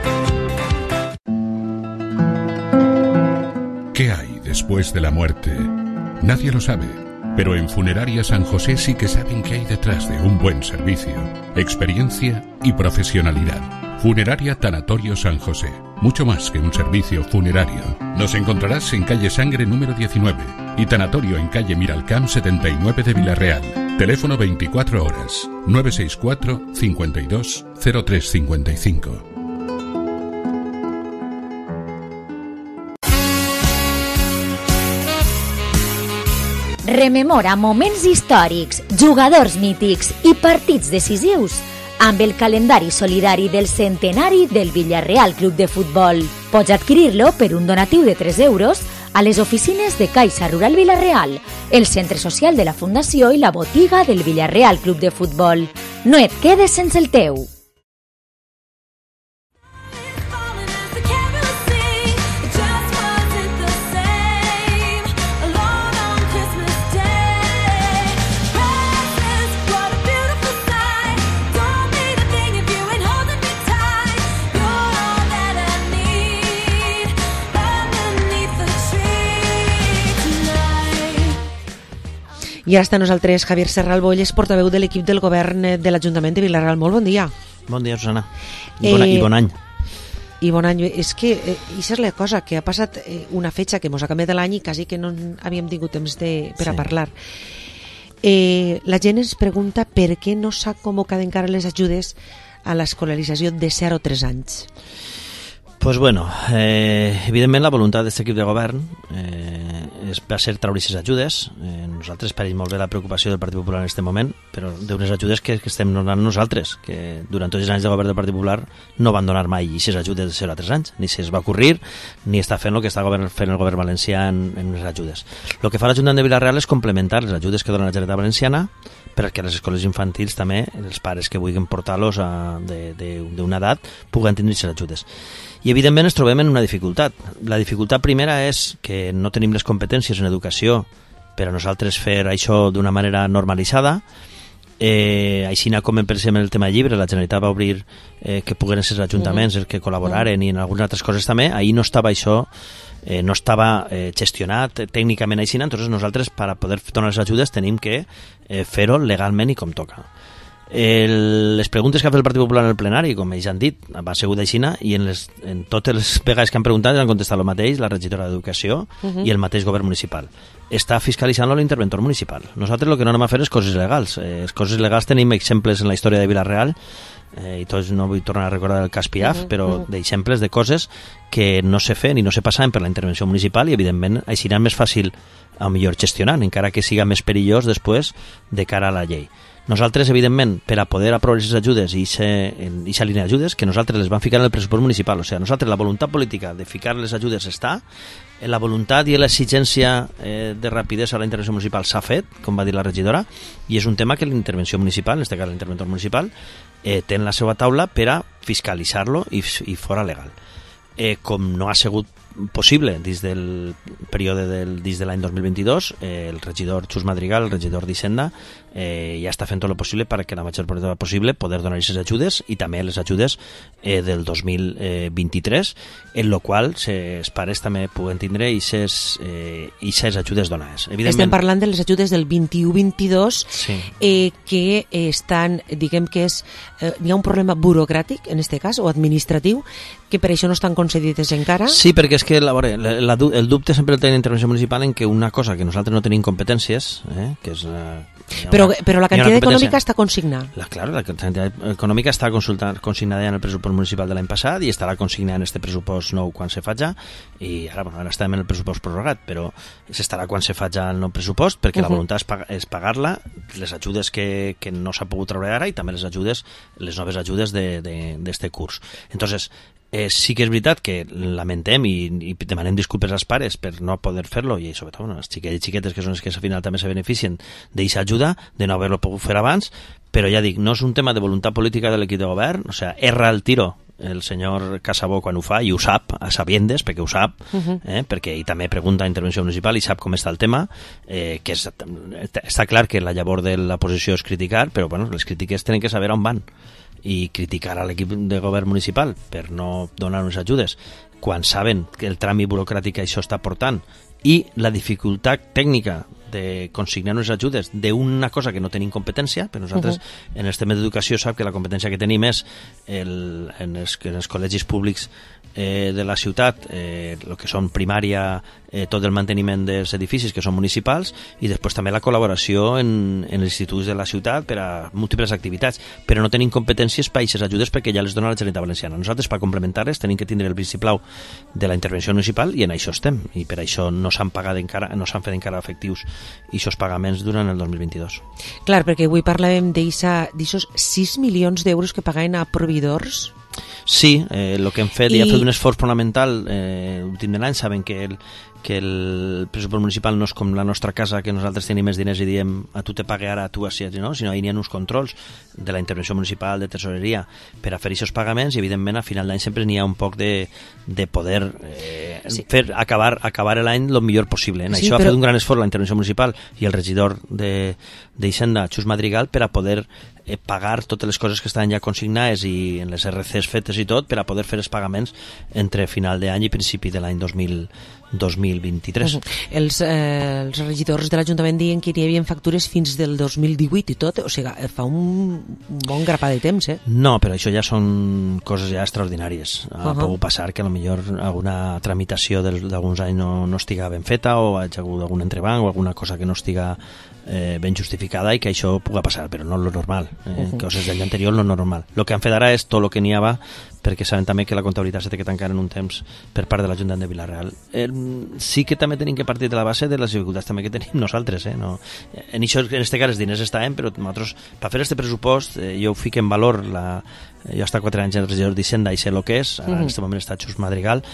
¿Qué hay después de la muerte? Nadie lo sabe. Pero en Funeraria San José sí que saben qué hay detrás de un buen servicio, experiencia y profesionalidad. Funeraria Tanatorio San José. Mucho más que un servicio funerario. Nos encontrarás en calle Sangre número 19 y Tanatorio en calle Miralcamp 79 de Vila-real. Teléfono 24 horas 964 52 0355. Rememora moments històrics, jugadors mítics i partits decisius amb el calendari solidari del centenari del Villarreal Club de Futbol. Pots adquirir-lo per un donatiu de 3 euros a les oficines de Caixa Rural Vila-real, el centre social de la Fundació i la botiga del Villarreal Club de Futbol. No et quedes sense el teu. I ara està nosaltres Javier Serralboll, portaveu de l'equip del govern de l'Ajuntament de Vila-real. Molt bon dia. Bon dia, Susana. I bon any. I bon any. És que això és la cosa, que ha passat una fetge que mos acabem de l'any i quasi que no havíem tingut temps per a parlar. La gent ens pregunta per què no s'ha convocat encara les ajudes a l'escolarització de 0 a 3 anys. Pues bueno, evidentment la voluntat d'aquest equip de govern va ser treure aquestes ajudes. Nosaltres pareix molt bé la preocupació del Partit Popular en aquest moment, però d'unes ajudes que estem donant nosaltres, que durant tots els anys de govern del Partit Popular no van donar mai aquestes ajudes de 0 a 3 anys, ni se'ls va ocorrir, ni està fent el que està fent el govern valencià en les ajudes. El que fa l'Ajuntament de Vila-real és complementar les ajudes que dona la Generalitat Valenciana perquè les escoles infantils també, els pares que vulguin portar-los d'una edat, puguen tindre aquestes ajudes. I evidentment ens trobem en una dificultat. La dificultat primera és que no tenim les competències en educació per a nosaltres fer això d'una manera normalitzada. Així com per exemple el tema llibre, la Generalitat va obrir que puguen ser els ajuntaments els que col·laboraren i en algunes altres coses també. Ahir no estava això, no estava gestionat tècnicament així, entonces nosaltres per a poder donar les ajudes tenim que fer-ho legalment i com toca. Les preguntes que ha fet el Partit Popular en el plenari, com ells han dit, va ser d'aixina, i en totes les vegades que han preguntat han contestat el mateix, la regidora d'Educació i el mateix govern municipal. Està fiscalitzant l'interventor municipal. Nosaltres el que no anem a fer és coses legals. Les coses legals tenim exemples en la història de Vila-real, i tots no vull tornar a recordar el cas Piaf, però d'exemples de coses que no se feien i no se passaven per la intervenció municipal i evidentment així serà més fàcil a millor gestionar, encara que siga més perillós després de cara a la llei. Nosaltres, evidentment, per a poder aprovar aquestes ajudes i aquesta línia d'ajudes, que nosaltres les vam ficar en el pressupost municipal, o sigui, nosaltres la voluntat política de ficar les ajudes està, la voluntat i l'exigència de rapidesa a la intervenció municipal s'ha fet, com va dir la regidora, i és un tema que l'intervenció municipal, en aquest cas l'interventor municipal, té en la seva taula per a fiscalitzar-lo i fora legal. Com no ha sigut possible dins del període dins de l'any 2022, el regidor Xus Madrigal, el regidor d'Hisenda, ja està fent tot el possible perquè la major part possible poder donar aquestes ajudes i també les ajudes del 2023, en la qual els pares també puguen tindre aquestes ajudes donades. Estem parlant de les ajudes del 21-22 que estan, diguem que hi ha un problema burocràtic en aquest cas, o administratiu, que per això no estan concedides encara. Sí, perquè és que el dubte sempre el té l'intervenció municipal en que una cosa que nosaltres no tenim competències, que és però la quantitat econòmica està consignada. Claro, la quantitat econòmica està consignada en el pressupost municipal de l'any passat i estarà consignada en este pressupost nou quan se faci, i ara estem en el pressupost prorrogat, però s'estarà quan se faci el nou pressupost, perquè la voluntat és pagar-la, les ajudes que no s'ha pogut treure ara i també les noves ajudes d'este curs. Entonces, sí que és veritat que lamentem i demanem disculpes als pares per no poder fer-lo, i sobretot les xiquetes que són les que al final també se beneficien d'aquesta ajuda, de no haver-lo pogut fer abans, però ja dic, no és un tema de voluntat política de l'equip de govern, o sigui, erra el tiro el senyor Casabó quan ho fa, i ho sap a sabiendes, perquè ho sap, perquè ell també pregunta a intervenció municipal i sap com està el tema, que està clar que la llavor de la posició és criticar, però bueno, les crítiques tenen que saber on van, i criticar a l'equip de govern municipal per no donar unes ajudes quan saben que el tràmit burocràtic això està portant i la dificultat tècnica de consignar unes ajudes d'una cosa que no tenim competència, però nosaltres en el tema d'educació sap que la competència que tenim és en els col·legis públics de la ciutat, el que són primària, tot el manteniment dels edificis que són municipals, i després també la col·laboració en els instituts de la ciutat per a múltiples activitats, però no tenim competències per a aquestes ajudes perquè ja les dona la Generalitat Valenciana. Nosaltres, per complementar-les, tenim que tindre el vistiplau de la intervenció municipal, i en això estem, i per això no s'han pagat encara, no s'han fet encara efectius aquests pagaments durant el 2022. Clar, perquè avui parlàvem d'aixos 6 milions d'euros que pagaven a proveïdors. Sí, el que hem fet, i ha fet un esforç fonamental l'últim de l'any. Saben que que el pressupost municipal no és com la nostra casa, que nosaltres tenim més diners i diem a tu te pague ara, a tu així, no? Sinó ahir n'hi ha uns controls de la intervenció municipal, de tesoreria, per a fer aquests pagaments, i evidentment a final d'any sempre n'hi ha un poc de poder fer acabar l'any el millor possible. En això ha fet un gran esforç la intervenció municipal i el regidor d'Hisenda, Xus Madrigal, per a poder pagar totes les coses que estaven ja consignades i en les RCs fetes i tot, per a poder fer els pagaments entre final d'any i principi de l'any 2023. Els regidors de l'Ajuntament diuen que hi havia factures fins del 2018 i tot, o sigui, fa un bon grapà de temps, No, però això ja són coses ja extraordinàries. Ha pogut passar que potser alguna tramitació d'alguns anys no estiga ben feta, o ha hagut algun entrebanc o alguna cosa que no estiga ben justificada, i que això pugui passar, però no és lo normal. Coses d'any anterior no és normal. El que han fet ara és tot el que n'hi havia, perquè saben també que la comptabilitat s'ha de tancar en un temps per part de l'Ajuntament de Vila-real. Sí que també tenim que partir de la base de les dificultats també que tenim nosaltres. No? En aquest cas els diners estaven, però nosaltres, per fer aquest pressupost, jo ho fico en valor, jo he estat 4 anys en regidor d'Hisenda i sé el que és, ara en aquest moment està Xus Madrigal,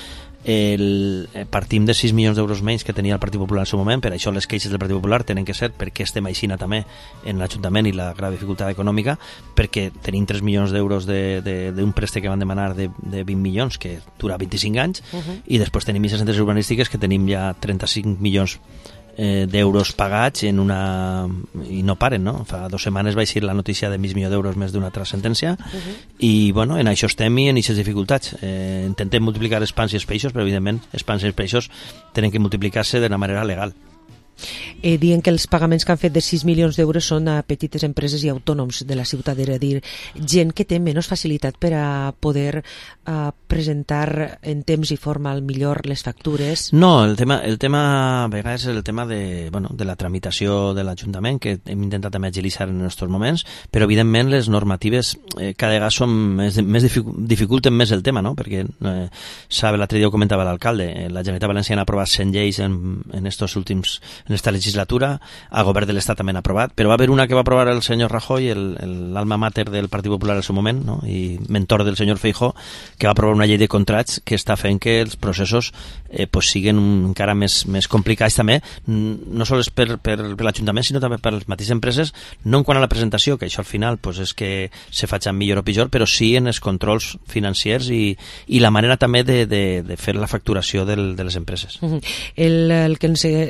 partim de 6 milions d'euros menys que tenia el Partit Popular en el seu moment. Per això les queixes del Partit Popular tenen que ser perquè estem aixina també en l'Ajuntament i la grave dificultat econòmica, perquè tenim 3 milions d'euros d'un préstec que van demanar de 20 milions que dura 25 anys, i després tenim aquestes centres urbanístiques que tenim ja 35 milions d'euros pagats i no paren, no? Fa 2 setmanes va eixir la notícia de mig milió d'euros més d'una altra sentència, i bueno, en això estem i en aquestes dificultats. Intentem multiplicar els pans i els peixos, però evidentment els pans i els peixos tenen que multiplicar-se d'una manera legal. Diuen que els pagaments que han fet de 6 milions d'euros són a petites empreses i autònoms de la ciutat, és a dir, gent que té menys facilitat per a poder presentar en temps i forma al millor les factures. No, el tema a vegades és el tema de la tramitació de l'Ajuntament, que hem intentat també agilitzar en aquests moments, però evidentment les normatives cada vegada dificulten més el tema, no? Perquè l'altre dia ho comentava l'alcalde, la Generalitat Valenciana ha aprovat 100 lleis en estos últims en esta legislatura, el govern de l'Estat també ha aprovat, però va haver una que va aprovar el senyor Rajoy, l'alma mater del Partit Popular en el seu moment, no? I mentor del senyor Feijóo, que va aprovar una llei de contrats que està fent que els processos siguin encara més complicats també, no sols per l'Ajuntament, sinó també per les mateixes empreses, no en quant a la presentació, que això al final és que se faci millor o pitjor, però sí en els controls financiers i la manera també de fer la facturació de les empreses. El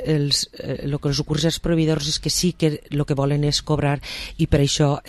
que els ocorre als proveïdors és que sí que el que volen és cobrar, i per això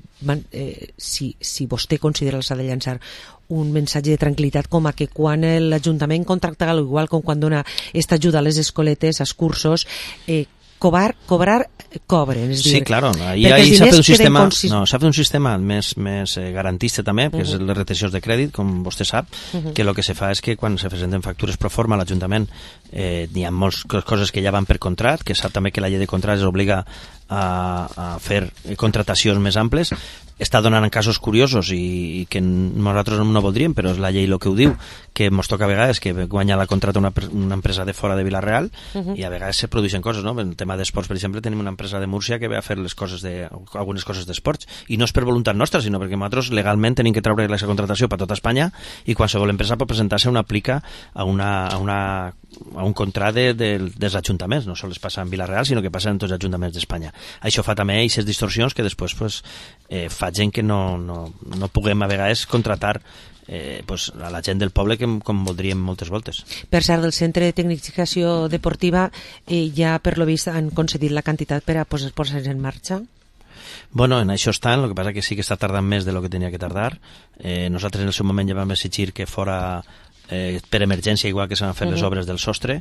si vostè considera que s'ha de llançar un missatge de tranquil·litat, com a que quan l'Ajuntament contracta, igual com quan dona esta ajuda a les escoletes, als cursos, cobrar cobren, és dir, sí, claro, ahí s'ha fet un sistema més garantista també, que és les retencions de crèdit, com vostè sap, que el que se fa és que quan se presenten factures pro forma a l'Ajuntament n'hi ha moltes coses que ja van per contrat, que sap també que la llei de contrats obliga a fer contratacions més amples. Està donant en casos curiosos i que nosaltres no voldríem, però és la llei el que ho diu, que ens toca a vegades que guanya la contrata una empresa de fora de Vila-real i a vegades se produeixen coses, no? En el tema d'esports, per exemple, tenim una empresa de Múrcia que ve a fer algunes coses d'esports, i no és per voluntat nostra, sinó perquè nosaltres legalment tenim que treure la contratació per tota Espanya, i qualsevol empresa pot presentar-se una aplica a un contrat dels ajuntaments, no sols passa en Vila-real, sinó que passa en tots els ajuntaments d'Espanya. Això fa també aquestes distorsions que després fa gent que no puguem a vegades contratar a la gent del poble com voldríem moltes voltes. Per cert, del Centre de Tecnificació Deportiva ja per lo vist han concedit la quantitat per a posar-se en marxa? Bueno, en això estan, el que passa que sí que està tardant més de lo que tenia que tardar. Nosaltres en el seu moment ja vam exigir que fora per emergència, igual que s'han fet les obres del sostre,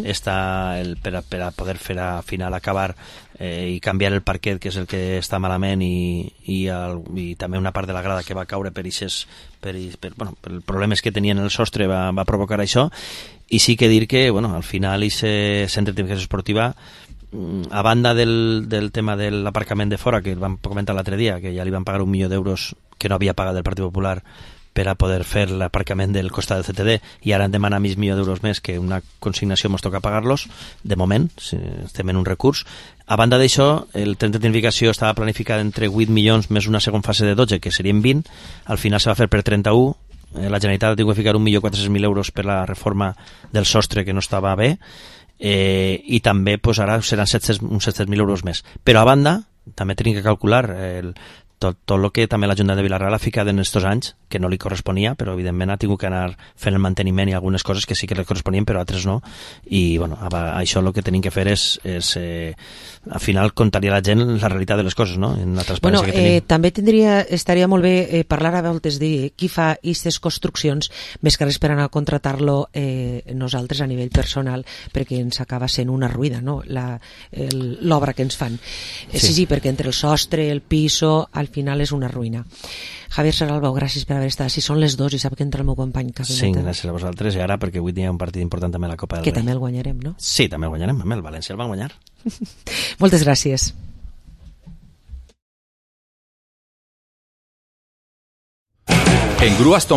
per a poder fer a final acabar i canviar el parquet, que és el que està malament, i també una part de la grada que va caure per problemes que tenien el sostre va provocar això. I sí que dir que al final aquest centre de tecnificació esportiva, a banda del tema de l'aparcament de fora, que vam comentar l'altre dia, que ja li van pagar 1 milió d'euros que no havia pagat el Partit Popular per a poder fer l'aparcament del costat del CTD, i ara en demana mig milió d'euros més, que una consignació ens toca pagar-los, de moment, estem en un recurs. A banda d'això, el tren de tecnificació estava planificat entre 8 milions més una segona fase de 12, que serien 20, al final se va fer per 31, la Generalitat ha tingut que ficar 1.400.000 euros per la reforma del sostre, que no estava bé, i també pues, ara seran uns 700.000 euros més. Però a banda, també tenim que calcular tot el que també l'Ajuntament de Vila-real ha ficat en aquests anys, que no li corresponia, però evidentment ha tingut que anar fent el manteniment i algunes coses que sí que li corresponien, però altres no, i bueno, això el que tenim que fer és al final contaria a la gent la realitat de les coses, no? En la transparència que tenim. També estaria molt bé parlar a voltes de qui fa aquestes construccions, més que res per anar a contratar-lo nosaltres a nivell personal, perquè ens acaba sent una ruïna, no? L'obra que ens fan. Sí, perquè entre el sostre, el piso, al final és una ruïna. Javier Saralbau, gràcies per haver estat. Si són les 2 i sap que entra el meu company. Sí, gràcies a vosaltres. I ara, perquè avui hi ha un partit important també a la Copa del Rei. Que també el guanyarem, no? Sí, també el guanyarem. El València el va guanyar. Moltes gràcies. En Grúas